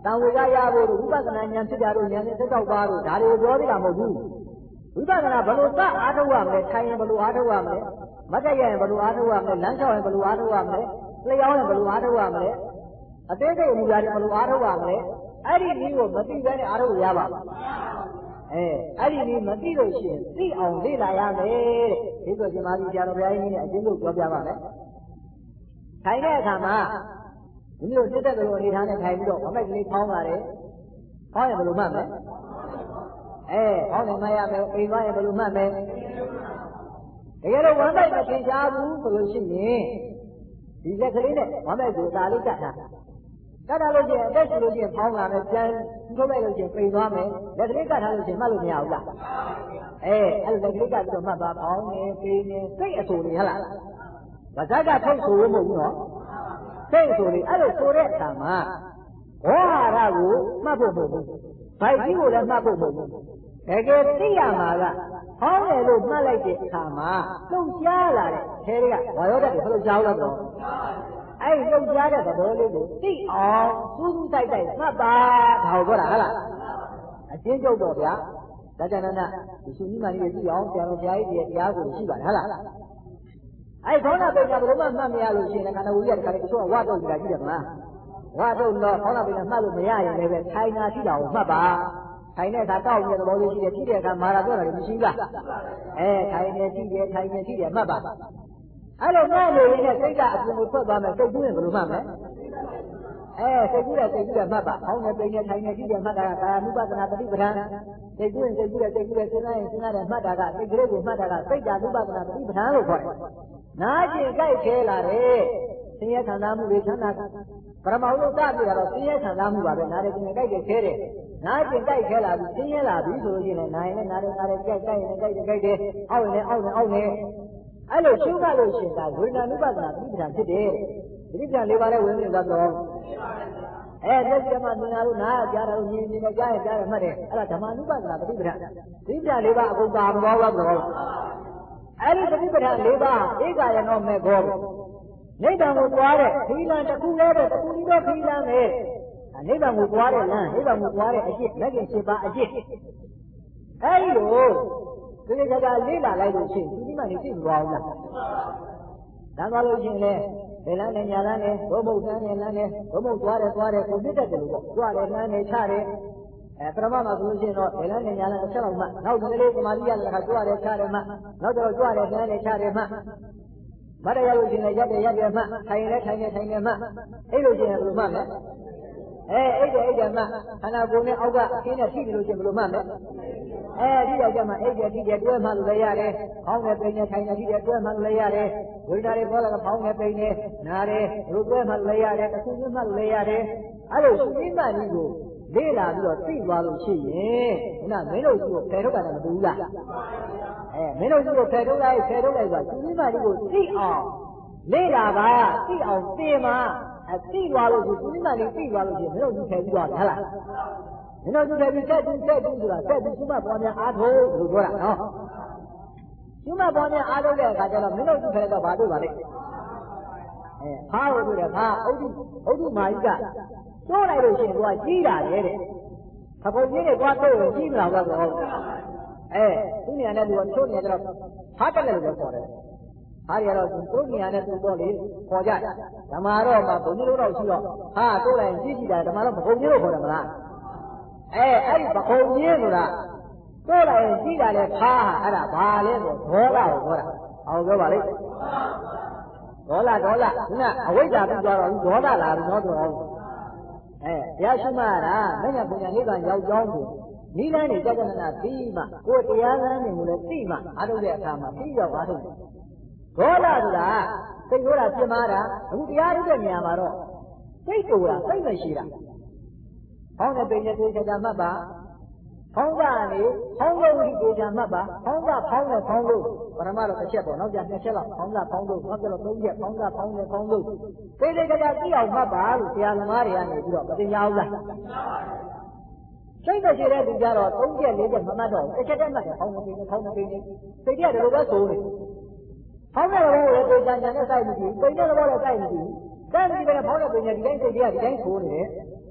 တန်ဝေကရဖို့ဝိပဿနာဉာဏ်ဖြစ်တာတို့ဉာဏ်နဲ့16ပါးတို့ဒါတွေပြောသေးတာမဟုတ်ဘူးဝိပဿနာဘယ်လိုစအားထုတ်ရမလဲထိုင်ရင်ဘယ်လိုအားထုတ်ရမလဲမတ်တက်ရရင်ဘယ်လိုအားထုတ်ရမလဲလမ်းလျှောက်ရင်ဘယ်လိုအားထုတ်ရမလဲလျှောက်ရင်ဘယ်လိုအားထုတ်ရမလဲအသေးစိတ်အမူအရာတွေဘယ်လိုအားထုတ်ရမလဲအဲ့ဒီနည်းကိုမသိဘဲနဲ့အားထုတ်ရပါအဲ့ဒီနည်းမသိလို့ရှိရင်သိအောင်လေ့လာရမယ်တဲ့ဒီဆိုရှင်မာသီဆရာတော်ဘုရားကြီးနဲ့အကျဉ်းချုပ်ပြောပြပါမယ်ထိုင်တဲ့အခါမှာဒီလိုတက်တဲ့လိုအနေထားနဲ့ထိုင်ပြီးတော့ဝမိုက်ကလေးဖောင်းလာတယ်ဖောင်းရင်ဘယ်လိုမှတ်မလဲဖောင်းရင်မှတ်ရမယ်အိမ်သွားရင်ဘယ်လိုမှတ်မလဲတကယ်လို့ဝမိုက်မသင်ရှားဘူးဆိုလို့ရှိရင်ဒီလက်ကလေးနဲ့ဝမိုက်ကိုဒါလေးကတ်ထားကတ်ထားလို့ရှိရင်အသက်ရှင်လို့ရှိရင်ဖောင်းလာမယ်ပြန်ထုတ်လိုက်လို့ရှိရင်ပိန်သွားမယ်လက်ကလေးကတ်ထားလို့ရှိရင်မှတ်လို့မရဘူးလားအဲ့လက်ကလေးကတ်ပြီးတော့မှတ်ပါဖောင်းနေပိန်နေစိတ်အဆူနေဟလားဗဇက်ကထုတ်ဆိုလို့မဟုတ်ဘူးနော်စိတ်ဆိုလေအဲ့လိုဆိုတဲ့အခါမှာဝါဟာရကိုမှတ်ဖို့မဟုတ်ဘူးဗိုက်ကြီးကိုလည်းမှတ်ဖို့မဟုတ်ဘူးတကယ်သိရမှာကဟောင်းတယ်လို့မှတ်လိုက်တဲ့အခါမှာလှုပ်ရှားလာတဲ့ခဲတွေကဝါရောတတ်တွေလှုပ်ရှားလို့တော့အဲ့လှုပ်ရှားတဲ့သဘောလေးကိုသိအောင်စူးစူးတိုက်တိုက်မှတ်ပါဒါကိုပြောတာဟုတ်လားအချင်းကျုပ်တော့ဗျာဒါကြနနာဒီရှင်ကြီးမကြီးကြည့်အောင်ဆရာတော်ဘုရားကြီးရဲ့တရားကိုရှိပါတယ်ဟုတ်လားအဲ့ခေါင်းနာပိန်ကဘယ်လိုမှမှတ်မရလို့ရှိရင်ခန္ဓာကိုယ်ကြီးကတခါတည်းတချို့ကဝါတော့ကြည့်တာကြည့်တယ်မလားဝါတော့တော့ခေါင်းနာပိန်ကမှတ်လို့မရရင်လည်းပဲထိုင်နာရှိတာကိုမှတ်ပါထိုင်တဲ့အခါတောက်နေတဲ့သဘောလေးရှိတယ်ကြည့်တဲ့အခါမာရာပြောတာလည်းမရှိဘူးလားထိုင်နေကြည့်တယ်ထိုင်နေကြည့်တယ်မှတ်ပါအဲ့လိုမှတ်လို့ရင်းနဲ့စိတ်ကအပြင်ကိုထွက်သွားမယ်စိတ်ကူးရင်ဘယ်လိုမှတ်မလဲစိတ်ကူးတယ်မှတ်ပါခေါင်းနဲ့ပိန်နဲ့ထိုင်နေကြည့်တယ်မှတ်တာကကာယ ानु ပဒနာတတိပဋ္ဌာန်စိတ်ကူးရင်စဉ်းစားရင်စဉ်းစားတယ်မှတ်တာကစိတ်ကလေးကိုမှတ်တာကစိတ်ဓာ ानु ပဒနာတတိပဋ္ဌာန်လို့ခေါ်တယ်နာကျင်ကြိုက်ခဲလာတယ်ဆင်းရဲခံစားမှုတွေချမ်းသာပရမဟုလို့စပြတာတော့ဆင်းရဲခံစားမှုပါပဲနားတယ်ကျင်ကြိုက်တယ်ခဲတယ်နာကျင်ကြိုက်ခဲလာပြီးဆင်းရဲလာပြီဆိုလို့ရှိရင်နာရင်လည်းနားတယ်ကြိုက်ရင်လည်းကြိုက်တယ်အောက်ရင်လည်းအောက်နေအဲ့လိုရှုမှတ်လို့ရှိရင်ဒါဝိညာဉ် ानु ပဒနာတတိပဋ္ဌာန်ဖြစ်တယ်တတိပဋ္ဌာန်၄ပါးနဲ့ဝင်နေသွားတော့လက်ရှိမှသင်္ဃာတို့နားကြားတာလို့မြင်နေကြားရင်ကြားတယ်မှတ်တယ်အဲ့ဒါဓမ္မ ानु ပဒနာတတိပဋ္ဌာန်တတိပဋ္ဌာန်၄ပါးအကုန်ပါမသွားဘူးတော့အဲ့ဒီတတိပဋ္ဌာန်၄ပါးဧကယနောမေဘောနိဗ္ဗာန်ကိုသွားတဲ့ခီးလန်းတစ်ခုလည်းပဲတစ်ခုကြီးတော့ခီးလန်းပဲနိဗ္ဗာန်ကိုသွားတဲ့လမ်းနိဗ္ဗာန်ကိုသွားတဲ့အကျင့်လက်ကျင့်7ပါးအကျင့်အဲ့ဒီလိုဒီလိုကြလေ့လာလိုက်လို့ရှိရင်ဒီမှနေသိမသွားဘူးလားဒါသွားလို့ရှိရင်လေဘယ်လမ်းနဲ့ညာလမ်းနဲ့ဘုံဘုံလမ်းနဲ့လမ်းနဲ့ဘုံဘုံသွားတယ်ကိုမြစ်တတ်တယ်လို့ပေါ့သွားတယ်လမ်းနဲ့ချတယ်ပရမမှာဆိုလို့ရှိရင်တော့ဘယ်လမ်းနဲ့ညာလမ်းအချက်လောက်မှနောက်ဒီလေးကမာတိရတဲ့ခါကြွတယ်ချတယ်မှနောက်တော့ကြွတယ်လမ်းနဲ့ချတယ်မှမတ်ရလို့ရှိရင်ရက်တယ်မှထိုင်လဲထိုင်နေမှအဲ့လိုရှိရင်ဘယ်လိုမှလဲအဲ့တယ်မှခန္ဓာကိုယ်နဲ့အောက်ကအင်းနဲ့ထိပြီလို့ရှိရင်ဘယ်လိုမှလဲဒီတော့ကျမှအဲ့တယ်တွဲမှလို့လည်းရတယ်။ခေါင်းနဲ့ပိန်နဲ့ထိုင်နေထိတယ်တွဲမှလို့လည်းရတယ်။ဝိညာဉ်တွေပေါ်လာကခေါင်းနဲ့ပိန်နဲ့နားတယ်ဘလို့တွဲမှလို့လည်းရတယ်တစ်ခုချင်းမှလို့လည်းရတယ်။အဲ့လိုရှိမှန်ကြီးကိုလေ့လာပြီးတော့သိသွားလို့ရှိရင်ခုနမင်းတို့ကိုဖယ်ထုတ်တာလည်းမတူဘူးလားမင်းတို့ကိုဖယ်ထုတ်လိုက်ဆိုရှင်မှန်ကြီးကိုသိအောင်လေ့လာပါသိအောင်သင်ပါသိသွားလို့ရှင်မှန်ကြီးသိသွားလို့ရှင်မင်းတို့ဖယ်ပြီးသွားတယ်ဟုတ်လားမင်းတို့ဖယ်ပြီးဆက်ပြီးဆိုတာဆက်ပြီးရှင်မှပေါ်များအားထုတ်လို့ပြောတာနော်ရှင်မှပေါ်များအားထုတ်တဲ့အခါကျတော့မင်းတို့ဖယ်တော့ဘာတွေ့ပါလဲဖားလို့ပြောတယ်ဖားဥဒ္ဓမာကြီးကတိုးလိုက်လို့ရှိရင်သူကကြီးတာလေတဲ့ခပုတ်ကြီးတွေသွားတိုးရင်ကြီးမလာဘူးတော့သူနေရာနဲ့သူကချိုးနေကြတော့ဖားတက်တယ်လို့ပြောတယ်ဟာရီကတော့သူနေရာနဲ့သူတော့လေခေါ်ကြဓမ္မတော့မှဘုံကြီးတို့တော့ရှိတော့ဟာတိုးလိုက်ရင်ကြီးတာဓမ္မတော့ဘုံကြီးတို့ခေါ်တယ်မလားအဲ့ဒီဘုံကြီးဆိုတာတိုးလိုက်ရင်ကြီးတာလေဖားအဲ့ဒါဘာလဲဆိုဒေါလာကိုခေါ်တာအောင်ပြောပါလိမ့်ဒေါလာခုနအဝိဇ္ဇာပြီးသွားတော့ဒေါသလာပြီနော်တော့တရားရှိမှတာမညာပညာနိဗ္ဗာန်ရောက်ကြောင်းကိုနိလန်းနေကြကြနာပြီးမှကိုယ်တရားလမ်းနေကိုလည်းသိမှအားထုတ်တဲ့အခါမှာပြီးရောက်အားထုတ်တယ်ဒေါသဆိုတာစိတ်ရိုးတာပြင်းမာတာအခုတရားထုတ်တဲ့နေရာမှာတော့စိတ်တူတာစိတ်မရှိတာဟောင်းတဲ့ပိန်နဲ့သိကြမှတ်ပါဟောင်းကနေဟောင်းလို့ဒီကိုကြမှတ်ပါဟောင်းကဖောင်းနဲ့ဖောင်းလို့ပရမတော့တစ်ချက်ပေါ့နောက်ကျ2ချက်လောက်ဟောင်းကဖောင်းလို့နောက်ကျတော့3ချက်ဟောင်းကဖောင်းနဲ့ဖောင်းလို့သိကြသိအောင်မှတ်ပါလို့ဆရာသမားတွေကနေပြီးတော့မသိညာဘူးလားစိတ်မရှိတဲ့သူကြတော့3ချက်4ချက်မမှတ်တော့တစ်ချက်တည်းမှတ်တယ်ဟောင်းနေစိတ်ကဒီလိုပဲဆိုနေဟောင်းတဲ့ဘောကိုလည်းသိကြညာနဲ့စိုက်မရှိပိန်တဲ့ဘောလည်းစိုက်မရှိစိုက်မရှိပဲဖောင်းတဲ့ပိန်နဲ့ဒီတိုင်းစိတ်တွေကဒီတိုင်းဆိုနေတယ်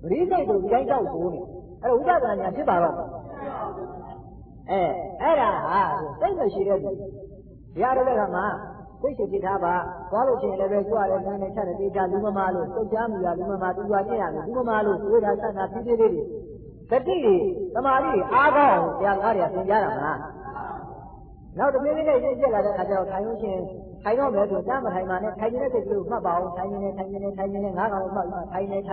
ပရိစိတ်ကိုကြိုက်တော့ကိုနေအဲ့ဒါဥပဒနာညာဖြစ်ပါတော့အဲ့ဒါဟာစိတ်မရှိတဲ့သူတရားတော်ကမှစိတ်ရှိကြထားပါသွားလို့ရှိရင်လည်းပဲကြွရတယ်နားနဲ့ချက်တယ်တေချာလူမမာလို့တုတ်ချားမိရလူမမာသူကကျင့်ရတယ်လူမမာလို့ဝိဒါဆန္ဒဖြည်းဖြည်းလေးတွေတတိတွေသမာဓိတွေအားကောင်းအောင်တရားကားတွေကသင်ကြားတာမလားနောက်တစ်ပြေးလေးနဲ့ရှင်းပြလာတဲ့အခါကျတော့ထိုင်လို့ရှိရင်ထိုင်တော့မယ်ဆိုတမ်းမထိုင်ပါနဲ့ထိုင်နေတဲ့စိတ်ကလေးကိုမှတ်ပါအောင်ထိုင်နေငါးကောင်မှတ်ထိုင်နေလိုမှရတယ်မလားထားတော့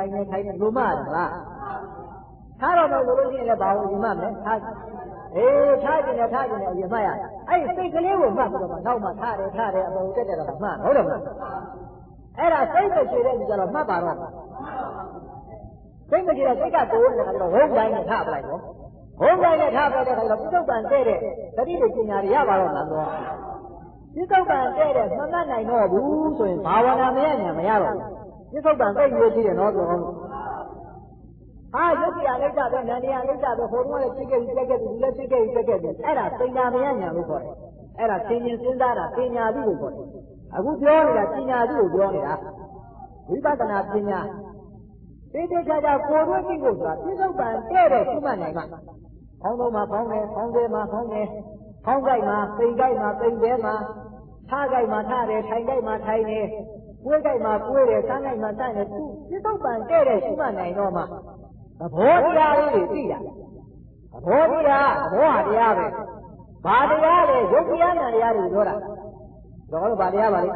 မယ်ဆိုလို့ရှိရင်လည်းဘာလို့ဒီမှမယ်ထားထားကျင်တယ်အရင်မှတ်ရအဲ့စိတ်ကလေးကိုမှတ်ပြီးတော့မှနောက်မှထားတယ်အပေါ်တက်တယ်တော့မှတ်ဟုတ်တယ်မလားအဲ့ဒါစိတ်ပဲခြေတဲ့လူကြတော့မှတ်ပါတော့စိတ်မကြည့်တဲ့စိတ်ကတိုးနေတာကတော့ဝုန်းတိုင်းနဲ့ထားပလိုက်တော့ဝုန်းတိုင်းနဲ့ထားပလိုက်တဲ့အခါကျတော့ပြစ္ဆုတ်ပံတဲ့သတိတွေပညာတွေရပါတော့လားတော့ပြစ္ဆုတ်ပံတဲ့မမှတ်နိုင်တော့ဘူးဆိုရင်ဘာဝနာမရညာမရတော့ဘူးပြစ္ဆုတ်ပံသိရွေးကြည့်တယ်နော်ဆိုတော့ဟာယုတ်တရားလိုက်တာပဲနန္တရားလိုက်တာပဲဟိုတုန်းကလည်းသိခဲ့ပြီးတက်ခဲ့ပြီးလည်းသိခဲ့ပြီးအဲ့ဒါပညာမရညာလို့ခေါ်တယ်အဲ့ဒါသင်ခြင်းစဉ်းစားတာပညာသိလို့ခေါ်တယ်အခုပြောနေတာပညာသိလို့ပြောနေတာဝိပဿနာပညာတေတေချာချာကိုယ်တို့ကြည့်ဖို့ဆိုတာပြစ္ဆုတ်ပံတဲ့ရှုမှတ်နိုင်မှာခေါင်းလုံးမှာခေါင်းတယ်ခေါင်းသေးမှာခေါင်းတယ်ခေါင်းကြိုက်မှာပိန်ကြိုက်မှာပိန်သေးမှာထားကြိုက်မှာထားတယ်ထိုင်ကြိုက်မှာထိုင်တယ်ကိုယ်ကြိုက်မှာကိုယ်တယ်ဆန်းကြိုက်မှာဆန်းတယ်သူပြစ္ဆုတ်ပံတဲ့ရှုမှတ်နိုင်တော့မှသဘောတရားလေးတွေသိတာသဘောတရားသဘောဟာတရားပဲဘာတရားလဲယုတ်တရားနဲ့တရားတွေပြောတာတော့ဘာတရားပါလဲ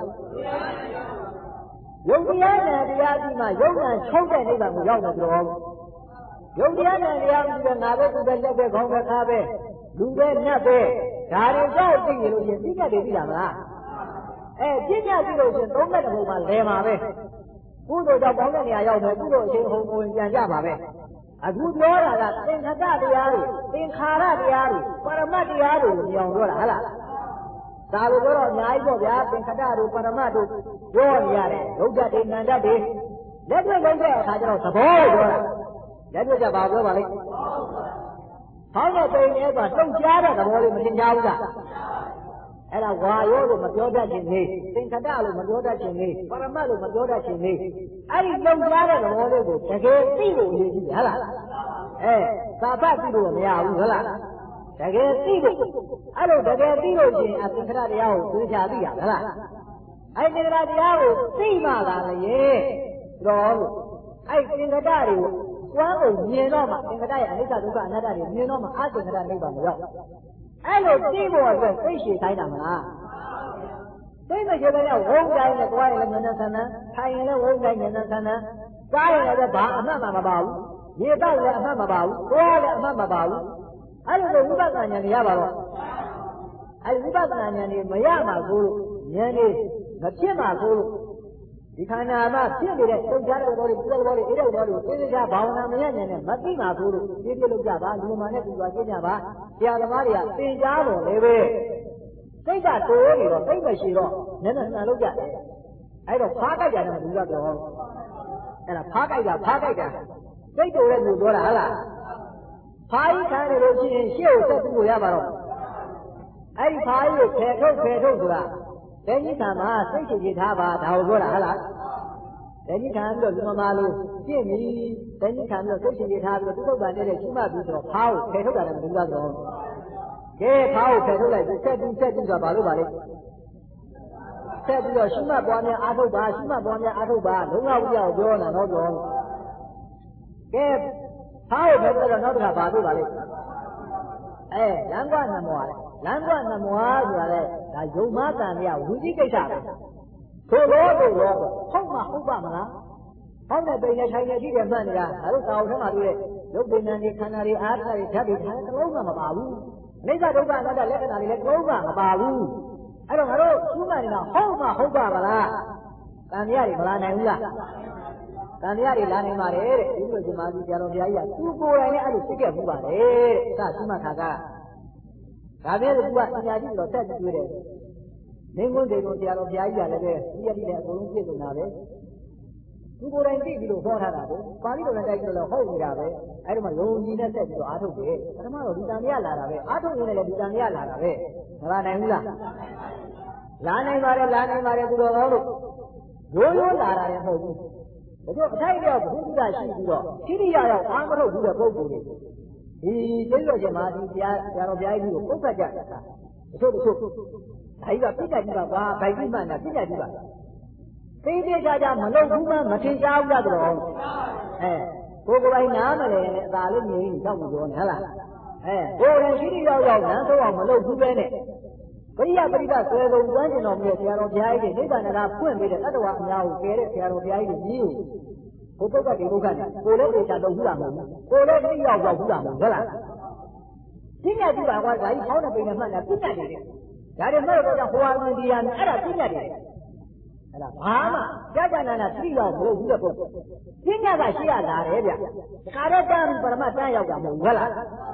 ယုတ်တရားနဲ့တရားပြီးမှယုတ်နဲ့ချုပ်တဲ့နိဗ္ဗာန်ကိုရောက်မယ်ပြောယုတ်တရားနဲ့တရားပြီးတော့ငါပဲသူပဲလက်ပဲခေါင်းပဲခါပဲလူပဲနတ်ပဲဒါတွေကြောက်သိရလို့ရှင်ပြည့်ညတ်တွေသိတာမလားပြည့်ညတ်ပြီလို့ရှင်သုံးတဲ့ဘုံမှာလဲမှာပဲကုသိုလ်ကြောင့်ကောင်းတဲ့နေရာရောက်မယ်ကုသိုလ်အချင်းဟုံဝင်ပြန်ကြပါပဲအခုပြောတာကသင်္ခတတရားတွေသင်္ခါရတရားတွေပရမတ်တရားတွေကိုပြောင်းပြောတာဟုတ်လားဒါလိုပြောတော့အများကြီးပေါ့ဗျာသင်္ခတတို့ပရမတ်တို့ပြောနေရတယ်ဒုက္ခတွေနန္ဒတွေလက်တွေ့လုံးတဲ့အခါကျတော့သဘောကိုပြောတာလက်တွေ့ကဘာပြောပါလိမ့်ဟောင်းတဲ့ပိန်ရဲ့ကတုတ်ကြားတဲ့သဘောလေးမသင်ကြားဘူးလားအဲ့ဒါဝါရောလို့မပြောတတ်ခြင်းလေးသင်္ခတလို့မပြောတတ်ခြင်းလေးပရမတ်လို့မပြောတတ်ခြင်းလေးအဲ့ဒီတုတ်ကြားတဲ့သဘောလေးကိုတကယ်သိလို့ရည်ကြည့်ဟလားသာပတ်သိလို့မရဘူးဟုတ်လားတကယ်သိလို့အဲ့လိုတကယ်သိလို့ရှိရင်သင်္ခတတရားကိုသိချာသိရဟုတ်လားအဲ့သင်္ခတတရားကိုသိမှသာလေတော့လို့အဲ့သင်္ခတတွေကိုကျွမ်းကိုမြင်တော့မှသင်္ခတရဲ့အနိစ္စဒုက္ခအနတ္တတွေမြင်တော့မှအသင်္ခတနိဗ္ဗာန်ကိုရောက်အဲ့လိုသိဖို့အတွက်သိရှိတိုင်းတာမလားသိမရှိတဲ့ဝုန်းတိုင်းနဲ့တွားရင်လည်းဉာဏ်ဆန်းဆန်းထိုင်ရင်လည်းဝုန်းတိုင်းဉာဏ်ဆန်းဆန်းစားရင်လည်းဘာအမှတ်မှမပါဘူးရေတောက်လည်းအမှတ်မပါဘူးတွားလည်းအမှတ်မပါဘူးအဲ့လိုဝိပဿနာဉာဏ်ရပါတော့အဲ့ဝိပဿနာဉာဏ်တွေမရမှာကိုလို့ဉာဏ်တွေမဖြစ်မှာကိုလို့ဒီခန္ဓာမှာဖြစ်နေတဲ့တုတ်ကြားတဲ့ဘောတွေပြည့်တဲ့ဘောတွေအေးတဲ့ဘောတွေကိုသိကြဘာဝနာမရဉာဏ်နဲ့မသိမှာကိုလို့ပြည့်ပြည့်လုပ်ကြပါလူမှန်နဲ့သူကသိကြပါတရားသမားတွေကသင်ကြားတော်လည်းပဲစိတ်ကတိုးနေတော့စိတ်မရှိတော့ဉာဏ်နဲ့ဆန်လုပ်ကြတယ်အဲ့တော့ဖားကြိုက်တယ်မလူကပြောအဲ့ဒါဖားကြိုက်တာစိတ်တိုးတဲ့လူပြောတာဟုတ်လားဖားကြီးခံနေလို့ရှိရင်ရှေ့ကိုဆက်ပြီးလို့ရပါတော့အဲ့ဒီဖားကြီးကိုဖယ်ထုတ်ဆိုတာတဏှိခံမှာစိတ်ရှိကြထားပါဒါကိုပြောတာဟုတ်လားတဏှိခံပြီးတော့ဒီမှာလို့ပြည့်ပြီတဏှိခံပြီးတော့စိတ်ရှိကြထားပြီးတော့သုတ္တန်တဲ့ရှိမှပြီးတော့ဖားကိုဖယ်ထုတ်တာလည်းမလုပ်တော့ကဲဖားကိုဖယ်ထုတ်လိုက်ပြီးဆက်ပြီးဆိုတာဘာလို့ပါလဲဆက်ပြီးတော့ရှိမှပွားများအားထုတ်ပါရှိမှပွားများအားထုတ်ပါလုံးဝဝိယကိုပြောတာတော့ပြောကဲဖားကိုဖယ်ထုတ်တော့နောက်တစ်ခါဘာလို့ပါလဲလမ်းကွာနမောလေလမ်းကွာနမောဆိုတာလေဒါယုံမတန်ရဝိသိကိစ္စပဲထို့လို့ဟုတ်မှဟုတ်ပါမလားဟောင်းတဲ့ပိန်နဲ့ထိုင်နေကြည့်တယ်မှတ်နေတာဒါလို့သာဝထမှာတွေ့တဲ့ရုပ်ပင်နဲ့ခန္ဓာတွေအားထားတွေဓာတ်တွေဒါလည်းတစ်လုံးမှမပါဘူးအနိစ္စဒုက္ခအနတ္တလက္ခဏာတွေလည်းတစ်လုံးမှမပါဘူးအဲ့တော့ငါတို့ရှုမှတ်နေတာဟုတ်မှဟုတ်ပါမလားတန်တရားတွေမလာနိုင်ဘူးလားတန်တရားတွေလာနိုင်ပါတယ်တဲ့ဒီလိုရှင်မာကြီးဆရာတော်ဘုရားကြီးကသူ့ကိုယ်တိုင်နဲ့အဲ့လိုသိခဲ့မှုပါတယ်တဲ့ဒါရှုမှတ်ခါကဒါပြည့်သူကပညာရှိတော့ဆက်ပြီးတွေ့တယ်မင်းကွန်းတွေကိုဆရာတော်ဘုရားကြီးကလည်းပဲဒီရည်နဲ့အကုန်လုံးပြည့်စုံတာပဲသူကိုယ်တိုင်သိပြီးလို့ဟောထားတာပဲပါဠိတော်နဲ့တိုက်ပြီးတော့ဟုတ်နေတာပဲအဲ့ဒီမှာယုံကြည်နဲ့ဆက်ပြီးတော့အားထုတ်တယ်ပထမတော့ဒီတန်တရားလာတာပဲအားထုတ်ရင်လည်းဒီတန်တရားလာတာပဲမလာနိုင်ဘူးလားလာနိုင်ပါတယ်သူတော်ကောင်းလို့ရိုးရိုးလာတာလည်းမဟုတ်ဘူးတို့အထိုက်ရောက်ဘုရားရှိပြီးတော့ခိရိယာရောက်အာမထုတ်ဘူးတဲ့ပုဂ္ဂိုလ်တွေဒီကျေးဇူးရှင်မာဒီဆရာတော်ဘုရားကြီးကိုပုတ်ဖတ်ကြတာတချို့ဒါကြီးကပြစ်တတ်ကြပါကွာဗိုက်ကြီးမှန်တာပြစ်တတ်ကြပါသိသေးကြမလုံဘူးမှမထင်ရှားဘူးလားတော့ကိုယ်ကိုယ်ပိုင်နားမလဲနဲ့အသာလေးမြင်ရင်ကြောက်လို့ပြောနေဟလားကိုယ်ရင်ရှိတိရောက်ရောက်နန်းဆိုအောင်မလုပ်ဘူးပဲနဲ့ပရိယပရိသဆွဲဆုံးကျွမ်းကျင်တော်မူတဲ့ဆရာတော်ဘုရားကြီးတွေနိဗ္ဗာန်ကဖွင့်ပေးတဲ့တတ္တဝါအများကိုကယ်တဲ့ဆရာတော်ဘုရားကြီးတွေကြီးကိုဘုပုဂ္ဂတိဘုက္ခနဲ့ကိုယ်လည်းသေချာတော့ဘူးလားမဟုတ်ဘူးကိုယ်လည်းသိရောက်ရောက်ဘူးလားမဟုတ်ဟုတ်လားပြညာကြည့်ပါကွာဒါကြီးခေါင်းနဲ့ပိန်နဲ့မှတ်နေပြညာနေတယ်ဒါတွေမဲ့တော့ဟိုဟာဝင်ဒီဟာနဲ့အဲ့ဒါပြညာနေတယ်အဲ့ဒါဘာမှကြာကြာနာနာသိရောက်မလို့ဘူးတဲ့ပုဂ္ဂိုလ်ပြညာကရှိရလာတယ်ဗျတခါတော့တန်းပြီးပရမတန်းရောက်တာမဟုတ်ဘူးဟုတ်လား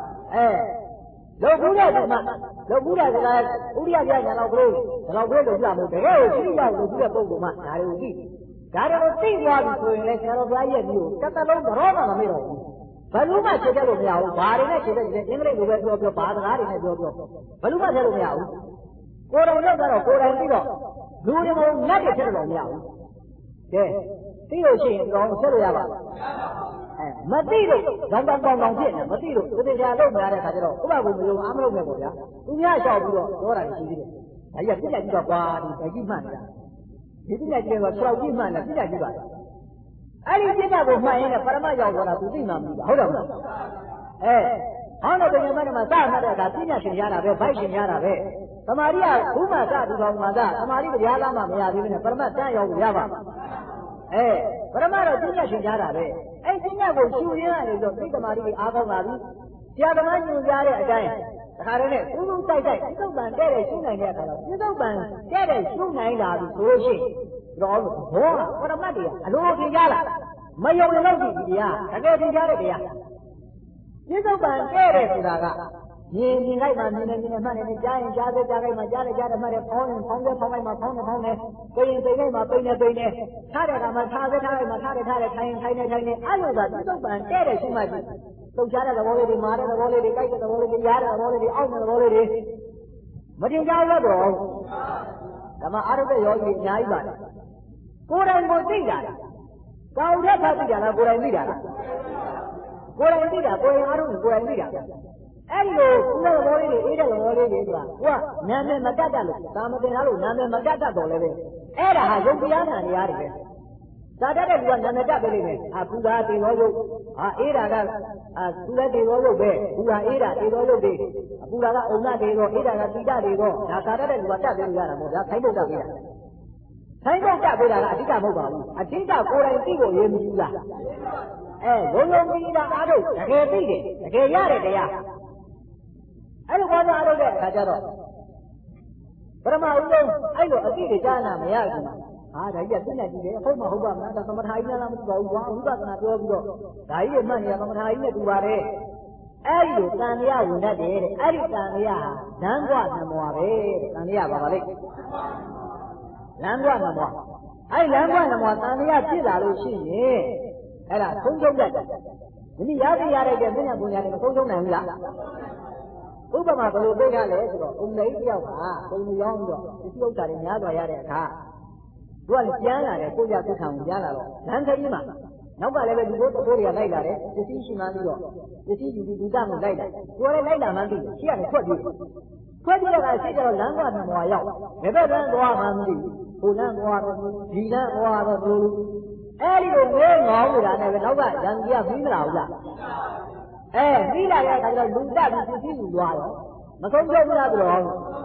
လောက်ဘူးတဲ့ကမှလောက်ဘူးတဲ့ကဥရိယပြညာတော့ဘလို့ဒီလောက်ပဲလို့ပြမို့တကယ်ကိုသိရောက်လို့ဘူးတဲ့ပုဂ္ဂိုလ်မှဒါတွေကိုသိဒါတွေကိုသိသွားပြီဆိုရင်လည်းဆရာတော်ဘုရားရဲ့မျိုးတစ်သက်လုံးတော့မှမမေ့တော့ဘူးဘယ်လိုမှခြေတက်လို့မရဘူးဘာတွေနဲ့ခြေတက်တယ်အင်္ဂလိပ်လိုပဲပြောဘာစကားတွေနဲ့ပြောဘယ်လိုမှခြေလို့မရဘူးကိုယ်တော်ရောက်တော့ကိုယ်တိုင်ပြီးတော့လူတွေကိုငတ်တယ်ဖြစ်လို့မရဘူးကဲသိလို့ရှိရင်တော့ဆက်လို့ရပါမသိလို့တောင်းဖြစ်နေမသိလို့သေချာလို့မရတဲ့ခါကျတော့ဥပ္ပကိုမယုံအားမလုပ်နဲ့ပေါ့ဗျာသူများလျှောက်ပြီးတော့ပြောတာရှိသေးတယ်ဒါကြီးကပြည့်ကြည့်တော့ကွာဒီဗကြီးမှန်နေတာဒီပြည့်ကြည့်တော့6ကြီးမှန်တယ်ပြည့်ကြည့်ပါအဲ့ဒီပြည့်ကြကိုမှန်ရင်လည်းပရမတ်ရောက်သွားတာသူသိမှမသိပါဟုတ်တယ်ဟုတ်လားဟောတော့ဘယ်မှာမှစမှတ်တဲ့အခါပြည့်ညရှင်ရတာပဲဗိုက်ရှင်ရတာပဲသမာဓိကဘုမစတူတော်မှာသမာဓိတရားသားမှမရသေးဘူးနဲ့ပရမတ်တန်းရောက်ရပါပရမတ်တော့ပြည့်ညရှင်ရတာပဲအဲ့ဒီညကိုရှူရင်းရတယ်ဆိုသိသမာဓိအားကောင်းလာပြီဆရာသမားညွှန်ကြားတဲ့အတိုင်းတခါတည်းနဲ့ဥပုတိုက်ပြစ္ဆုတ်ပံတဲ့တဲ့ရှုနိုင်တဲ့အခါတော့ပြစ္ဆုတ်ပံတဲ့တဲ့ရှုနိုင်လာပြီဆိုလို့ရှိရင်တော့ဘောပရမတ်တွေအလိုထင်ကြလားမယုံရင်တော့ဒီတရားတကယ်ထင်ကြတဲ့တရားပြစ္ဆုတ်ပံတဲ့တဲ့ဆိုတာကမြင်လိုက်မှမြင်နေမှတ်နေကြားရင်ကြားစေကြားလိုက်မှကြားတယ်မှတ်တယ်ဖောင်းရင်ဖောင်းတယ်ဖောင်းလိုက်မှဖောင်းတယ်ပိန်ရင်ပိန်လိုက်မှပိန်တယ်ထားတဲ့အခါမှာထားလိုက်မှထားတယ်ထိုင်နေအဲ့လိုသာပြစ္ဆုတ်ပံတဲ့တဲ့ရှုမှတ်ကြည့်တုတ်ချတဲ့သဘောလေးတွေမာတဲ့သဘောလေးတွေကြိုက်တဲ့သဘောလေးတွေရားတဲ့သဘောလေးတွေအောက်တဲ့သဘောလေးတွေမတင်ကြဘူးတော့ဓမ္မအာရုံယောဂီအများကြီးပါတယ်ကိုယ်တိုင်ကိုသိတာကောင်းတဲ့ဖတ်သိတာလားကိုယ်တိုင်သိတာလားကိုယ်တိုင်သိတာကိုယ်အာရုံကိုယ်တိုင်သိတာအဲ့ဒီလိုကုသသဘောလေးတွေအေးတဲ့သဘောလေးတွေဆိုတာကိုကနာမည်မတတ်တတ်လို့ဒါမတင်လားလို့နာမည်မတတ်တတ်တော့လည်းပဲအဲ့ဒါဟာယုတ်တရားနာနေရတယ်ပဲသာတတ်တဲ့လူကနာမည်တတ်ပဲလိမ့်မယ်ပူတာတေသောယုတ်အေးတာကသူလည်းတေသောယုတ်ပဲပူတာအေးတာတေသောယုတ်တွေပူတာကအုံနာတေသောအေးတာကတိတတေသောဒါသာတတ်တဲ့လူကတတ်ပြီးရတာမဟုတ်လားခိုင်းဖို့တတ်ပြီးတာခိုင်းဖို့တတ်ပြီးတာကအဓိကမဟုတ်ပါဘူးအဓိကကိုယ်တိုင်သိဖို့ရေးမကြည့်လားလုံးပြီးတာအားထုတ်တကယ်သိတယ်တကယ်ရတဲ့တရားအဲ့လိုဘာသာအားထုတ်တဲ့အခါကျတော့ပရမဥဒ္ဒအဲ့လိုအသိတွေကြားနာမရဘူးဒါကြီးကသိနေကြည့်တယ်ဟုတ်မဟုတ်ပါမလားသမထာကြီးလားမသိပါဘူးဝါဥပဒနာပြောပြီးတော့ဒါကြီးရဲ့မှတ်နေရသမထာကြီးနဲ့တူပါတယ်အဲ့ဒီလိုတန်မြဝင်တတ်တယ်တဲ့အဲ့ဒီတန်မြဟာလမ်းကွနမောပဲတဲ့တန်မြပါပါလိမ့်လမ်းကွနမောအဲ့လမ်းကွနမောတန်မြဖြစ်လာလို့ရှိရင်အဲ့ဒါဆုံးရှုံးတတ်တယ်ဒီရရရတဲ့မျက်နှာပုံရတယ်မဆုံးရှုံးနိုင်ဘူးလားဥပမာဘယ်လိုသိရလဲဆိုတော့ဥမ္မိတ်တယောက်ကပုံရောင်းပြီးတော့ဒီဥစ္စာတွေများသွားရတဲ့အခါသူကလည်းပြန်လာတယ်ကိုကြသိခံကိုပြန်လာတော့လမ်းခရီးမှာနောက်ကလည်းပဲဒီလိုတိုးတွေကလိုက်လာတယ်ပစ္စည်းရှိမှန်းပြီးတော့ပစ္စည်းဒီတကိုလိုက်လာသူကလည်းလိုက်လာမှန်းသိတယ်ရှိရတယ်ထွက်ပြေးတဲ့အခါရှိကြတော့လမ်းကဘွာရောက်ဘယ်ဘက်လမ်းသွားမှန်းမသိဘူးဟိုလမ်းသွားတော့ဒီလမ်းသွားတော့သူအဲ့ဒီလိုငဲငေါနေတာနဲ့ပဲနောက်ကရန်ကြီးကပြီးမလာဘူးလားပြီးလာတဲ့အခါကျတော့လူတက်ပြီးပစ္စည်းယူသွားတော့မဆုံးဖြတ်ဘူးလားဆိုတော့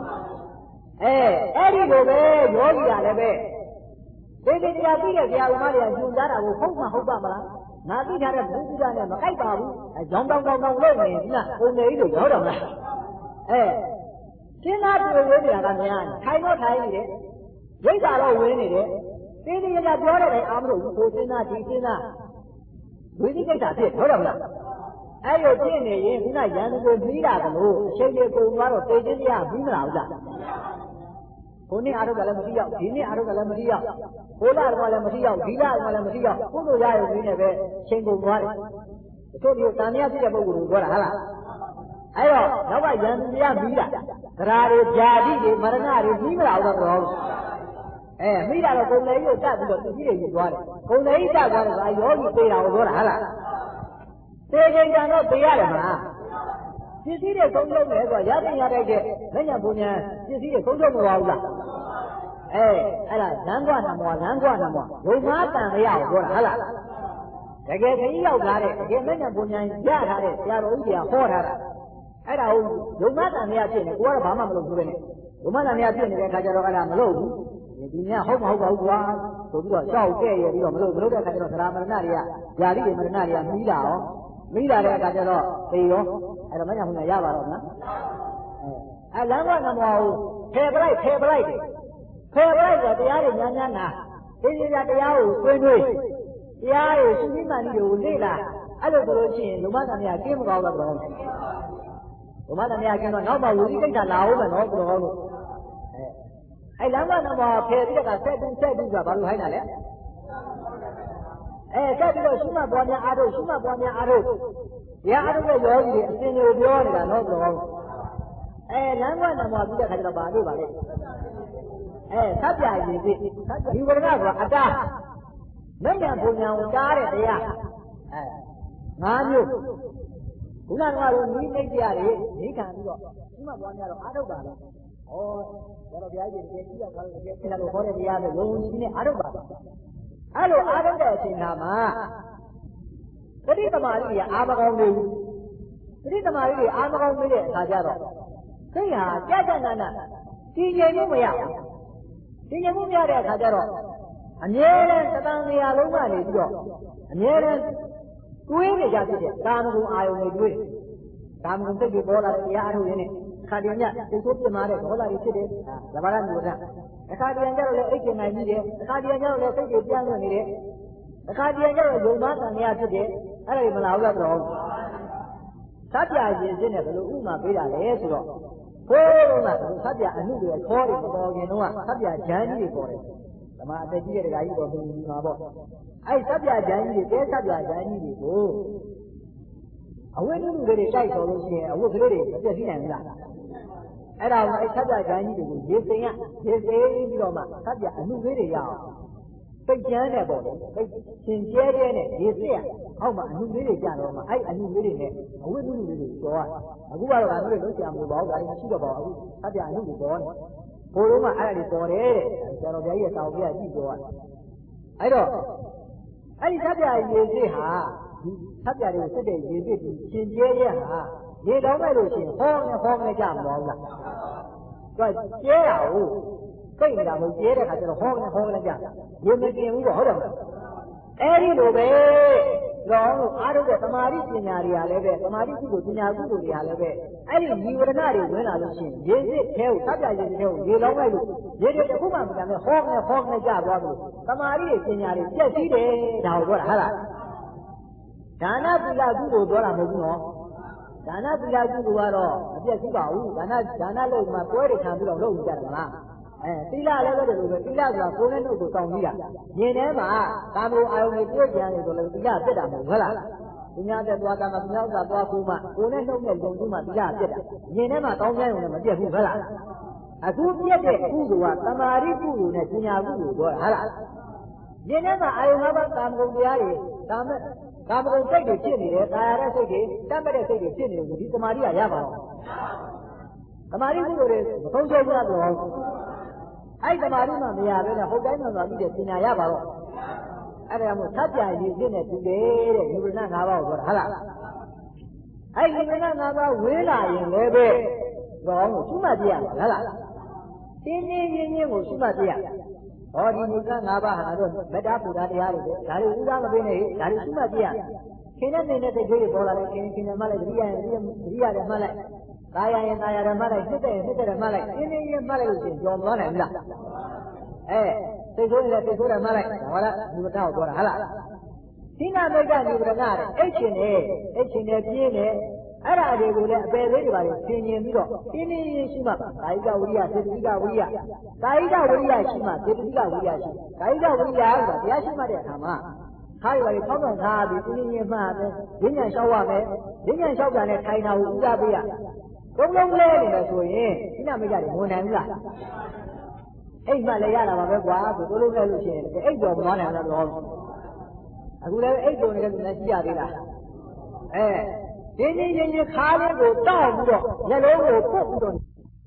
အဲ့ဒီလိုပဲယောဂီကလည်းပဲဒီတရားပြီးတဲ့တရားဥမာတွေကညွှန်ကြားတာကိုဟုတ်မှဟုတ်ပါမလားငါသိထားတဲ့ဘုရားနဲ့မကိုက်ပါဘူးကြောင်းတောင်းလုပ်နေပြီလားပုံနေကြီးလို့ပြောတော့မလားရှင်းသားပြောလို့တရားကများထိုင်တော့ထိုင်နေတယ်ရိတ်တာတော့ဝင်နေတယ်တင်းရပြောတဲ့တိုင်းအားမလို့ဘူးကိုရှင်းသားဒီရှင်းသားဝိသိကိစ္စဖြစ်ဟုတ်တယ်မလားအဲ့လိုဖြစ်နေရင်ခုနရန်သူကိုပြီးတာကလို့အချိန်ကြီးကုန်သွားတော့တေခြင်းတရားပြီးမလားဟုတ်လားကိုနေ့အားထုတ်ကလည်းမသိရောက်ဒီနေ့အားထုတ်ကလည်းမသိရောက်ကိုလာတော့လည်းမသိရောက်ဒီလာတော့လည်းမသိရောက်ကိုလိုရရုံလေးနဲ့ပဲချိန်ကုန်သွားတယ်တို့ဒီတန်မြတ်ဖြစ်တဲ့ပုဂ္ဂိုလ်ကိုပြောတာဟုတ်လားအဲ့တော့နောက်ကရန်သူတရားပြီးတာဂရာတွေဗျာတိတွေမရဏတွေပြီးမလားတော့မိတာတော့ကုန်တယ်ကြီးကိုတတ်ပြီးတော့သူကြီးတွေယူသွားတယ်ကုန်တယ်ကြီးတတ်သွားတယ်ဆိုတာယောဂီသေးတာကိုပြောတာဟုတ်လားသေချိန်တန်တော့သေရတယ်မလားပစ္စည်းတွေသုံးလုံးတယ်ဆိုတော့ရတဲ့ရတဲ့လက်ညံပုံညာပစ္စည်းတွေသုံးလုံးမသွားဘူးလားအဲ့ဒါလမ်းကွာနမောယုံမာတန်ရကိုပြောတာဟုတ်လားတကယ်ခရီးရောက်လာတဲ့တကယ်လက်ညံပုံညာရထားတဲ့ဆရာတော်ကြီးကဟောထားတာအဲ့ဒါဟုတ်ယုံမာတန်ရဖြစ်နေကိုကတော့ဘာမှမလုပ်ဘူးလေနဲ့ယုံမာတန်ရဖြစ်နေတဲ့ခါကျတော့အဲ့ဒါမလုပ်ဘူးဒီညဟုတ်မဟုတ်ပါဘူးကွာဆိုပြီးတော့ရှောက်တဲ့ရပြီးတော့မလုပ်တဲ့ခါကျတော့သရမရဏတွေကယာတိတွေမရဏတွေကမီးတာရောမိလာတဲ့အခါကျတော့သေရောအဲ့တော့မညာဘုရားရပါတော့မလားလမ်းကနမောဖယ်ပလိုက်ဆိုတရားတွေများများနာသိသိကြတရားကိုတွင်းတရားကိုရှင်းရှင်းမှန်ကြီးကိုလေ့လာအဲ့လိုဆိုလို့ရှိရင်ဓမ္မသံဃာကင်းမကောင်းတော့ဘူးဓမ္မသံဃာကင်းတော့နောက်မှဝိသိကိစ္စလာအောင်မယ်နော်ဘုရားတို့အဲ့လမ်းကနမောဖယ်ပြီးတော့ဆက်ပြီးဆိုတာဘာလို့ဟိုင်းတာလဲဆက်ပြီးတော့ရှိမှပွားများအားထုတ်တရားအားထုတ်တဲ့ယောဂီတွေအစဉ်ကိုပြောနေတာနော်ဘုရားလမ်းကွာနမောပြီးတဲ့ခါကျတော့ဘာလို့ပါလဲသတ်ပြရည်ဖြစ်ဒီဝရဏကအတားလက်ညာဘုံညာကိုတားတဲ့တရား၅မျိုးခုနကလိုနီးမိတ်တရားတွေနေခံပြီးတော့ရှိမှပွားများတော့အားထုတ်ပါလေကျတော့ဘုရားကြီးတကယ်ကြည့်ရတော့တကယ်သိလာလို့ခေါ်တဲ့တရားတွေလုံးဝကြီးနဲ့အားထုတ်ပါအဲ့လိုအားထုတ်တဲ့အချိန်မှာသတိသမารိတွေအာမကောင်းနေဘူးသတိသမารိတွေအာမကောင်းနေတဲ့အခါကျတော့စိတ်ဟာကြကြနာနာတည်ငြိမ်မှုမရဘူးတည်ငြိမ်မှုမရတဲ့အခါကျတော့အမြဲတမ်းသတန်နေရာလုံးကနေပြီးတော့အမြဲတမ်းတွေးနေကြဖြစ်တဲ့ကာမဂုဏ်အာယုန်တွေတွေးကာမဂုဏ်စိတ်တွေပေါ်လာတဲ့တရားအထုတ်ရင်းနဲ့အခါတည်းညစိတ်ဆိုးပြင်းမာတဲ့ဒေါသတွေဖြစ်တယ်သဘာဝမျိုးတာအခါတည်းကျတော့လည်းအိတ်ကျင်နိုင်ပြီးတယ်အခါတည်းကျတော့လည်းစိတ်တွေပြန့်လွင့်နေတယ်အခါတည်းကျတော့ယုံသားတန်မြာဖြစ်တယ်အဲ့ဒါမလာဘူးတော့သတ်ပြရင်စစ်နဲ့ဘယ်လိုဥမာပေးတာလဲဆိုတော့ဘိုးကသတ်ပြအမှုတွေခေါ်တယ်မတော်ခင်တော့သတ်ပြဂျမ်းကြီးတွေခေါ်တယ်ဓမ္မအတကြီးတဲ့ဒကာကြီးတော်ဘုံကြီးမှာပေါ့အဲ့သတ်ပြဂျမ်းကြီးတွေတဲသတ်ပြဂျမ်းကြီးတွေကိုအဝိနည်းတွေတိုက်တော်လို့ရှိရင်အဝတ်ကလေးတွေမပြည့်စည်နိုင်ဘူးလားအဲ့ဒါကိုအဲ့သတ်ပြဂျမ်းကြီးတွေကိုရေစိမ်ပြီးတော့မှသတ်ပြအမှုလေးတွေရအောင်ပိတ်ကျန်းတဲ့ပေါ့လေပိတ်ရှင်ကျဲနဲ့ရေစစ်ရအောက်မှာအမှုလေးတွေကြတော့မှအဲ့အမှုလေးတွေနဲ့အဝိနည်းလေးတွေကျော်ရအခုကတော့ဒါမျိုးတွေလုံးချမလို့ပါဘူးဒါတွေမရှိတော့ပါဘူးသတ်ပြအမှုတွေပေါ်နေဘိုးလုံးကအဲ့ဒါတွေပေါ်တယ်တဲ့ဆရာတော်ဘုရားကြီးတောင်းပြကြည့်ပြောရအဲ့တော့အဲ့ဒီသတ်ပြရေစစ်ဟာဒီသတ်ပြတွေကိုစစ်တဲ့ရေစစ်ကိုရှင်ကျဲရဟာရေတောင်းလိုက်လို့ရှိရင်ဟောနေကြမလို့လားသူကကျဲတာကိုစိတ်နေတာမဟုတ်ကျဲတဲ့ခါကျတော့ဟောနေကြရေမกินဘူးပေါ့ဟုတ်တယ်မလားအဲ့ဒီလိုပဲတော့အားထုတ်တဲ့သမာဓိပညာတွေကလည်းပဲသမာဓိကုသိုလ်ပညာကုသိုလ်တွေကလည်းပဲအဲ့ဒီညီဝရဏတွေဝင်လာလို့ရှိရင်ရေစစ်ထဲကိုသတ်ပြရေစစ်ထဲကိုရေလောင်းလိုက်လို့ရေတွေတစ်ခုမှမကြမ်းပဲဟောနေကြသွားလို့သမာဓိပညာတွေပြည့်စည်တယ်ဒါကိုပြောတာဟုတ်လားဒါနသီလကုသိုလ်ပြောတာမဟုတ်ဘူးနော်ဒါနသီလကုသိုလ်ကတော့မပြည့်စည်ပါဘူးဒါနလို့မှပွဲတွေခံပြီးတော့လုပ်ကြတယ်မလားသီလလည်းပဲလို့ပဲသီလဆိုတာကိုယ်နဲ့နှုတ်ကိုတောင်းပြီးတာဉာဏ်ထဲမှာကာမဂုဏ်အာယုန်တွေပြည့်ကြတယ်ဆိုလည်းသီလပြတ်တာမဟုတ်ဘူးလားသူများတဲ့သွားတာမှသူများဥစ္စာသွားကူမှကိုယ်နဲ့နှုတ်နဲ့ယုံကြည်မှသီလပြတ်တာဉာဏ်ထဲမှာတောင်းကြရုံနဲ့မပြတ်ဘူးဟုတ်လားအခုပြတ်တဲ့ကုသိုလ်ကသမာဓိကုသိုလ်နဲ့ပညာကုသိုလ်ပြောတာဟုတ်လားဉာဏ်ထဲမှာအာယုန်၅ပါးကာမဂုဏ်တရားတွေကာမဂုဏ်စိတ်တွေဖြစ်နေတယ်ကာယတဲ့စိတ်တွေတတ်မဲ့တဲ့စိတ်တွေဖြစ်နေတယ်ဒီသမာဓိကရပါတော့သမာဓိကုသိုလ်တွေမဆုံးရှုံးဘူးလားပြောအဲ့သမာဓိမှမရဘဲနဲ့ဟုတ်တိုင်းမှသွားပြီးတဲ့ပညာရပါတော့အဲ့ဒါမို့သတ်ပြရည်ဖြစ်နေတူတယ်တဲ့ယူရဏ၅ပါးကိုပြောတာဟုတ်လားအဲ့ယူရဏ၅ပါးဝေးလာရင်လည်းပဲတော့ရှုမှတ်ပြရမှာဟုတ်လားတင်းတင်းရင်းရင်းကိုရှုမှတ်ပြရဟောဒီယူရဏ၅ပါးဟာတော့မေတ္တာပူဇာတရားတွေပဲဒါတွေဥဒ္ဒါမပေးနဲ့ဒါတွေရှုမှတ်ပြရခင်နဲ့နေတဲ့စိတ်ကလေးတွေပေါ်လာတယ်ခင်နဲ့မှလိုက်တတိယရင်တတိယတယ်မှလိုက်သာယာရင်သာယာတယ်မှလိုက်စစ်တဲ့မှလိုက်တင်းတင်းရင်းမှလိုက်လို့ရှိရင်ကြော်မသွားနိုင်ဘူးလားစိတ်ဆိုးနေတယ်စိတ်ဆိုးတယ်မှလိုက်ဒါကလည်းဒီမတောက်ပြောတာဟုတ်လားသီနာမိတ်ကဒီပရဏတဲ့အိတ်ချင်တယ်ပြင်းတယ်အဲ့ဒါတွေကိုလည်းအပယ်လေးတွေပါရင်သင်ញင်ပြီးတော့တင်းတင်းရင်းရှိမှကာယကဝိရိယစေတသိကဝိရိယကာယကဝိရိယရှိမှစေတသိကဝိရိယရှိကာယကဝိရိယဆိုတာတရားရှိမှတဲ့အခါမှာခါရီပါရီခေါင်းဆောင်ထားပြီးတင်းတင်းရင်းမှမယ်ဉာဏ်လျှောက်ရမယ်ဉာဏ်လျှောက်တာနဲ့ထိုင်တာကိုဥဒပေးရကုန်းလုံးလဲနေတယ်ဆိုရင်သီနာမိတ်ကတွေဝင်နိုင်ဘူးလားအိမ်မှလည်းရတာပါပဲကွာဆိုတို့လုံးလဲလို့ရှိရင်အိတ်တော်မသွားနိုင်ဘူးတော့အခုလည်းအိတ်တော်နေတဲ့လူလည်းရှိရသေးလားတင်းချင်းခါလေးကိုတောက်ပြီးတော့မျက်လုံးကိုပုတ်ပြီးတော့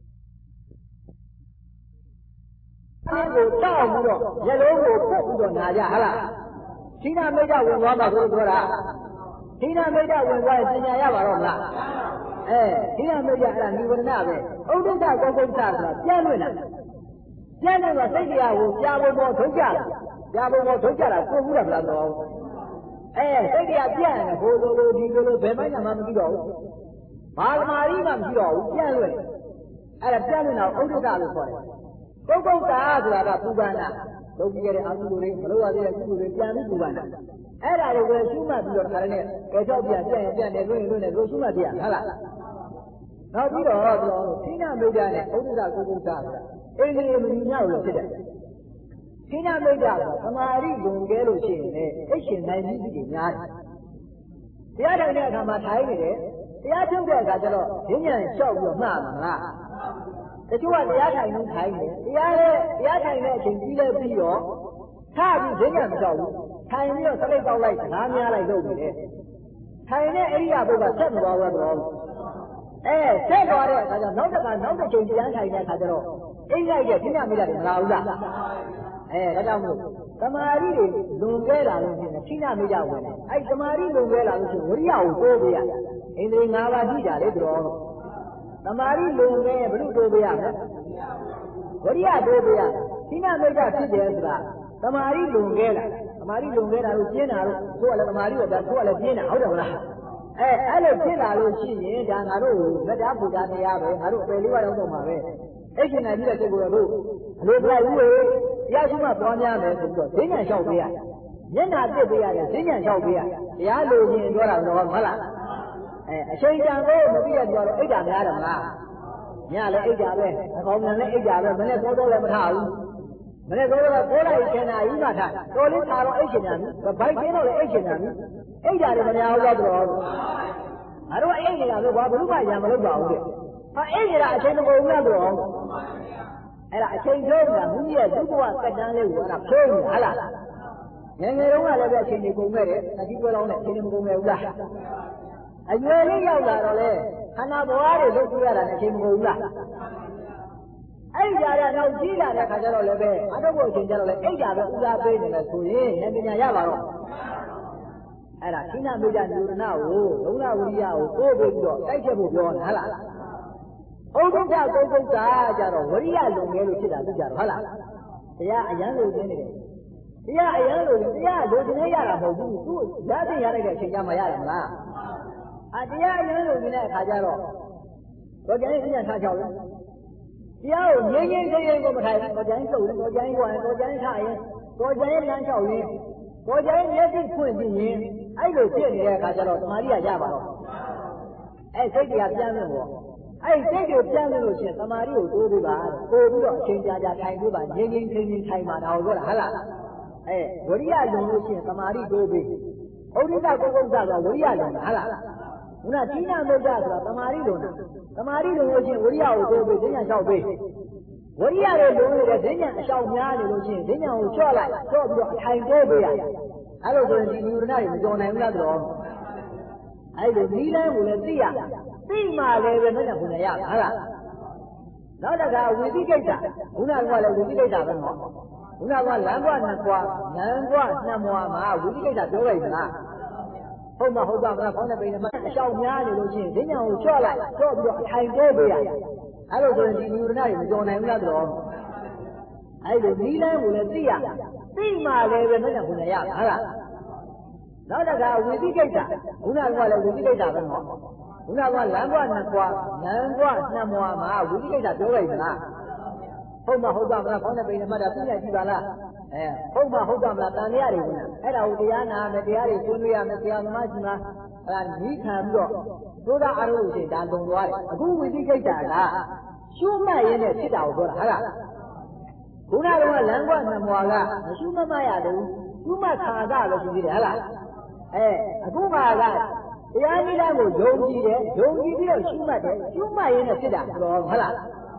ကိုတောက်ပြီးတော့မျက်လုံးကိုပုတ်ပြီးတော့နာကြဟလားသီနာမိတ်ကဝင်သွားမှာဆိုတော့တာသီနာမိတ်ကဝင်သွားရင်ပညာရပါတော့မလားသီနာမိတ်ကအဲ့ဒါနိဝရဏပဲဥဒ္ဒတကောကုဋ္ဌဆိုတာပြန်လွင့်တာပြန်လွင့်တော့စိတ်တရားကိုကြာပုံပေါ်ထုတ်ကြတာကြာပုံပေါ်ထုတ်ကြတာကိုဘူးလားမလားတော့စိတ်တရားပြန်တယ်ဟိုလိုဒီလိုဘယ်မှမှမကြည့်တော့ဘူးဘာသမာဓိမှမရှိတော့ဘူးပြန်လွင့်အဲ့ဒါပြန်လွင့်တော့ဥဒ္ဒတလို့ခေါ်တယ်ပုဂ္ဂုတ္တာဆိုတာကပူပန်တာလုပ်ကြတဲ့အာဟုတွေမလုပ်ရသေးတဲ့ကုသိုလ်တွေပြန်ပြီးပူပန်တာအဲ့ဒါတွေကိုရှုမှတ်ပြီးတော့ခါရနဲ့ကြောက်ကြောက်ပြန်တယ်လွင့်လို့ရှုမှတ်ပြရဟုတ်လားနောက်ပြီးတော့သီနာမိတ်္တနဲ့ဥဒ္ဒတကုက္ကုတ္တဆိုတာအင်းကြီးမညီမျှလို့ဖြစ်တယ်သီနာမိတ်္တကသမာဓိလွန်ကဲလို့ရှိရင်လည်းအိတ်ရှင်နိုင်မှုတွေများတယ်တရားထိုင်တဲ့အခါမှာထိုင်နေတယ်တရားထုတ်တဲ့အခါကျတော့ဉာဏ်လျှောက်ပြီးတော့မှားမှာလားတချို့ကတရားထိုင်နေထိုင်နေတရားထိုင်တဲ့အချိန်ကြီးလဲပြီးတော့ထားပြီးဉာဏ်မလျှောက်ဘူးထိုင်ပြီးတော့စလိတ်ပေါက်လိုက်စကားများလိုက်လုပ်နေတယ်ထိုင်တဲ့အိယာဘုရားဆက်မသွားဘူးတော့ဆက်သွားတဲ့အခါကျနောက်တစ်ချိန်ပြန်ထိုင်တဲ့အခါကျတော့အိလိုက်တဲ့သီနာမိတ်္တတွေမလာဘူးလားဒါကြောင့်မို့သမာဓိတွေလွန်ကဲလာလို့ရှိရင်သီနာမိတ်္တဝင်တယ်အဲ့သမာဓိလွန်ကဲလာလို့ရှိရင်ဝိရိယကိုတိုးပေးရဣန္ဒြေ၅ပါးရှိကြလေတော်သမာဓိလွန်ကဲဘယ်လိုတိုးပေးရမလဲဝိရိယတိုးပေးရသီနာမိတ်္တဖြစ်တယ်ဆိုတာသမာဓိလွန်ကဲလာသမာဓိလွန်ကဲလာလို့ကျင်းတာလို့သူကလည်းသမာဓိကိုဒါသူကလည်းကျင်းတာဟုတ်တယ်မလားအဲ့လိုဖြစ်လာလို့ရှိရင်ဒါငါတို့မေတ္တာပူဇာတရားပဲငါတို့အပယ်လေးပါးတော့မှာပဲအဲ့ရှင်နိုင်ပြီးတဲ့စိတ်ကိုတို့အလိုပြလိုက်ဦးရေတရားရှိမှပွားများမယ်ဆိုပြီးတော့ဈဉ္ညာလျှောက်ပေးရမျက်နာတစ်ပေးရတယ်ဈဉ္ညာလျှောက်ပေးရတရားလိုချင်ပြောတာတော့ဟုတ်လားအချိန်တန်ကိုမသိရပြောတော့အိတ်တာများတယ်မလားညလည်းအိတ်တာပဲအကောင်မြန်လည်းအိတ်တာပဲမနေ့သောတော့လည်းမထဘူးမနေ့သောတော့ကိုလိုက်ချင်တာကြီးမှထတော်လေးထားတော့အိတ်ချင်တာဘိုက်ခင်းတော့လည်းအိတ်ချင်တာအိတ်တာလည်းမများဘူးတော့တော်ငါတို့အိတ်နေတာဆိုဘာဘုရားရံမလုပ်ပါဘူးတဲ့အိတ်နေတာအချိန်မကုန်ဘူးလားတော်အဲ့ဒါအချိန်ကျုံးတာမိမိရဲ့ဒုက္ခဝကတ္တန်းလေးကိုအဲ့ဒါဖုံးနေတာဟလားငယ်ငယ်တုန်းကလည်းပဲအချိန်ကြီးကုန်ခဲ့တယ်အကြီးပွဲလောင်းနဲ့အချိန်မကုန်ခဲ့ဘူးလားအရွယ်လေးရောက်လာတော့လေခန္ဓာဘဝတွေလုပ်ပြရတာနဲ့အချိန်မကုန်ဘူးလားအဲ့ဒီကြတဲ့နောက်ကြီးလာတဲ့ခါကျတော့လည်းပဲအတော့ဘုအချိန်ကျတော့လေအိတ်တာပဲဥစားပေးနေတယ်ဆိုရင်ဉာဏ်ပညာရပါတော့အဲ့ဒါသီနာမိတ်္တနိဝရဏကိုလုံလဝိရိယကိုကိုးပြီးတော့တိုက်ချက်ဖို့ပြောတာဟလားဥဒ္ဒတကုက္ကုတ္တကြတော့ဝိရိယလုံငယ်လို့ဖြစ်တာသိကြတော့ဟုတ်လားတရားအယံလို့နေတယ်တရားအယံလို့တရားလိုချင်နေရတာမဟုတ်ဘူးသူရတဲ့ရလိုက်တဲ့အချိန်ကျမှရတယ်မလားတရားအယံလို့နေတဲ့အခါကျတော့တော့ကျန်ရင်ထားချောက်လေတရားကိုငြိမ်းငြိမ်းချင်းချင်းကိုမထိုင်ဘူးတော့ကျန်စုပ်တော့ကျန်ကိုရင်တော့ကျန်ထားရင်တော့ကျန်လမ်းလျှောက်ရင်တော့ကျန်မျက်စိဖွင့်ပြီးရင်အဲ့လိုဖြစ်နေတဲ့အခါကျတော့တမာရီရပါတော့အဲ့စိတ်တရားပြန်လို့ပေါ့အဲ့စိတ်ကိုပြန်လို့ရှိရင်တမာရီကိုတိုးပေးပါပို့ပြီးတော့အချိန်ကြာကြာထိုင်ပြီးပါငြိမ်းငြိမ်းချင်းချင်းထိုင်ပါတော့ပြောတာဟုတ်လားဝိရိယလုံလို့ရှိရင်တမာရီတိုးပေးဩဒိတကုက္ကုတ္တဆိုဝိရိယလုံဟုတ်လားခုနသီနာမိတ်္တဆိုတာတမာရီလုံတာတမာရီလုံလို့ရှိရင်ဝိရိယကိုတိုးပေးဈဉ္ညာလျှောက်ပေးဝိရိယတွေလုံနေတဲ့ဈဉ္ညာအလျှောက်များနေလို့ရှိရင်ဈဉ္ညာကိုချော့လိုက်ချော့ပြီးတော့အထိုင်တိုးပေးရအဲ့လိုဆိုရင်ဒီနိဝရဏတွေမကြော်နိုင်ဘူးလားတော့အဲ့လိုနီးလန်းကိုလည်းသိရသိမှလည်းပဲမနဲ့ခုနရဟုတ်လားနောက်တစ်ခါဝိသိကိစ္စခုနကလည်းဝိသိကိစ္စပဲနော်ခုနကလမ်းကွာနှစ်ကွာလမ်းကွာနှစ်မွာမှာဝိသိကိစ္စပြောလိုက်သလားဟုတ်မဟုတ်ပါမလားခေါင်းနဲ့ပိန်နဲ့အရှောက်များနေလို့ရှိရင်ဈဉ္ညာကိုချော့လိုက်ချော့ပြီးတော့အထိုင်တိုးပေးရအဲ့လိုဆိုရင်ဒီနိဝရဏတွေမကြော်နိုင်ဘူးလားတော့အဲ့လိုနီးလန်းကိုလည်းသိရသိမှလည်းပဲမနဲ့ခုနရဟုတ်လားနောက်တစ်ခါဝိသိကိစ္စခုနကလည်းဝိသိကိစ္စပဲနော်ခုနကလမ်းကွာနှစ်ကွာလမ်းကွာနှစ်မွာမှာဝိသိကိစ္စပြောလိုက်သလားဟုတ်မဟုတ်ပါမလားခေါင်းနဲ့ပိန်နဲ့မှတ်တာပြည့်ရကြည့်ပါလားဟုတ်မဟုတ်ပါမလားတန်တရားတွေကအဲ့ဒါကိုတရားနာမယ်တရားတွေဆွေးနွေးရမယ်ဆရာသမားကြီးမှာအဲ့ဒါနီးခံပြီးတော့သိုးသားအားလုံးရှင်ဒါလုံသွားတယ်အခုဝိသိကိစ္စကရှုမှတ်ရင်းနဲ့ဖြစ်တာကိုပြောတာဟုတ်လားခုနကလမ်းကွာနှစ်မွာကမရှုမရဘူးရှုမှတ်ခါသာလို့ရှိသေးတယ်ဟုတ်လားအခုမှကတရားနည်းလမ်းကိုယုံကြည်တယ်ယုံကြည်ပြီးတော့ရှုမှတ်တယ်ရှုမှတ်ရင်းနဲ့ဖြစ်တာဆိုတော့ဟုတ်လား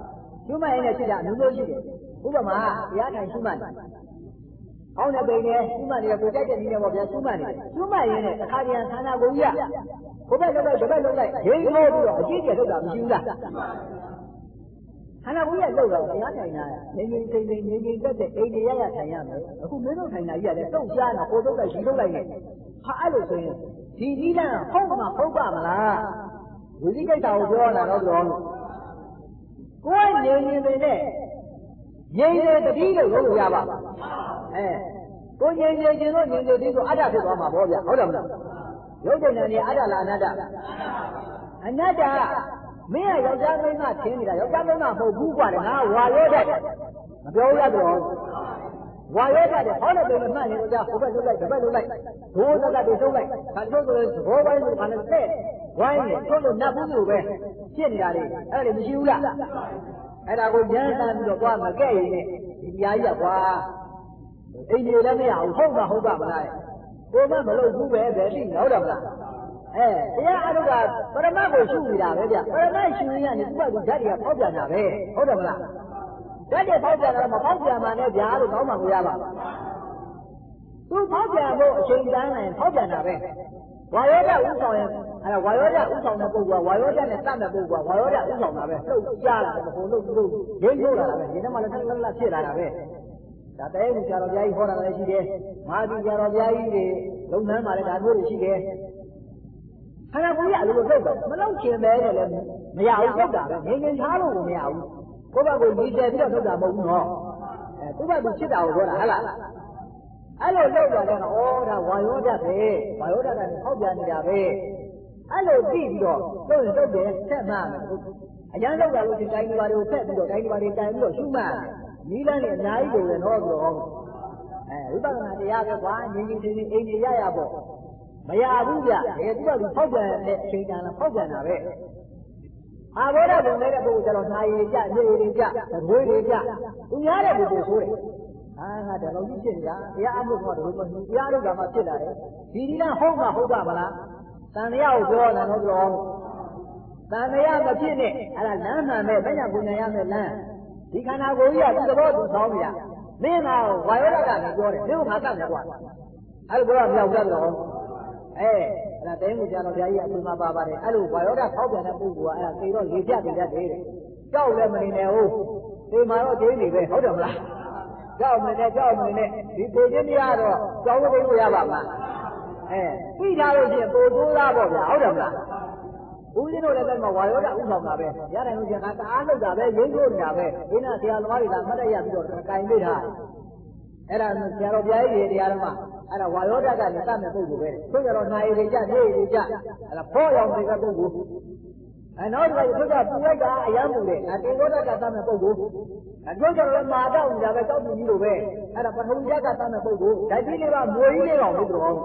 ရှုမှတ်ရင်လည်းဖြစ်တာအမျိုးမျိုးရှိတယ်ဥပမာတရားထိုင်ရှုမှတ်တယ်အောင်းတဲ့ပိန်နဲ့ရှုမှတ်နေတယ်ကိုကြိုက်တဲ့နည်းနဲ့ပေါ့ဗျာရှုမှတ်နေတယ်ရှုမှတ်ရင်လည်းအခါတရံခန္ဓာကိုယ်ကြီးကဘုဘက်လုံးလိုက်တပတ်လုံးလိုက်ရင်းမိုးပြီးတော့အကြီးကျယ်ထုတ်တာမရှိဘူးလားခန္ဓာကိုယ်ကြီးကလောက်တော့တရားထိုင်တာငြိမ်ငြိမ်သိမ့်သိမ့်ငြိမ်ငြိမ်သက်သက်အိမ်ရရထိုင်ရမယ်အခုမင်းတို့ထိုင်တာကြီးကလည်းတုတ်ရှားတာကိုတုတ်လိုက်ရှိတုတ်လိုက်နေဟာအဲ့လိုဆိုရင်ဒီကြီးကဟုတ်မှာဟုတ်ပါမလားဝိသိကိစ္စကိုပြောတာတော့ပြောကိုယ်ငြိမ်ငြိမ်သိမ့်နဲ့ငြိမ်နေတတိလို့လုပ်လို့ရပါဘူးကိုငြိမ်ငြိမ်ခြင်းတို့ငြိမ်နေခြင်းတို့အတ္တဖြစ်သွားမှာပေါ့ဗျာဟုတ်တယ်မလားရုပ်တဏ္ဍာနေအတ္တလားအနတ္တအနတ္တမင်းကယောက်ျားမိန်းမထင်နေတာယောက်ျားမိန်းမမဟုတ်ဘူးကွာလေငါဝါရောတတ်မပြောရတော့ဝါရောတတ်တယ်ဟောတဲ့ပိန်မှန်နေကြဟိုဘက်လှုပ်လိုက်ဒီဘက်လှုပ်လိုက်ဒိုးသက်ကတွေလှုပ်လိုက်ခါထုတ်ဆိုသဘောပိုင်းဆိုခါနဲ့တဲ့ဝိုင်းနေထုတ်လို့နတ်ဘူးလို့ပဲဖြစ်နေတာလေအဲ့ဒါမရှိဘူးလားအဲ့ဒါကိုဉာဏ်တန်ပြီးတော့သွားမကဲ့ရင်ဒီတရားကြီးကကွာအိမ်ကြီးလည်းမရဘူးဟုတ်မှာဟုတ်ပါမလားကိုမမလုပ်ဘူးပဲဘယ်သိဟုတ်တယ်မလားတရားအထုကပရမတ်ကိုရှုနေတာပဲဗျပရမတ်ရှုရင်ကနေသူ့ဘက်ကဓာတ်တွေကပေါက်ပြန်တာပဲဟုတ်တယ်မလားဓာတ်တွေပေါက်ပြန်တော့မပေါက်ပြန်မှလည်းဗျာလို့ကောင်းမှမရပါဘူးသူပေါက်ပြန်ဖို့အချိန်တန်းနိုင်ပေါက်ပြန်တာပဲဝါယောဓာတ်ဥဆောင်ရင်အဲ့ဒါဝါယောဓာတ်ဥဆောင်တဲ့ပုဂ္ဂိုလ်ကဝါယောဓာတ်နဲ့တတ်တဲ့ပုဂ္ဂိုလ်ကဝါယောဓာတ်ဥဆောင်တာပဲလှုပ်ရှားလာတယ်ဘုံလှုပ်လှုပ်ရင်းထိုးလာတာပဲဒီထဲမှာလည်းဆက်လက်ဖြစ်လာတာပဲဒါတဲကိုဆရာတော်ဘုရားကြီးဟောတာလည်းရှိတယ်မဟာဒီဆရာတော်ဘုရားကြီးတွေလုံနှမ်းပါလေဒါမျိုးတွေရှိတယ်ခန္ဓာကိုယ်ကြီးအလိုလိုလှုပ်တော့မလှုပ်ချင်ပဲနဲ့လည်းမရဘူးလှုပ်တာပဲငြိမ်ငြိမ်ထားလို့ကိုမရဘူးကိုယ့်ဘက်ကိုညီတယ်ပြီးတော့လှုပ်တာမဟုတ်ဘူးနော်သူ့ဘက်ကိုဖြစ်တာကိုပြောတာဟုတ်လားအဲ့လိုလှုပ်တာလည်းဩဒါဝါယောဓာတ်ပဲဝါယောဓာတ်ကလည်းဟောက်ပြန်နေတာပဲအဲ့လိုသိပြီးတော့လှုပ်ရင်လှုပ်တယ်ဆက်မှမယ်အရန်လှုပ်တာလို့ဒီတိုင်းဒီပါတွေကိုဆက်ပြီးတော့တိုင်းဒီပါတွေတိုင်ပြီးတော့ရှုမှတ်နီးလန်းနဲ့အများကြီးကိုလည်းတော့ဆိုတော့ဝိပဿနာတရားပဲကွာငြိမ်ငြိမ်ချင်းချင်းအိမ်ကြီးရပေါ့မရဘူးဗျတကယ်သူကဖောက်ပြန်တဲ့အချိန်တန်လားဖောက်ပြန်တာပဲအာဘောဓဘုံနဲ့တဲ့ပုဂ္ဂိုလ်ကျတော့နာရီကြနေရီကြသဘွေးတွေကြသူများတဲ့ပုဂ္ဂိုလ်ဆိုတယ်ငါတလုံးကြီးဖြစ်နေတာတရားအမှုကတော့ဒီလိုမဟုတ်တရားလို့ကမှဖြစ်လာတယ်ဒီဒီလားဟုတ်မှာဟုတ်ပါမလားတန်တရားကိုပြောတာတော့ပြောတန်တရားမဖြစ်နဲ့အဲ့ဒါလမ်းမှန်ပဲဘယ်ညာပူညာရမယ်လမ်းဒီခန္ဓာကိုယ်ကြီးကသူ့သဘောသူဆောင်ပြမင်းကဝါယောဓာတ်ကနေပြောတယ်မင်းကငါတတ်မယ်ကွာအဲ့လိုပြောတော့မြောက်တတ်တော့အဲ့ဒါတဲမှုဆရာတော်ဘုရားကြီးအပြင်မှာပါပါတယ်အဲ့လိုဝါယောဓာတ်ဖောက်ပြန်တဲ့ပုဂ္ဂိုလ်ကအဲ့ဒါသိတော့လေပြတ်တယ်တဲ့ကြောက်လည်းမနေနဲ့ဟုတ်ဒီမှာတော့ကျင်းနေပဲဟုတ်တယ်မလားကြောက်မနေနဲ့ဒီသိချင်းတရားတော့ကြောက်လို့ရပါမလားပြီးထားလို့ရှိရင်ပို့တိုးသားပေါ့ဗျာဟုတ်တယ်မလားဦးဇင်းတို့လည်းပဲဝါယောဓာတ်ဥဆောင်တာပဲရတယ်လို့ကျန်တာတအားလုပ်တာပဲရင်းထိုးနေတာပဲဒီနာဆရာသမားတွေကမှတ်ရပြီးတော့ကင်ပေးထားအဲ့ဒါဆရာတော်ဘုရားကြီးတရားတော်မှာအဲ့ဒါဝါယောဓာတ်ကလည်းတတ်မဲ့ပုဂ္ဂိုလ်ပဲသူကြတော့နိုင်ရည်ကြနေရည်ကြအဲ့ဒါဖောရောင်တဲ့ပုဂ္ဂိုလ်နောက်တစ်ခါသူကပူလိုက်တာအယမ်းပူတယ်အတေဘောဓာတ်ကတတ်မဲ့ပုဂ္ဂိုလ်သူကြတော့မာတော့နေတာပဲကြောက်ပြင်းကြီးလိုပဲအဲ့ဒါပထဝီဓာတ်ကတတ်မဲ့ပုဂ္ဂိုလ်ဓာတ်ကြီးလေးကမွေကြီးလေးကောင်လို့ပြော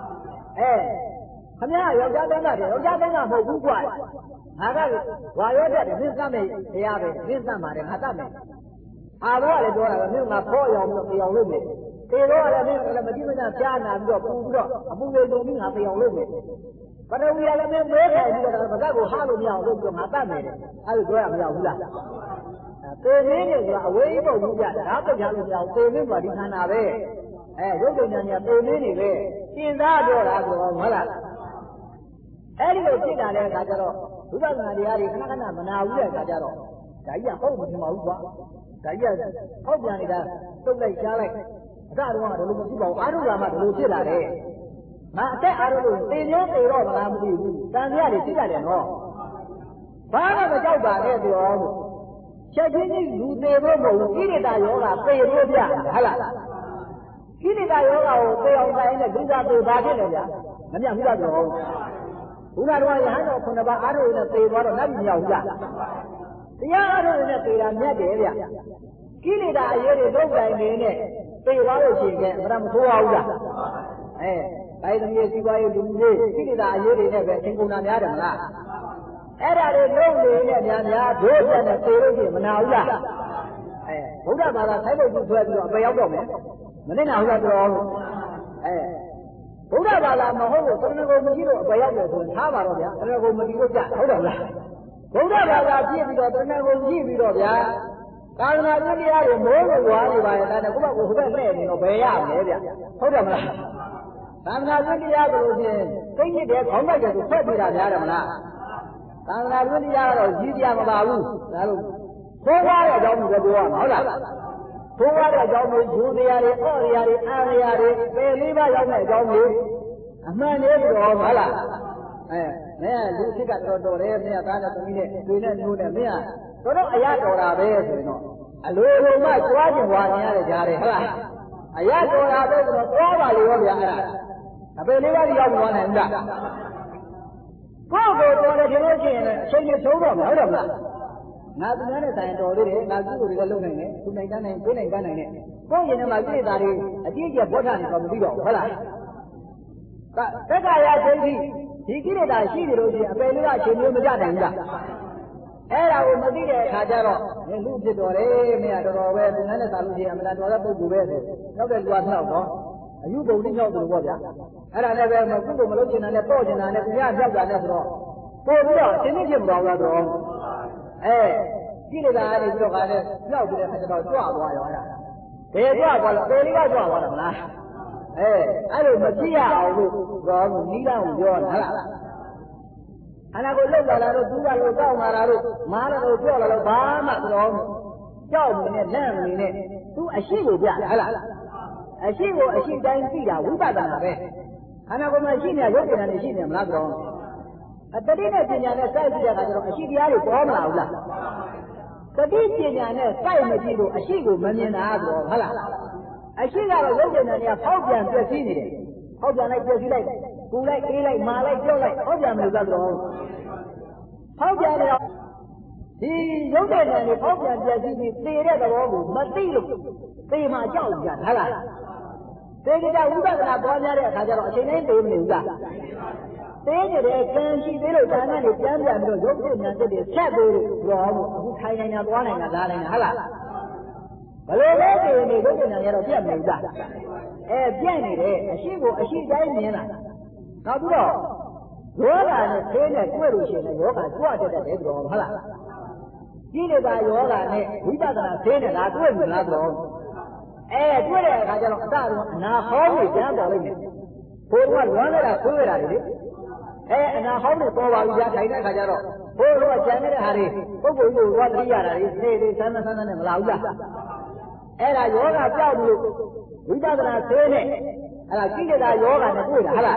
ခမရယောက်ျားတန်းတာတယ်ယောက်ျားတန်းတာမဟုတ်ဘူးကွာငါကဝါရောတတ်တယ်မင်းသတ်မယ်တရားပဲမင်းသတ်ပါတယ်ငါသတ်မယ်အာဘောကလည်းပြောတာပဲမင်းငါဖောရောင်ပြီးတော့လုပ်မယ်တေတော့လည်းမင်းလည်းမကြည့်မကြပြားနာပြီးတော့ပူပြီးတော့အပူလေးလုံးပြီးငါပြောင်လုပ်မယ်ပထဝီကလည်းမင်းမဲခိုင်ပြီးတော့ဗကတ်ကိုဟာလို့မရအောင်လုပ်ပြီးတော့ငါသတ်မယ်အဲ့လိုပြောရမရဘူးလားတေမင်းတွေကအဝေးပုတ်ဘူးကြဒါပုတ်ချလို့မရအောင်တေမင်းကဒီခန္ဓာပဲရုပ်ဉာဏ်ညာတေမင်းတွေပဲသင်သားပြောတာဆိုတော့ဟုတ်လားအဲ့ဒီလိုဖြစ်တာတဲ့အခါကျတော့ဝိပဿနာတရားတွေခဏခဏမနာဘူးတဲ့အခါကျတော့ဒါကြီးကဟုတ်မထင်ပါဘူးကွာဒါကြီးကဟောက်ပြန်နေတာတုတ်လိုက်ရှားလိုက်အစတုန်းကဒီလိုမဖြစ်ပါဘူးအာရုံကမှဒီလိုဖြစ်လာတယ်ငါအသက်အာရုံလို့သေရောသေတော့မလားမသိဘူးတန်မြတွေဖြစ်ရတယ်နော်ဘာမှမကြောက်ပါနဲ့ပြောချက်ချင်းကြီးလူသေးဖို့မဟုတ်ဘူးကိလေသာယောဂသေလို့ပြဟုတ်လားကိလေသာယောဂကိုသေအောင်တိုင်းနဲ့ဒုက္ခသေပါဖြစ်တယ်ဗျာမမြတ်ဘူးလားပြောဘုရားတော်ရဟန်းတော်ခုနှစ်ပါးအားထုတ်နဲ့သေသွားတော့နတ်ပြည်မြောက်လားတရားအားထုတ်နဲ့သေတာမြတ်တယ်ဗျကိလေသာအရေးတွေဒုက္ခတိုင်းနေနဲ့သေသွားလို့ရှိရင်အမှန်မဆိုးပါဘူးလားတိုင်းသမီးစီပွားရေးလူမျိုးကိလေသာအရေးတွေနဲ့ပဲသင်္ကုဏများတယ်မလားအဲ့ဒါတွေလုံးနေတဲ့များဒုစရနဲ့သေလို့ရှိရင်မနာဘူးလားဗုဒ္ဓဘာသာဆိုင်ဖို့သူဆွဲပြီးတော့အပယ်ရောက်တော့မယ်မနစ်နာဘူးလားတော်ဘုရားဘာသာမဟုတ်ဘူးသရဏဂုံမရှိလို့အပယ်ရောက်တယ်ဆိုရင်ထားပါတော့ဗျာသရဏဂုံမတည်လို့ကြဟုတ်တယ်လားဘုရားဘာသာပြည့်ပြီးတော့သရဏဂုံကြည့်ပြီးတော့ဗျာသာသနာ့တရားတွေမိုးလို့ွားနေပါရဲ့ဒါနဲ့ကိုယ့်ဘက်ကိုဟိုဘက်လှည့်နေတော့ဘယ်ရမလဲဗျဟုတ်တယ်မလားသာသနာ့တရားဆိုလို့ချင်းသိညစ်တယ်ခေါင်းလိုက်တယ်ဆိုဖက်ပြတာများတယ်မလားသာသနာ့တရားကတော့ကြီးပြမပါဘူးဒါလို့သိုးွားတဲ့အကြောင်းကိုပြောရမှာဟုတ်လားသိုးွားတဲ့အကြောင်းကိုယူတရားတွေအော့တရားတွေအားတရားတွေပယ်လေးပါးရောက်တဲ့အကြောင်းကိုအမှန်လေးပြောဟုတ်လားမင်းကလူစစ်ကတော်တော်တယ်မင်းကသားနဲ့သမီးနဲ့တွေ့နဲ့ညိုးနဲ့မင်းကတော့အရတော်တာပဲဆိုရင်တော့အလိုလိုမှကြွားကျင်ွားနေရတဲ့ကြားတယ်ဟုတ်လားအရတော်တာပဲဆိုတော့သွားပါလေရောဗျာအဲ့ဒါအပေလေးပါးရောက်သွားနိုင်ဘူးလားကိုယ်ကိုတော်တယ်ဒီလိုချင်းရင်အချိန်နဲ့သုံးတော့မှာဟုတ်တယ်မလားငါသူများနဲ့ဆိုင်တော်လေးတယ်ငါသူ့ကိုလည်းလုံနိုင်တယ်သူနိုင်တန်းနိုင်ပြေးနိုင်တန်းနိုင်တယ်ကိုယ်ရင်ထဲမှာပြည့်တာတွေအကြည့်ကျဘောထားနေတော့မသိတော့ဘူးဟုတ်လားတက္ကရာဒိဋ္ဌိဒီကိလေသာရှိနေလို့ရှိရင်အပေလေးကအချိန်မျိုးမကြနိုင်ဘူးလားအဲ့ဒါကိုမသိတဲ့အခါကျတော့မင်းလူဖြစ်တော်တယ်မင်းကတော်တော်ပဲသူနဲ့စားလို့ရှိရင်အမှန်တော်တဲ့ပုဂ္ဂိုလ်ပဲဆိုနောက်တဲ့လူကမြောက်တော့အယူပုံတိမြောက်သူပေါ့ဗျာအဲ့ဒါလည်းပဲမကုသိုလ်မလုပ်ချင်တာနဲ့ပေါ့ချင်တာနဲ့သူရမြောက်တာနဲ့ဆိုတော့ပို့ပြီးတော့ရှင်းနေချင်းမတော်ဘူးတော့ကိလေသာကနေပြီးတော့ခါနဲ့မြောက်ပြီးတဲ့ခါကျတော့ကြွသွားရောအဲ့ဒါဘယ်ကြွသွားလဲပေလေးကကြွသွားတာမလားအဲ့လိုမကြည့်ရအောင်လို့တော့နီးတော့ပြောတာဟုတ်လားအနာကိုလောက်လာတော့သူကလို့တောက်လာတာလို့မားလို့ပြောလာလို့ဘာမှတော့ကြောက်နေနဲ့လန့်နေနဲ့သူအရှိကိုပြဟုတ်လားအရှိကိုအရှိတိုင်းသိတာဝိပဿနာပဲခန္ဓာကိုယ်မှာရှိနေရုပ်ဉာဏ်နဲ့ရှိနေမလားတော့အတတိနဲ့ပညာနဲ့စိုက်ကြည့်တဲ့အခါကျတော့အရှိတရားတွေပေါ်မလာဘူးလားတတိပညာနဲ့စိုက်မကြည့်လို့အရှိကိုမမြင်တာဆိုတော့ဟုတ်လားအရှိကတော့ရုပ်ဉာဏ်တွေကဖောက်ပြန်ပြည့်စည်နေတယ်ဖောက်ပြန်လိုက်ပြည့်စည်လိုက်ကူလိုက်အေးလိုက်မာလိုက်ကြောက်လိုက်ဖောက်ပြန်မလို့တော့ဖောက်ပြန်နေတော့ဒီရုပ်ဉာဏ်တွေဖောက်ပြန်ပြည့်စည်ပြီးသေတဲ့သဘောကိုမသိလို့သေမှကြောက်ကြတာဟုတ်လားသေကြဝိပဿနာပေါ်များတဲ့အခါကျတော့အချိန်တိုင်းသေမနေဘူးလားသေနေတယ်ကံရှိသေးလို့ဒါနဲ့ပြန်ပြန်ပြီးတော့ရုပ်ဉာဏ်တွေဆက်သေးလို့ရောအခုထိုင်နေတာသွားနေတာလာနေတာဟုတ်လားဘယ်လိုလဲသေနေရုပ်ဉာဏ်ရတော့ပြတ်မနေဘူးလားပြတ်နေတယ်အရှိကိုအရှိတိုင်းမြင်လာနောက်ပြီးတော့ယောဂနဲ့သေနဲ့တွေ့လို့ရှိရင်ယောဂကြွတတ်တယ်ဆိုတော့ဟုတ်လားကိလေသာယောဂနဲ့ဝိပဿနာသေနဲ့လားတွေ့မလားဆိုတော့တွေ့တဲ့အခါကျတော့အတတော့အနာဟောင်းကိုကျမ်းပေါ်လိုက်မယ်ဘိုးကလွမ်းနေတာခွေးရတာလေအနာဟောင်းကိုပေါ်ပါပြီကြာထိုင်တဲ့အခါကျတော့ဘိုးကကျန်နေတဲ့ဟာတွေပုဂ္ဂိုလ်ကိုဝါသတိရတာတွေသေသေးဆန်းဆန်းနဲ့မလာဘူးလားအဲ့ဒါယောဂကြောက်လို့ဝိပဿနာသေနဲ့အဲ့ဒါကိလေသာယောဂနဲ့တွေ့တာဟုတ်လား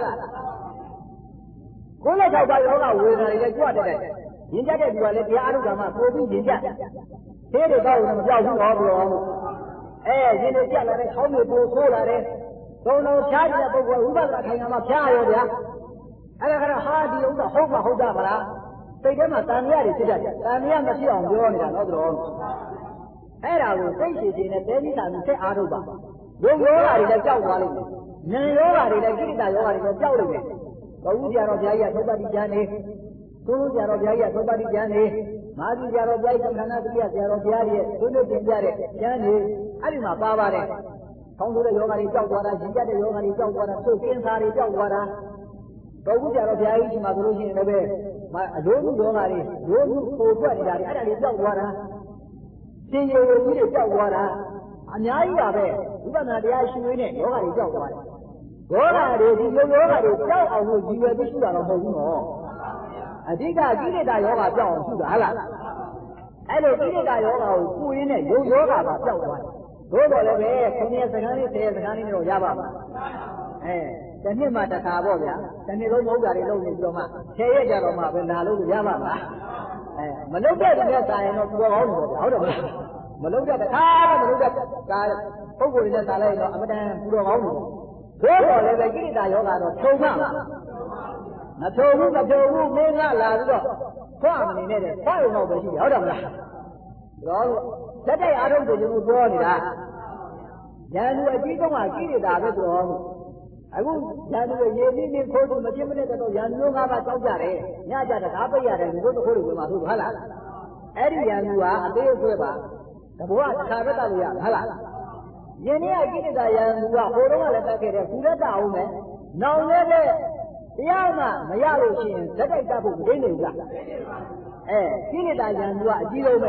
ကိုယ်နဲ့ကြောက်တာယောဂဝေဒနာတွေလည်းကြွတတ်တယ်ရင်ကြတဲ့သူကလည်းတရားအထုတ်တာမှပိုပြီးရင်ကြသေတွေတော့မကြောက်ဘူးတော့ပြောရင်တွေကြက်လာတဲ့ခေါင်းတွေပိုဆိုးလာတယ်သုံးလုံးဖြားတဲ့ပုဂ္ဂိုလ်ဝိပဿနာထိုင်တာမှဖြားရောဗျာအဲ့ဒါကတော့ဟာဒီဥစ္စာဟုတ်မဟုတ်တာမလားစိတ်ထဲမှာတန်မြရတွေဖြစ်တတ်တယ်တန်မြရမဖြစ်အောင်ပြောနေတာတော့တော်အဲ့ဒါကိုစိတ်ရှိရှိနဲ့တဲမိတာနဲ့ဆက်အားထုတ်ပါရုပ်ယောဂါတွေလည်းကြောက်သွားလိမ့်မယ်ဉာဏ်ယောဂါတွေလည်းကိဋ္တာယောဂါတွေလည်းကြောက်လိမ့်မယ်ဘုရားတော်ဘုရားကြီးကသုပ္ပတိကျမ်းနေသူတို့ဆရာတော်ဘုရားကြီးကသုပ္ပတိကျမ်းနေမာသီဆရာတော်ဘုရားကြီးကခန္ဓာသတိယဆရာတော်ဘုရားကြီးရဲ့သူတို့တင်ပြတဲ့ကျမ်းနေအဲ့ဒီမှာပါပါတယ်။ခေါင်းဆိုးတဲ့ယောဂါတွေကြောက်သွားတာ၊ရင်ကျတဲ့ယောဂါတွေကြောက်သွားတာ၊သုတ်ကင်းစားတွေကြောက်သွားတာ။တော်ဘူးဆရာတော်ဘုရားကြီးဒီမှာဆိုလို့ရှိရင်လည်းအလိုမှုယောဂါတွေလိုမှုပိုပွက်နေတာတွေအဲ့ဒါတွေကြောက်သွားတာ။ရှင်ရေကြီးတွေကြောက်သွားတာအများကြီးပါပဲဝိပဿနာတရားရှိရင်းနဲ့ယောဂါတွေကြောက်သွားတယ်။ယောဂါတွေဒီယောဂါတွေကြောက်အောင်လို့ရည်ရွယ်ပြီးရှိတာတော့မဟုတ်ဘူးနော်။အဓိကကိလေသာယောဂါကြောက်အောင်ရှိတာဟုတ်လား။အဲ့လိုကိလေသာယောဂါကိုပူရင်းနဲ့ယောဂါပါကြောက်သွားတယ်။သို့တော်လည်းပဲ9ရက်စကားလေး10ရက်စကားလေးတော့ရပါမှာ။တစ်နှစ်မှတစ်ခါပေါ့ဗျာ။တစ်နှစ်လုံးမဟုတ်တာတွေလုပ်နေပြီးတော့မှ10ရက်ကြတော့မှပဲလာလို့ရပါမှာ။မလုပ်တဲ့တည်းနဲ့စာရင်တော့ပူတော်ကောင်းတယ်ဗျာဟုတ်တယ်မလား။မလုပ်တဲ့တစ်ခါမှမလုပ်တဲ့ကာပုဂ္ဂိုလ်တွေနဲ့စာလိုက်တော့အမတန်ပူတော်ကောင်းတယ်။သို့တော်လည်းပဲကိလေသာယောဂါတော့ထုံမှမဖြုံဘူးမင်းကလာပြီးတော့ဖွာမနေနဲ့ဖွာရုံတော့ပဲရှိတယ်ဟုတ်တယ်မလားတော့လက်တိုက်အားထုတ်တယ်လို့ပြောနေတာဉာဏ်လူအကြီးဆုံးကကိလေသာပဲဆိုတော့အခုဉာဏ်လူရဲ့ရေပြီးခိုးသူမပြစ်မနဲ့တော့ဉာဏ်မျိုး၅ပါးတောက်ကြတယ်ညကြတကားပိတ်ရတယ်လူတို့တစ်ခုတွေဝင်မှာဆိုဟုတ်လားအဲ့ဒီဉာဏ်လူကအသေးအဆွဲပါတဘောကတစ်ခါပဲတောက်လို့ရဟုတ်လားယင်းနေ့ကကိလေသာဉာဏ်လူကဟိုတုန်းကလည်းတက်ခဲ့တယ်ခုလည်းတောက်အောင်မယ်နောင်လည်းပဲတရားမှမရလို့ရှိရင်ဇက်တိုက်တတ်ဖို့မသိနေဘူးလားကိလေသာဉာဏ်ကအကြီးဆုံးပဲ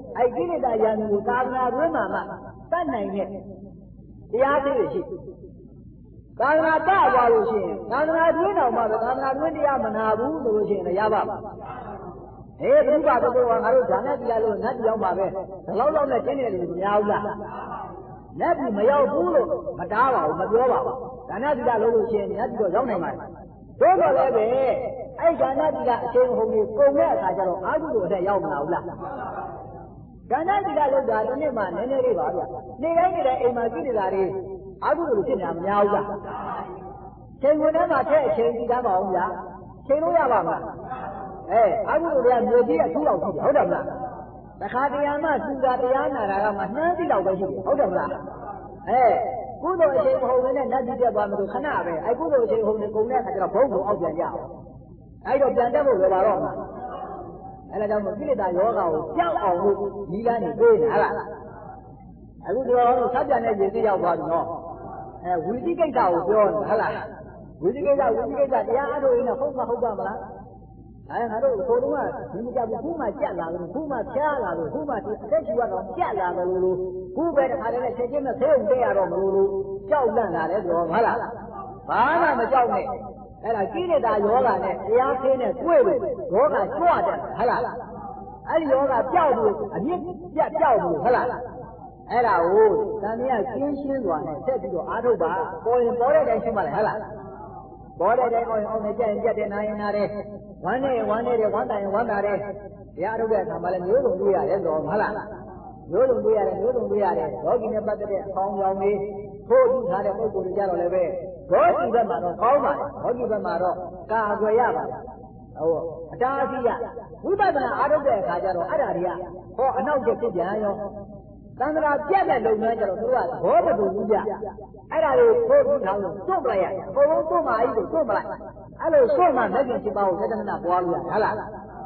ai kini ta yan ku ka na ruwa ma ma tat nai neတရားသေးရရှိသာသနာတသွားလို့ရှိရင်သာသနာတွင်းတော်မှာပဲသာသနာတွင်းတရားမနာဘူးဆိုလို့ရှိရင်လည်းရပါ့မလားဘယ်သူပါတော့ငါတို့ဒါနဲ့တရားလို့နတ်ပြောင်းပါပဲဒီလောက်လောက်နဲ့ကျင်းနေတယ်မများဘူးလားနတ်ပြည်မရောက်ဘူးလို့မတားပါဘူးမပြောပါဘူးဒါနဲ့တရားလို့လို့ရှိရင်နတ်ပြည်တော့ရောက်နိုင်ပါတယ်သို့တော်လည်းပဲအဲ့ဒါနဲ့တရားအချင်းဟုံကြီးကုန်တဲ့အခါကျတော့အာဟုလို့အထက်ရောက်မလာဘူးလားဒါနတိကလောက်တာဒီနေ့မှနည်းနည်းလေးပါဗျ။နေတိုင်းနေတိုင်းအိမ်မှာကြည့်နေတာတွေအာဟုလို့ဖြစ်နေတာမများဘူးလား။ချိန်ဝင်ထဲမှာထည့်အချိန်ကြည့်တတ်ပါအောင်ဗျာ။ချိန်လို့ရပါမလား။အာဟုလို့ကမြေကြီးအထူးလောက်ရှိတယ်ဟုတ်တယ်မလား။တခါတရံမှသူတာတရားနာတာကမှနှမ်းတိလောက်ပဲရှိတယ်ဟုတ်တယ်မလား။ကုသိုလ်အချိန်မဟုတ်ဘဲနဲ့နတ်ကြီးတက်သွားမလို့ခဏပဲ။ကုသိုလ်အချိန်ဟုတ်နေကုန်တဲ့အခါကျတော့ဘုံဘုံအောက်ပြန်ကြအောင်။အဲ့တော့ပြန်တက်ဖို့လိုပါတော့မှာ။အဲ့ဒါကြောင့်ကိလေသာယောဂါကိုကြောက်အောင်လို့ဒီကနေပြေးနေဟလားအခုဒီတော့ဆက်ပြန်တဲ့ရည်စည်းရောက်သွားပြီနော်ဝိသိကိစ္စကိုပြောနေဟလားဝိသိကိစ္စတရားအထုတ်ရင်းနဲ့ဟုတ်ပါမလားငါတို့ကိုယ်တော့ဒီမကြဘူးခုမှကြက်လာလို့ခုမှဖျားလာလို့ခုမှဒီအသက်ရှူရတော့ကြက်လာတယ်လို့ခုပဲတခါတည်းနဲ့ချက်ချင်းနဲ့ဆေးုံတက်ရတော့မလို့ကြောက်လန့်လာတယ်ဆိုတော့ဟုတ်လားဘာမှမကြောက်နဲ့အဲ့ဒါကိလေသာယောဂနဲ့တရားခင်းနဲ့တွေ့လို့ယောဂကြွတယ်ဟုတ်လားအဲ့ဒီယောဂပျောက်ပြီးအမြင့်ပြတ်ပျောက်ပြီးဟုတ်လားအဲ့ဒါကိုတန်မြတ်ကျင်းရှင်းစွာနဲ့ဆက်ပြီးတော့အားထုတ်ပါပေါ်ရင်ပေါ်တဲ့တိုင်းရှင်းပါလေဟုတ်လားပေါ်တဲ့တိုင်းပေါ်ရင်အောင်နေကြရင်ကြက်တယ်နာရင်နာတယ်ဝမ်းနေတယ်ဝမ်းတိုင်ရင်ဝမ်းသာတယ်တရားထုတ်တဲ့အခါမှာလည်းမျိုးစုံတွေ့ရတယ်ဆိုတော့ဟုတ်လားမျိုးစုံတွေ့ရတယ်ယောဂီနဲ့ပတ်သက်တဲ့အကောင်းကြောင်းတွေထိုးယူထားတဲ့ပုဂ္ဂိုလ်တွေကြတော့လည်းပဲဘောဓိဘက်မှာတော့ကောင်းပါတယ်ဘောဓိဘက်မှာတော့ကာကွယ်ရပါတယ်ဟုတ်အတားအဆီးရဝိပဿနာအားထုတ်တဲ့အခါကျတော့အဲ့ဒါတွေကဟောအနောက်ကျဖြစ်ပြန်ရောသံဃာပြတ်တဲ့လုပ်ငန်းကျတော့သူကဘောဓဘုံကြီးပြအဲ့ဒါတွေထိုးယူထားလို့စွန့်ပလိုက်ရအကုန်လုံးစွန့်ပါကြီးကိုစွန့်ပလိုက်အဲ့လိုစွန့်မှလက်ကျင်7ပါးကိုသဒ္ဒနာပွားလို့ရဟုတ်လား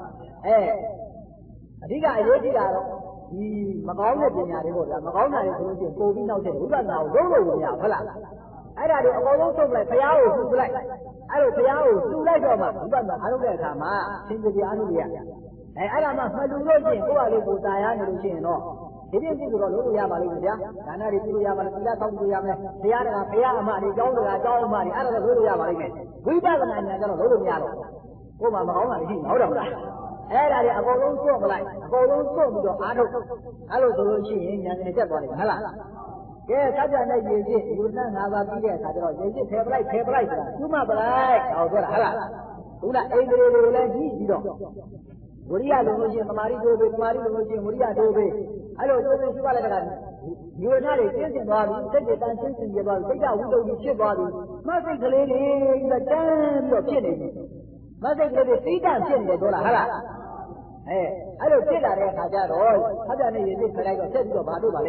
အဓိကအရေးကြီးတာတော့ဒီမကောင်းတဲ့ပညာတွေပေါ့ဗျာမကောင်းတာတွေဆိုလို့ရှိရင်ပို့ပြီးနောက်တဲ့ဝိပဿနာကိုလုံးလို့မရဟုတ်လားအဲ့ဒါတွေအကုန်လုံးထုတ်လိုက်ဘုရားကိုစုလိုက်အဲ့လိုဘုရားကိုစုလိုက်တော့မှဝိပဿနာအားထုတ်တဲ့အခါမှာသင်္ကြန်အားထုတ်ရအဲ့ဒါမှမတူလို့ရှိရင်ကိုယ့်အလေးကိုတာယာနေလို့ရှိရင်တော့ဒီပြည့်စုံတော့လုံးလို့ရပါလိမ့်မယ်ဗျာဒါနတွေပြုလို့ရပါလိမ့်သီလဆောက်လို့ရမယ်ဘုရားကအမတွေကျောင်းကအကျောင်းအမတွေအဲ့ဒါတော့လုံးလို့ရပါလိမ့်မယ်ဝိပဿနာဉာဏ်ကျတော့လုံးလို့မရတော့ကိုယ်မှမကောင်းတာမရှိဘူးဟုတ်တယ်မလားအဲ့ဒါတွေအကုန်လုံးစွန့်ပလိုက်အကုန်လုံးစွန့်ပြီးတော့အားထုတ်အဲ့လိုဆိုလို့ရှိရင်ဉာဏ်နဲ့တက်သွားတယ်ဟုတ်လားကဲစัจ जा နဲ့ရည်စစ်လူနဲ့၅ပါးပြီးတဲ့အခါကျတော့ရည်စစ်ဖယ်ပလိုက်ဆိုတာကျွမပလိုက်ဟောပြောတာဟုတ်လားခုနအိန္ဒြေတွေကိုလည်းကြည့်ပြီးတော့ဝိရိယလုံးလို့ရှိရင်သမာဓိတိုးပေးသမာဓိလုံးလို့ရှိရင်ဝိရိယတိုးပေးအဲ့လိုတိုးပေးရှိပါလိုက်တာဒီဝိညာဉ်တွေကျင်းစင်သွားပြီစိတ်တွေတန်ရှင်းစင်ကြသွားပြီစိတ်ကဝိတုဒ္ဓိဖြစ်သွားပြီမစိတ်ကလေးတွေတန်းပြီးတော့ဖြစ်နေပြီမစိတ်ကလေးတွေသိတတ်ဖြစ်နေတယ်ပြောလားဟုတ်လားအဲ့လိုဖြစ်လာတဲ့အခါကျတော့စัจ जा နဲ့ရည်စစ်ဖယ်လိုက်တော့ဆက်ပြီးတော့ဘာလို့ပါလဲ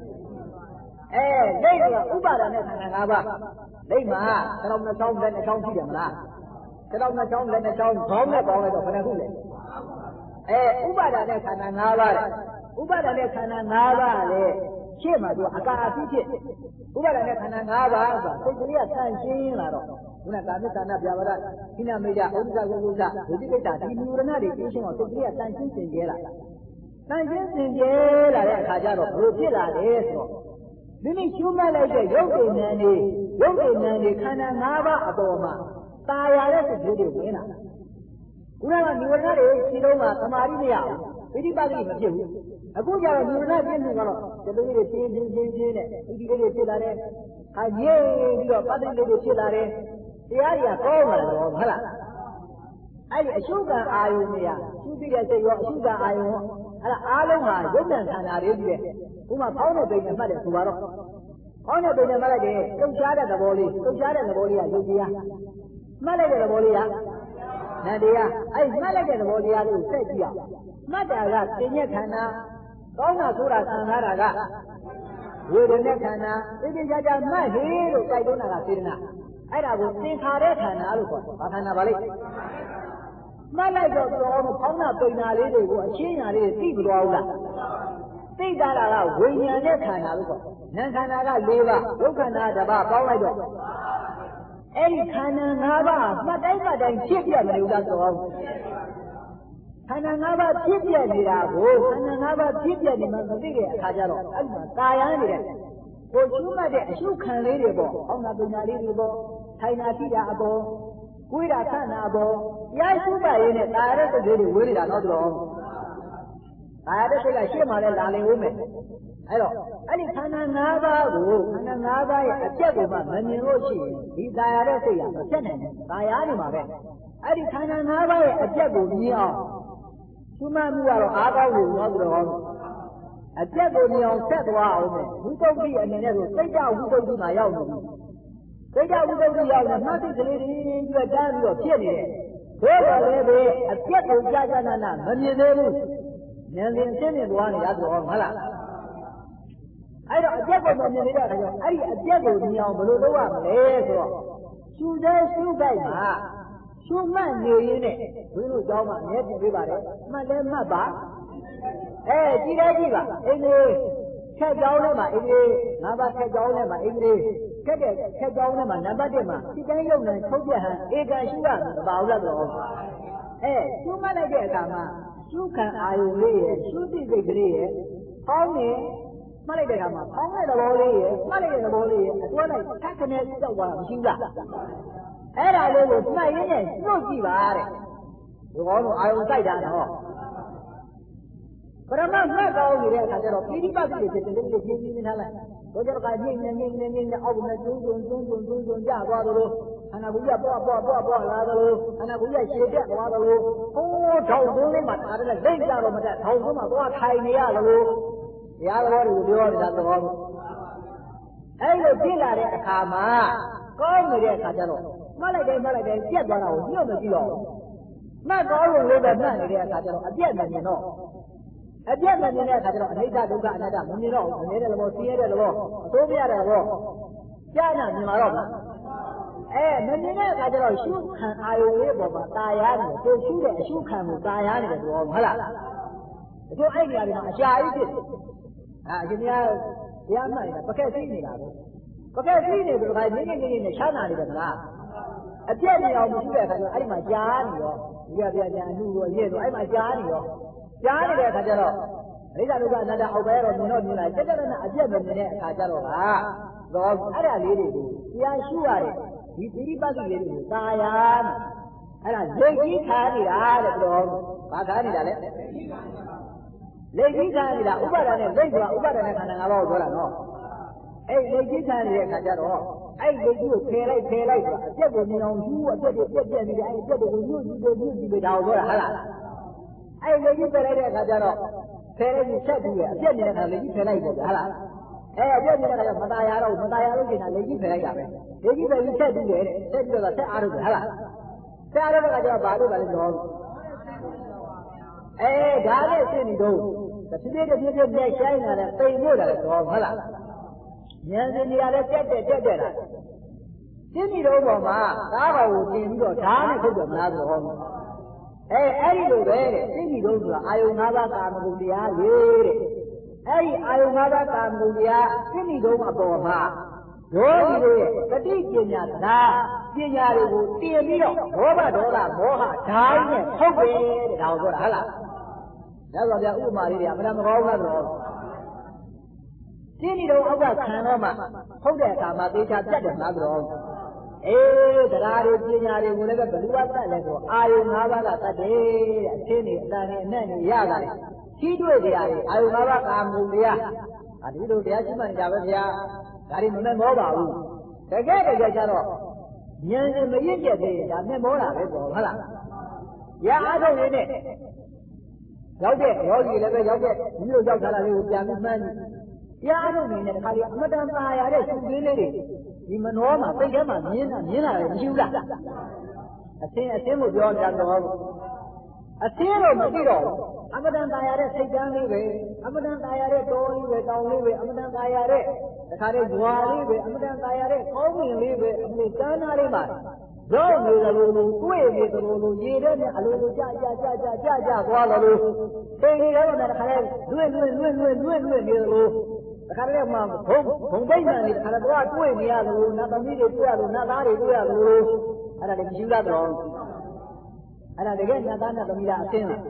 လက်ကဥပါဒနဲ့ခန္ဓာ၅ပါးလက်မှာခြေထောက်နှချောင်းလက်နှချောင်းရှိတယ်မလားခြေထောက်နှချောင်းလက်နှချောင်းခေါင်းနဲ့ပေါင်းလိုက်တော့ဘယ်နှခုလဲဥပါဒနဲ့ခန္ဓာ၅ပါးဥပါဒနဲ့ခန္ဓာ၅ပါးလေရှေ့မှာသူအကာအသိဖြစ်ဥပါဒနဲ့ခန္ဓာ၅ပါးဆိုတာစိတ်ကလေးကဆန့်ရှင်းလာတော့ခုနကာမိသနာပြာပါဒခိနမေယဥဒ္ဒကုကုသဒုတိကိတ္တဒီမူရဏတွေပြင်းရှင်းအောင်စိတ်ကလေးကဆန့်ရှင်းစင်ကြဲလာဆန့်ရှင်းစင်ကြဲလာတဲ့အခါကျတော့ဘယ်ဖြစ်လာလဲဆိုတော့မိမိရှုမှတ်လိုက်တဲ့ရုပ်ဉာဏ်တွေခန္ဓာ၅ပါးအပေါ်မှာตายရတဲ့စိတ်တွေဝင်လာခုနကနိဝရဏတွေခြေလုံးမှာသမာဓိမရဘူးပိဋိပတ်တိမဖြစ်ဘူးအခုကျတော့နိဝရဏပြည့်စုံတော့ကျတုံးလေးပြင်းနဲ့ပိဋိလေးတွေဖြစ်လာတယ်ဟာငြိမ့်ပြီးတော့ပတ္တိလေးတွေဖြစ်လာတယ်တရားတွေကကောင်းလာတယ်ဟုတ်လားအဲ့ဒီအရှုခံအာယုန်တွေကရှုပြီးတဲ့စိတ်ရောအရှုခံအာယုန်ရောအဲ့ဒါအားလုံးဟာရုပ်ဉာဏ်ခန္ဓာတွေကြီးတဲ့ဥမာဖောင်းတဲ့ပိန်နဲ့မှတ်တယ်ဆိုပါတော့ဖောင်းတဲ့ပိန်နဲ့မှတ်လိုက်တယ်လှုပ်ရှားတဲ့သဘောလေးကယုတ်တရားမှတ်လိုက်တဲ့သဘောလေးကနန္တရားအဲ့မှတ်လိုက်တဲ့သဘောတရားလေးကိုဆက်ကြည့်အောင်မှတ်တာကသင်္ညက်ခန္ဓာကောင်းတာဆိုတာခံစားတာကဝေဒနာခန္ဓာသိသိကြကြမှတ်ဟေးလို့ကြိုက်တော့တာကစေတနာအဲ့ဒါကိုသင်္ခါရခန္ဓာလို့ခေါ်တယ်ဘာခန္ဓာပါလဲမှတ်လိုက်တော့ဖောင်းတာပိန်တာလေးတွေကိုအချင်းညာလေးသိပြီးတော့ဟုတ်လားသိကြတာကဝိညာဉ်နဲ့ခန္ဓာလို့ခေါ်နာခန္ဓာက၄ပါးဒုက္ခန္ဓာတစ်ပါးပေါင်းလိုက်တော့အဲ့ဒီခန္ဓာ၅ပါးမှတ်တိုင်းဖြစ်ပြမလို့လားဆိုတော့ခန္ဓာ၅ပါးဖြစ်ပြနေတာကိုခန္ဓာ၅ပါးဖြစ်ပြနေမှမသိတဲ့အခါကျတော့အဲ့ဒီမှာตายရနေတဲ့ကိုရှုမှတ်တဲ့အရှုခံလေးတွေပေါ့အောင်းနာပညာလေးတွေပေါ့ထိုင်နာထိတာအပေါ်ကိုယ်တာခန္ဓာအပေါ်တရားရှုမှတ်ရင်းနဲ့ตายရတဲ့စိတ်တွေဝေးနေတာတော့တော်ตายရတဲ့စိတ်ကရှေ့မှာလဲလာလင်ဦးမယ်အဲ့တော့အဲ့ဒီခန္ဓာ၅ပါးကိုခန္ဓာ၅ပါးရဲ့အပြတ်ကိုမှမမြင်လို့ရှိရင်ဒီตายရတဲ့စိတ်ကမပြတ်နိုင်ဘူးตายရနေမှာပဲအဲ့ဒီခန္ဓာ၅ပါးရဲ့အပြတ်ကိုမြင်အောင်ရှုမှတ်မှုကတော့အားကောင်းလို့တော့တော်အပြတ်ကိုမြင်အောင်ဆက်သွားအောင်မယ်ဝိသုဒ္ဓိအနေနဲ့ဆိုစိတ်ကြဝိသုဒ္ဓိမှာရောက်နေပြီစိတ်ကြဝိသုဒ္ဓိရောက်နေမှတ်စိတ်ကလေးတွေပြတ်တန်းပြီးတော့ဖြစ်နေတယ်ဘယ်လိုလဲပဲအပြတ်ကိုကြာကြာနာနာမမြင်သေးဘူးဉာဏ်စဉ်ရှင်းနေသွားနေတာဆိုတော့ဟုတ်လားအဲ့တော့အပြတ်ကိုမမြင်သေးတဲ့အခါကျတော့အဲ့ဒီအပြတ်ကိုမြင်အောင်ဘယ်လိုလုပ်ရမလဲဆိုတော့ရှုတဲ့ရှုခိုက်မှာရှုမှတ်နေရင်းနဲ့ဘုန်းကြီးတို့ကျောင်းမှာအမြဲပြင်ပေးပါတယ်မှတ်လဲမှတ်ပါကြည့်တယ်ကြည့်ပါအင်းလေးထက်ကြောင်းထဲမှာအင်းလေးငါးပါးထက်ကြောင်းထဲမှာအင်းလေးထက်တဲ့ထက်ကြောင်းထဲမှာနံပါတ်1မှာဒီတိုင်းရုပ်နဲ့ထုတ်ပြဟန်ဧကရှုရမှာမပါဘူးလားတော့ရှုမှတ်လိုက်တဲ့အခါမှာရှုခံအာယုလေးရဲ့ရှုသိစိတ်ကလေးရဲ့ဖောင်းနေမှတ်လိုက်တဲ့အခါမှာဖောင်းတဲ့သဘောလေးရဲ့မှတ်လိုက်တဲ့သဘောလေးရဲ့အတွဲလိုက်ထက်ခနဲ့ကြောက်သွားတာမရှိဘူးလားအဲ့ဒါလေးကိုမှတ်ရင်းနဲ့ညှို့ကြည့်ပါတဲ့ဒီကောင်းတို့အာယုစိုက်တာတော့ပရမတ်မှတ်ကောင်းနေတဲ့အခါကျတော့ပိဋိပတ်တိဖြစ်တဲ့လေးချင်းချင်းထားလိုက်တော့ကြတော့ကညင်အောက်ကနေကျုံကြသွားသလိုခန္ဓာကိုယ်ကပွားလာသလိုခန္ဓာကိုယ်ကရှည်ပြတ်သွားသလိုဟိုးထောင်သွင်းလေးမှာထားတဲ့လိမ့်ကြတော့မတတ်ထောင်သွင်းမှာသွားထိုင်နေရသလိုတရားတော်တွေကိုပြောနေတာသဘောမျိုးအဲ့လိုဖြစ်လာတဲ့အခါမှာကောင်းနေတဲ့အခါကျတော့မှတ်လိုက်တယ်ပြက်သွားတာကိုညှို့မကြည့်တော့မှတ်ကောင်းလို့လည်းပဲမှတ်နေတဲ့အခါကျတော့အပြက်မမြင်တော့အပြက်မမြင်တဲ့အခါကျတော့အနိစ္စဒုက္ခအနတ္တမမြင်တော့ဘူးနေတဲ့သဘောသိရတဲ့သဘောအသိမရတဲ့သဘောကြားနာမြင်လာတော့မမြင်တဲ့အခါကျတော့ရှုခံအာယုလေးပေါ်မှာตายရနေတယ်ကိုရှုတဲ့အရှုခံကိုตายရနေတယ်ဆိုတော့ဟုတ်လားဒီအဲ့ဒီအရာတွေမှာအရှာကြီးဖြစ်အရှင်များတရားမှတ်နေတာပကက်သိနေတာပဲပကက်သိနေပြီခါနေနဲ့ရှားနာနေတယ်မလားအပြည့်နေအောင်မရှိတဲ့အခါကျတော့အဲ့ဒီမှာကြားနေရောဒီကပြအနှူရောရဲ့တော့အဲ့မှာကြားနေရောကြားနေတဲ့အခါကျတော့အိဒါဒုက္ခအနတ္တအောက်ပဲတော့မြင်တော့မြင်လာတက်တက်နဲ့အပြည့်မမြင်တဲ့အခါကျတော့တော့အဲ့ဒါလေးတွေကိုတရားရှုရတဲ့ဒီပိဋိပတ်တိလေးတွေကိုသာယာအဲ့ဒါလက်ကြီးခါနေတာတဲ့တော့ဘာခါနေတာလဲလက်ကြီးခါနေတာဥပါဒာနဲ့လက်ဆိုတာဥပါဒာနဲ့ခန္ဓာ၅ပါးကိုပြောတာနော်အဲ့လက်ကြီးခါနေတဲ့အခါကျတော့အဲ့လက်ကြီးကိုဖယ်လိုက်ဆိုတာအပြည့်ကိုမြင်အောင်ရှုအပြည့်ကိုပြက်နေတယ်အဲ့အပြည့်ကိုညှို့ကြည့်တယ်ဒါကိုပြောတာဟုတ်လားအဲ့လက်ကြီးဖယ်လိုက်တဲ့အခါကျတော့ဖယ်လိုက်ပြီးဆက်ပြီးအပြည့်နေတဲ့အခါလက်ကြီးဖယ်လိုက်ပေါ့ဗျာဟုတ်လားအပြည့်နေတဲ့အခါကျမตายရတော့မตายရလို့ကျင်တာလက်ကြီးဖယ်လိုက်တာပဲလက်ကြီးဖယ်ပြီးဆက်ပြီးတယ်ဆက်ပြီးတော့ဆက်အားထုတ်တယ်ဟုတ်လားဆက်အားထုတ်တဲ့အခါကျတော့ဘာလို့လဲဆိုတော့ဒါနဲ့ရှင်းနေတော့တဖြည်းဖြည်းနဲ့ရှိုင်းလာတဲ့ပိန်လို့လာတယ်တော့ဟုတ်လားဉာဏ်စဉ်နေရာလဲတက်လာရှင်းနေတော့ပေါ်မှာကားပေါ်ကိုတင်ပြီးတော့ဓာတ်နဲ့ထုတ်တယ်မလားဆိုတော့အဲ့ဒီလိုပဲတဲ့ရှင်းနေတော့ဆိုတာအာယုံ၅ပါးကာမဂုဏ်တရားလေးတဲ့အဲ့ဒီအာယုံ၅ပါးကာမဂုဏ်တရားရှင်းနေတော့အပေါ်မှာယောဂီတို့ရဲ့တတိပညာပညာတွေကိုတင်ပြီးတော့ဘောဘဒေါသမောဟဓာတ်နဲ့ထုတ်တယ်တဲ့ဒါကိုပြောတာဟုတ်လားဒါဆိုဗျာဥပမာလေးတွေအမှန်မကောင်းလားတော့ရှင်းနေတော့အောက်ကခံတော့မှဟုတ်တဲ့အခါမှာသေချာပြတ်တယ်လားတော့တရားတွေပညာတွေကိုလည်းဘယ်လိုတတ်လဲဆိုအာယုံ၅ပါးကတတ်တယ်တဲ့အချင်းတွေအတန်နဲ့အနက်တွေရတာလေရှိတွေ့တရားတွေအာယုံ၅ပါးကာမဂုဏ်တရားဒီလိုတရားရှိမှန်ကြပဲဗျာဒါတွေမမဲ့မောပါဘူးတကယ်ကြတော့ဉာဏ်နဲ့မရင့်ကျက်သေးရင်ဒါမဲ့မောတာပဲပေါ့ဟုတ်လားရအားထုတ်နေနဲ့ရောက်တဲ့ယောဂီလည်းပဲရောက်တဲ့ဒီလိုရောက်လာတာလေးကိုပြန်ပြီးမှန်းကြည့်တရားအားထုတ်နေတဲ့ခါလေးအမတန်သာရတဲ့ရှုသွင်းလေးတွေဒီမနှောမှာသိတဲ့မှာမြင်လာတယ်မရှိဘူးလားအသင်းကိုပြောကြတော့အသင်းတော့မရှိတော့အမတန်သာရတဲ့စိတ်ကန်းလေးပဲအမတန်သာရတဲ့တောလေးပဲတောင်လေးပဲအမတန်သာရတဲ့တခါလေးရွာလေးပဲအမတန်သာရတဲ့ကောင်းကင်လေးပဲအမလေးကမ်းသားလေးမှာရောက်နေတယ်လို့တွေ့နေတယ်လို့ရေတဲ့နဲ့အလိုလိုကြသွားတယ်လို့သိနေတယ်တော့တခါလေးလွင့်နေတယ်လို့တခါတည်းမှာဘုံဒိဋ္ဌာန်တွေတခါတော့တွေ့နေရလို့နတ်သမီးတွေတွေ့ရလို့နတ်သားတွေတွေ့ရလို့အဲ့ဒါလည်းမရှိလားတော့အဲ့ဒါတကယ်နတ်သားနတ်သမီးလားအသိလား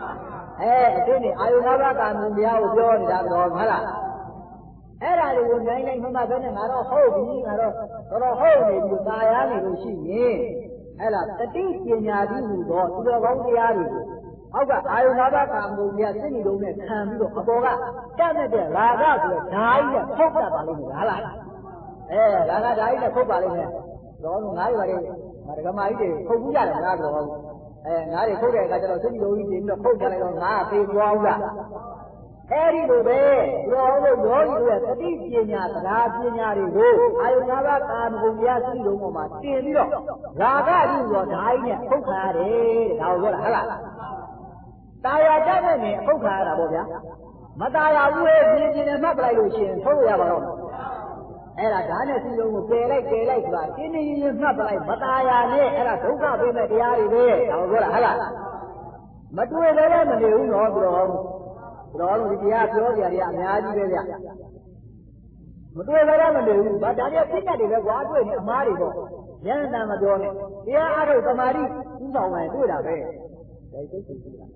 အတင်းနေအာယု၅ပါးကာမတရားကိုပြောနေတာတော့ဟုတ်လားအဲ့ဒါတွေကိုနိုင်နိုင်မှမပဲနဲ့ငါတော့ဟုတ်ပြီငါတော့တော်ဟုတ်နေပြီသာယာနေလို့ရှိရင်အဲ့ဒါတတိပညာပြီးဟူသောသူတော်ကောင်းတရားတွေကိုအောက်ကအာယု၅ပါးကာမတရားသိနေလုံးနဲ့ခံပြီးတော့အပေါ်ကတတ်တဲ့ရာဂဆိုတဲ့ဓာတ်ကြီးနဲ့ဖုတ်တတ်ပါလိမ့်မယ်ဟုတ်လားဒါကဓာတ်ကြီးနဲ့ဖုတ်ပါလိမ့်မယ်တော့ငါးရွာလေးဒကမာကြီးတွေဖုတ်ဘူးကြတယ်ငါတော့ငါးတွေဖုတ်တဲ့အခါကျတော့သိနေလုံးကြီးပြင်ပြီးတော့ဖုတ်ကြလိုက်တော့ငါးသေးသွားဘူးလားအဲ့ဒီလိုပဲရောလို့ယောဂီတို့ရဲ့သတိပညာသရာပညာတွေကိုအာယု၅ပါးကာမဂုဏ်တရားသိလုံးပေါ်မှာတင်ပြီးတော့ရာဂတိရောဓာတ်ကြီးနဲ့ဖုတ်ခါရတယ်ဒါကိုပြောတာဟုတ်လားတာယာတတ်တဲ့နေဖုတ်ခါရတာပေါ့ဗျာမတာယာဘူးရဲ့ပြင်းပြင်းနဲ့မှတ်ပလိုက်လို့ရှိရင်ဖုတ်ရပါတော့အဲ့ဒါဓာတ်နဲ့သိလုံးကိုပယ်လိုက်ဆိုတာတင်းတင်းရင်းမှတ်ပလိုက်မတာယာနဲ့အဲ့ဒါဒုက္ခပေးမဲ့တရားတွေပဲဒါကိုပြောတာဟုတ်လားမတွေ့လည်းမနေဘူးနော်ပြောတော်လို့ဒီတရားပြောကြရအများကြီးပဲဗျမတွေ့ကြရမနေဘူးဒါတည်းဖြစ်တတ်တယ်ပဲကွာတွေ့နေအမားတွေပေါ့ဉာဏ်တန်မပြောနဲ့တရားအားထုတ်သမာဓိဥဆောင်မယ်တွေ့တာပဲဒါစိတ်ရှိတာ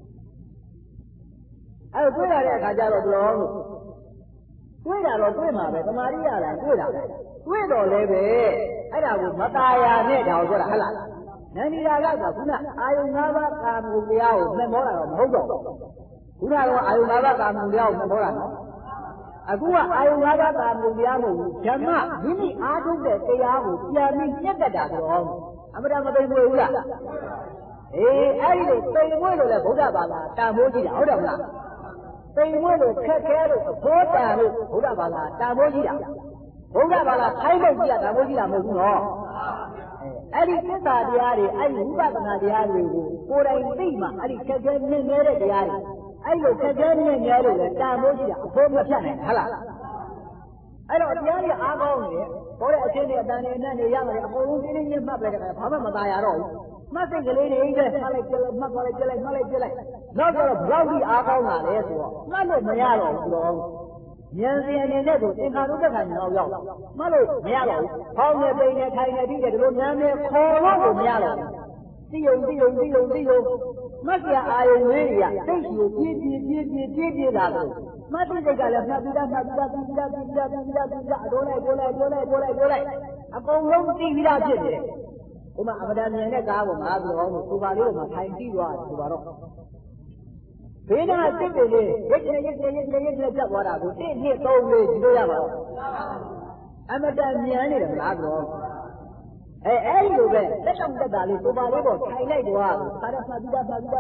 အဲ့တွေ့ရတဲ့အခါကျတော့တော်လို့တွေ့တာတော့တွေ့မှာပဲသမာဓိရတာတွေ့တာပဲတွေ့တော့လည်းပဲအဲ့ဒါကိုမตายာနဲ့ဒါကိုပြောတာဟုတ်လားနန္ဒီရာကခုနအာယု၅ပါးကာမဂုဏ်တရားကိုမဲ့မောတာတော့မဟုတ်တော့ခုနကတော့အာယု၅ပါးကာမဂုဏ်တရားကိုမဲ့မောတာနော်အခုကအာယု၅ပါးကာမဂုဏ်တရားမဟုတ်ဘူးဓမ္မမိမိအားထုတ်တဲ့တရားကိုပြန်ပြီးညက်တတ်တာဆိုတော့အမှန်တမသိဘူးဘူးလားအဲ့ဒီလိုသိမွေးလို့လည်းဗုဒ္ဓဘာသာတန်ဖိုးကြည့်တာဟုတ်တယ်မလားသိမွေးလို့ခက်ခဲလို့အဖိုးတန်လို့ဗုဒ္ဓဘာသာတန်ဖိုးကြည့်တာဗုဒ္ဓဘာသာခိုင်းလို့ကြည့်တာတန်ဖိုးကြည့်တာမဟုတ်ဘူးနော်အဲ့ဒီသစ္စာတရားတွေအဲ့ဒီဝိပဿနာတရားတွေကိုကိုယ်တိုင်သိမှအဲ့ဒီခက်ခဲနည်းတဲ့တရားတွေအဲ့လိုခက်ခဲနည်းလို့လည်းတန်ဖိုးကြည့်တာအဖိုးမဖြတ်နိုင်ဟုတ်လားအဲ့တော့တရားကြီးအားကောင်းနေတယ်ဘောတဲ့အချင်းတွေအတန်တွေနဲ့နေရမယ်အကုန်လုံးတင်းတင်းချင်းမှတ်ပလိုက်တဲ့အခါဘာမှမသာရတော့ဘူးမှတ်စိတ်ကလေးတွေအိတ်ပဲမှတ်လိုက်ပြလိုက်မှတ်သွားလိုက်ပြလိုက်မှတ်လိုက်ပြလိုက်နောက်တော့ဘလောက်ကြီးအားကောင်းလာလဲဆိုတော့မှတ်လို့မရတော့ဘူးတော့ဉာဏ်စီအနေနဲ့ကိုသင်္ခါရုပ္ပကဉာဏ်ရောက်မှတ်လို့မရတော့ဘူး။ဖောင်းနေပိန်နေထိုင်နေပြီးတယ်ဒီလိုဉာဏ်နဲ့ခေါ်လို့ကိုမရတော့ဘူး။သိယုံမှတ်ရအာယုံလေးတွေကစိတ်ကိုပြေးတာလို့မှတ်တဲ့စိတ်ကလည်းမှတ်ပြီးသားအတိုးလိုက်အကုန်လုံးသိပြီးသားဖြစ်နေတယ်။ဥမာအမတန်ဉာဏ်နဲ့ကားပေါ်မှာပြီးတော့သူပါလေးကိုမှထိုင်ပြီးသွားတယ်ဆိုတော့ဘေးနာစိတ်တွေလေးရိတ်ပြတ်သွားတာကို1 2 3 4ဒီလိုရပါတော့အမတန်ဉာဏ်နေတယ်မလားတော့အဲ့ဒီလိုပဲတက်တောင့်တက်တာလေးသူပါလေးပေါ်ထိုင်လိုက်သွားတယ်ဒါတော့မှတ်ပြီးသားဖြစ်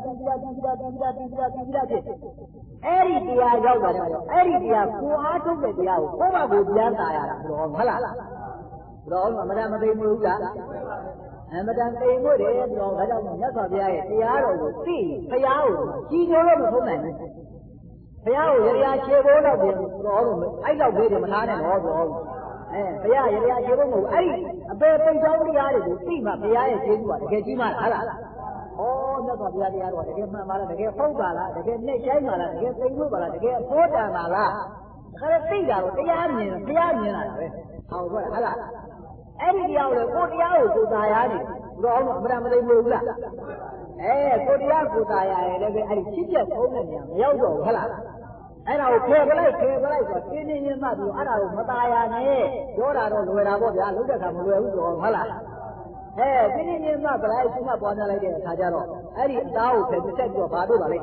အဲ့ဒီတရားရောက်လာတော့အဲ့ဒီတရားကိုအားထုတ်တဲ့တရားကိုကိုယ့်ဘာကိုပြန်သာရတာတော့ဟုတ်လားတော့အမတန်မသိဘူးလားအမတန်သိမှုတယ်ပြီးတော့ဒါကြောင့်မြတ်စွာဘုရားရဲ့တရားတော်ကိုသိဘုရားကိုကြီးကျိုးလို့မဆုံးနိုင်ဘူးဘုရားကိုရရခြေဘိုးတော့ပြင်တော်လို့အဲ့လောက်လေးတွေမထားနဲ့တော့ဘုရားရရခြေဘိုးမဟုတ်အဲ့ဒီအပေပိတ်ကြောင်းတရားတွေကိုသိမှဘုရားရဲ့ခြေကူကတကယ်ကြီးမှလားမြတ်စွာဘုရားတရားတော်တကယ်မှန်ပါလားတကယ်ဟုတ်ပါလားတကယ်နဲ့ဆိုင်ပါလားတကယ်သိမှုပါလားတကယ်အဖို့တန်ပါလားဒါကြသိတာတော့တရားမြင်လာတာပဲဟောပြောတာဟုတ်လားအဲ့ဒီတရားကိုကိုတရားကိုကိုသာယာနေတော့အမှန်မသိဘူးလားကိုတရားကိုသာယာရဲ့လည်းပဲအဲ့ဒီချစ်ချက်သုံးတဲ့နေရာမရောက်တော့ဘူးဟုတ်လားအဲ့ဒါကိုဖယ်ပလိုက်ဆိုတင်းတင်းချင်းမှတ်ပြီးအဲ့ဒါကိုမသာယာနဲ့ပြောတာတော့လွယ်တာပေါ့ဗျာလုံးတဲ့ခါမလွယ်ဘူးတော့ဟုတ်လားတင်းတင်းချင်းမှတ်ပလိုက်ရှင်းမှပွားများလိုက်တဲ့အခါကျတော့အဲ့ဒီအသားကိုဖယ်ပြဆက်ပြီးတော့ဘာတို့ပါလဲ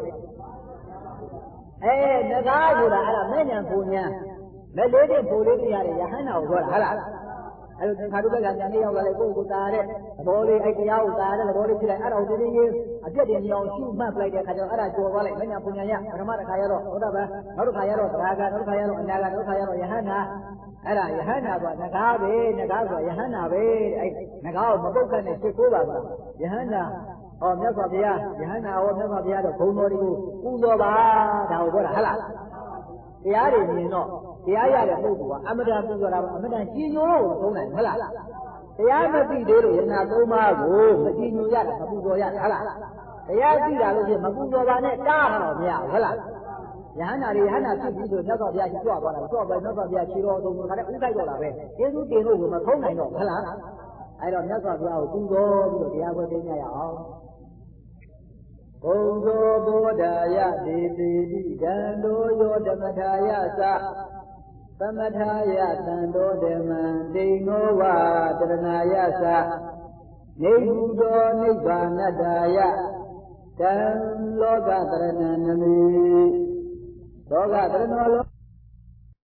ငကားဆိုတာအဲ့ဒါမဲ့ညာပူညာမဲ့လေးတဲ့ပူလေးတွေရတယ်ယဟန္တာကိုပြောတာဟုတ်လားအဲ့လိုသင်္ခါရုပ္ပကဉာဏ်လေးရောက်လာလေကိုယ်ကိုသာတဲ့သဘောလေးအဲ့တရားကိုသာတဲ့သဘောလေးဖြစ်လိုက်အဲ့ဒါကိုတင်းတင်းအပြည့်တင်အောင်ရှုမှတ်လိုက်တဲ့အခါကျတော့အဲ့ဒါကျော်သွားလိုက်မညာပူညာရပထမတစ်ခါရတော့သောတာပန်နောက်တစ်ခါရတော့သရဂါနောက်တစ်ခါရတော့အနာဂါနောက်တစ်ခါရတော့ယဟန္တာအဲ့ဒါယဟန္တာကငကားပဲငကားဆိုယဟန္တာပဲအဲ့ငကားကိုမပုတ်ခတ်နဲ့ဖြစ်ကိုးပါပါယဟန္တာမြတ်စွာဘုရားယဟန္တာမြတ်စွာဘုရားတော့ဘုံတော်တွေကိုပူဇော်ပါဒါကိုပြောတာဟုတ်လားတရားတွေမြင်တော့တရားရတဲ့ပုဂ္ဂိုလ်ကအမတန်ပူဇော်တာအမတန်ကြီးညိုလို့သုံးတယ်ဟုတ်လားတရားမသိသေးလို့ယနာသုံးပါးကိုမကြီးညိုရတယ်မပူဇော်ရတယ်ဟုတ်လားတရားသိတာလို့ဖြစ်မပူဇော်ပါနဲ့တားတော့မရဘူးဟုတ်လားယဟန္တာဖြစ်ပြီးဆိုမြတ်စွာဘုရားကြီးကြွသွားတာကြွသွားမြတ်စွာဘုရားခြေတော်သုံးခါတည်းဥတိုက်တော့တာပဲကျေးဇူးတင်လို့မထုံးနိုင်တော့ဟုတ်လားအဲ့တော့မြတ်စွာဘုရားကိုပူဇော်ပြီးတော့တရားပွဲသိကြရအောင်
ဘုံသောဘောဓာယဒေတိတိဒံတောယောဓမ္မထာယသသမထာယသံတောဓမ္မံဒိငောဝတရဏာယသနေဘုသောနိဗ္ဗာနတ္တာယတံလောကတရဏံနမိလောကတရဏော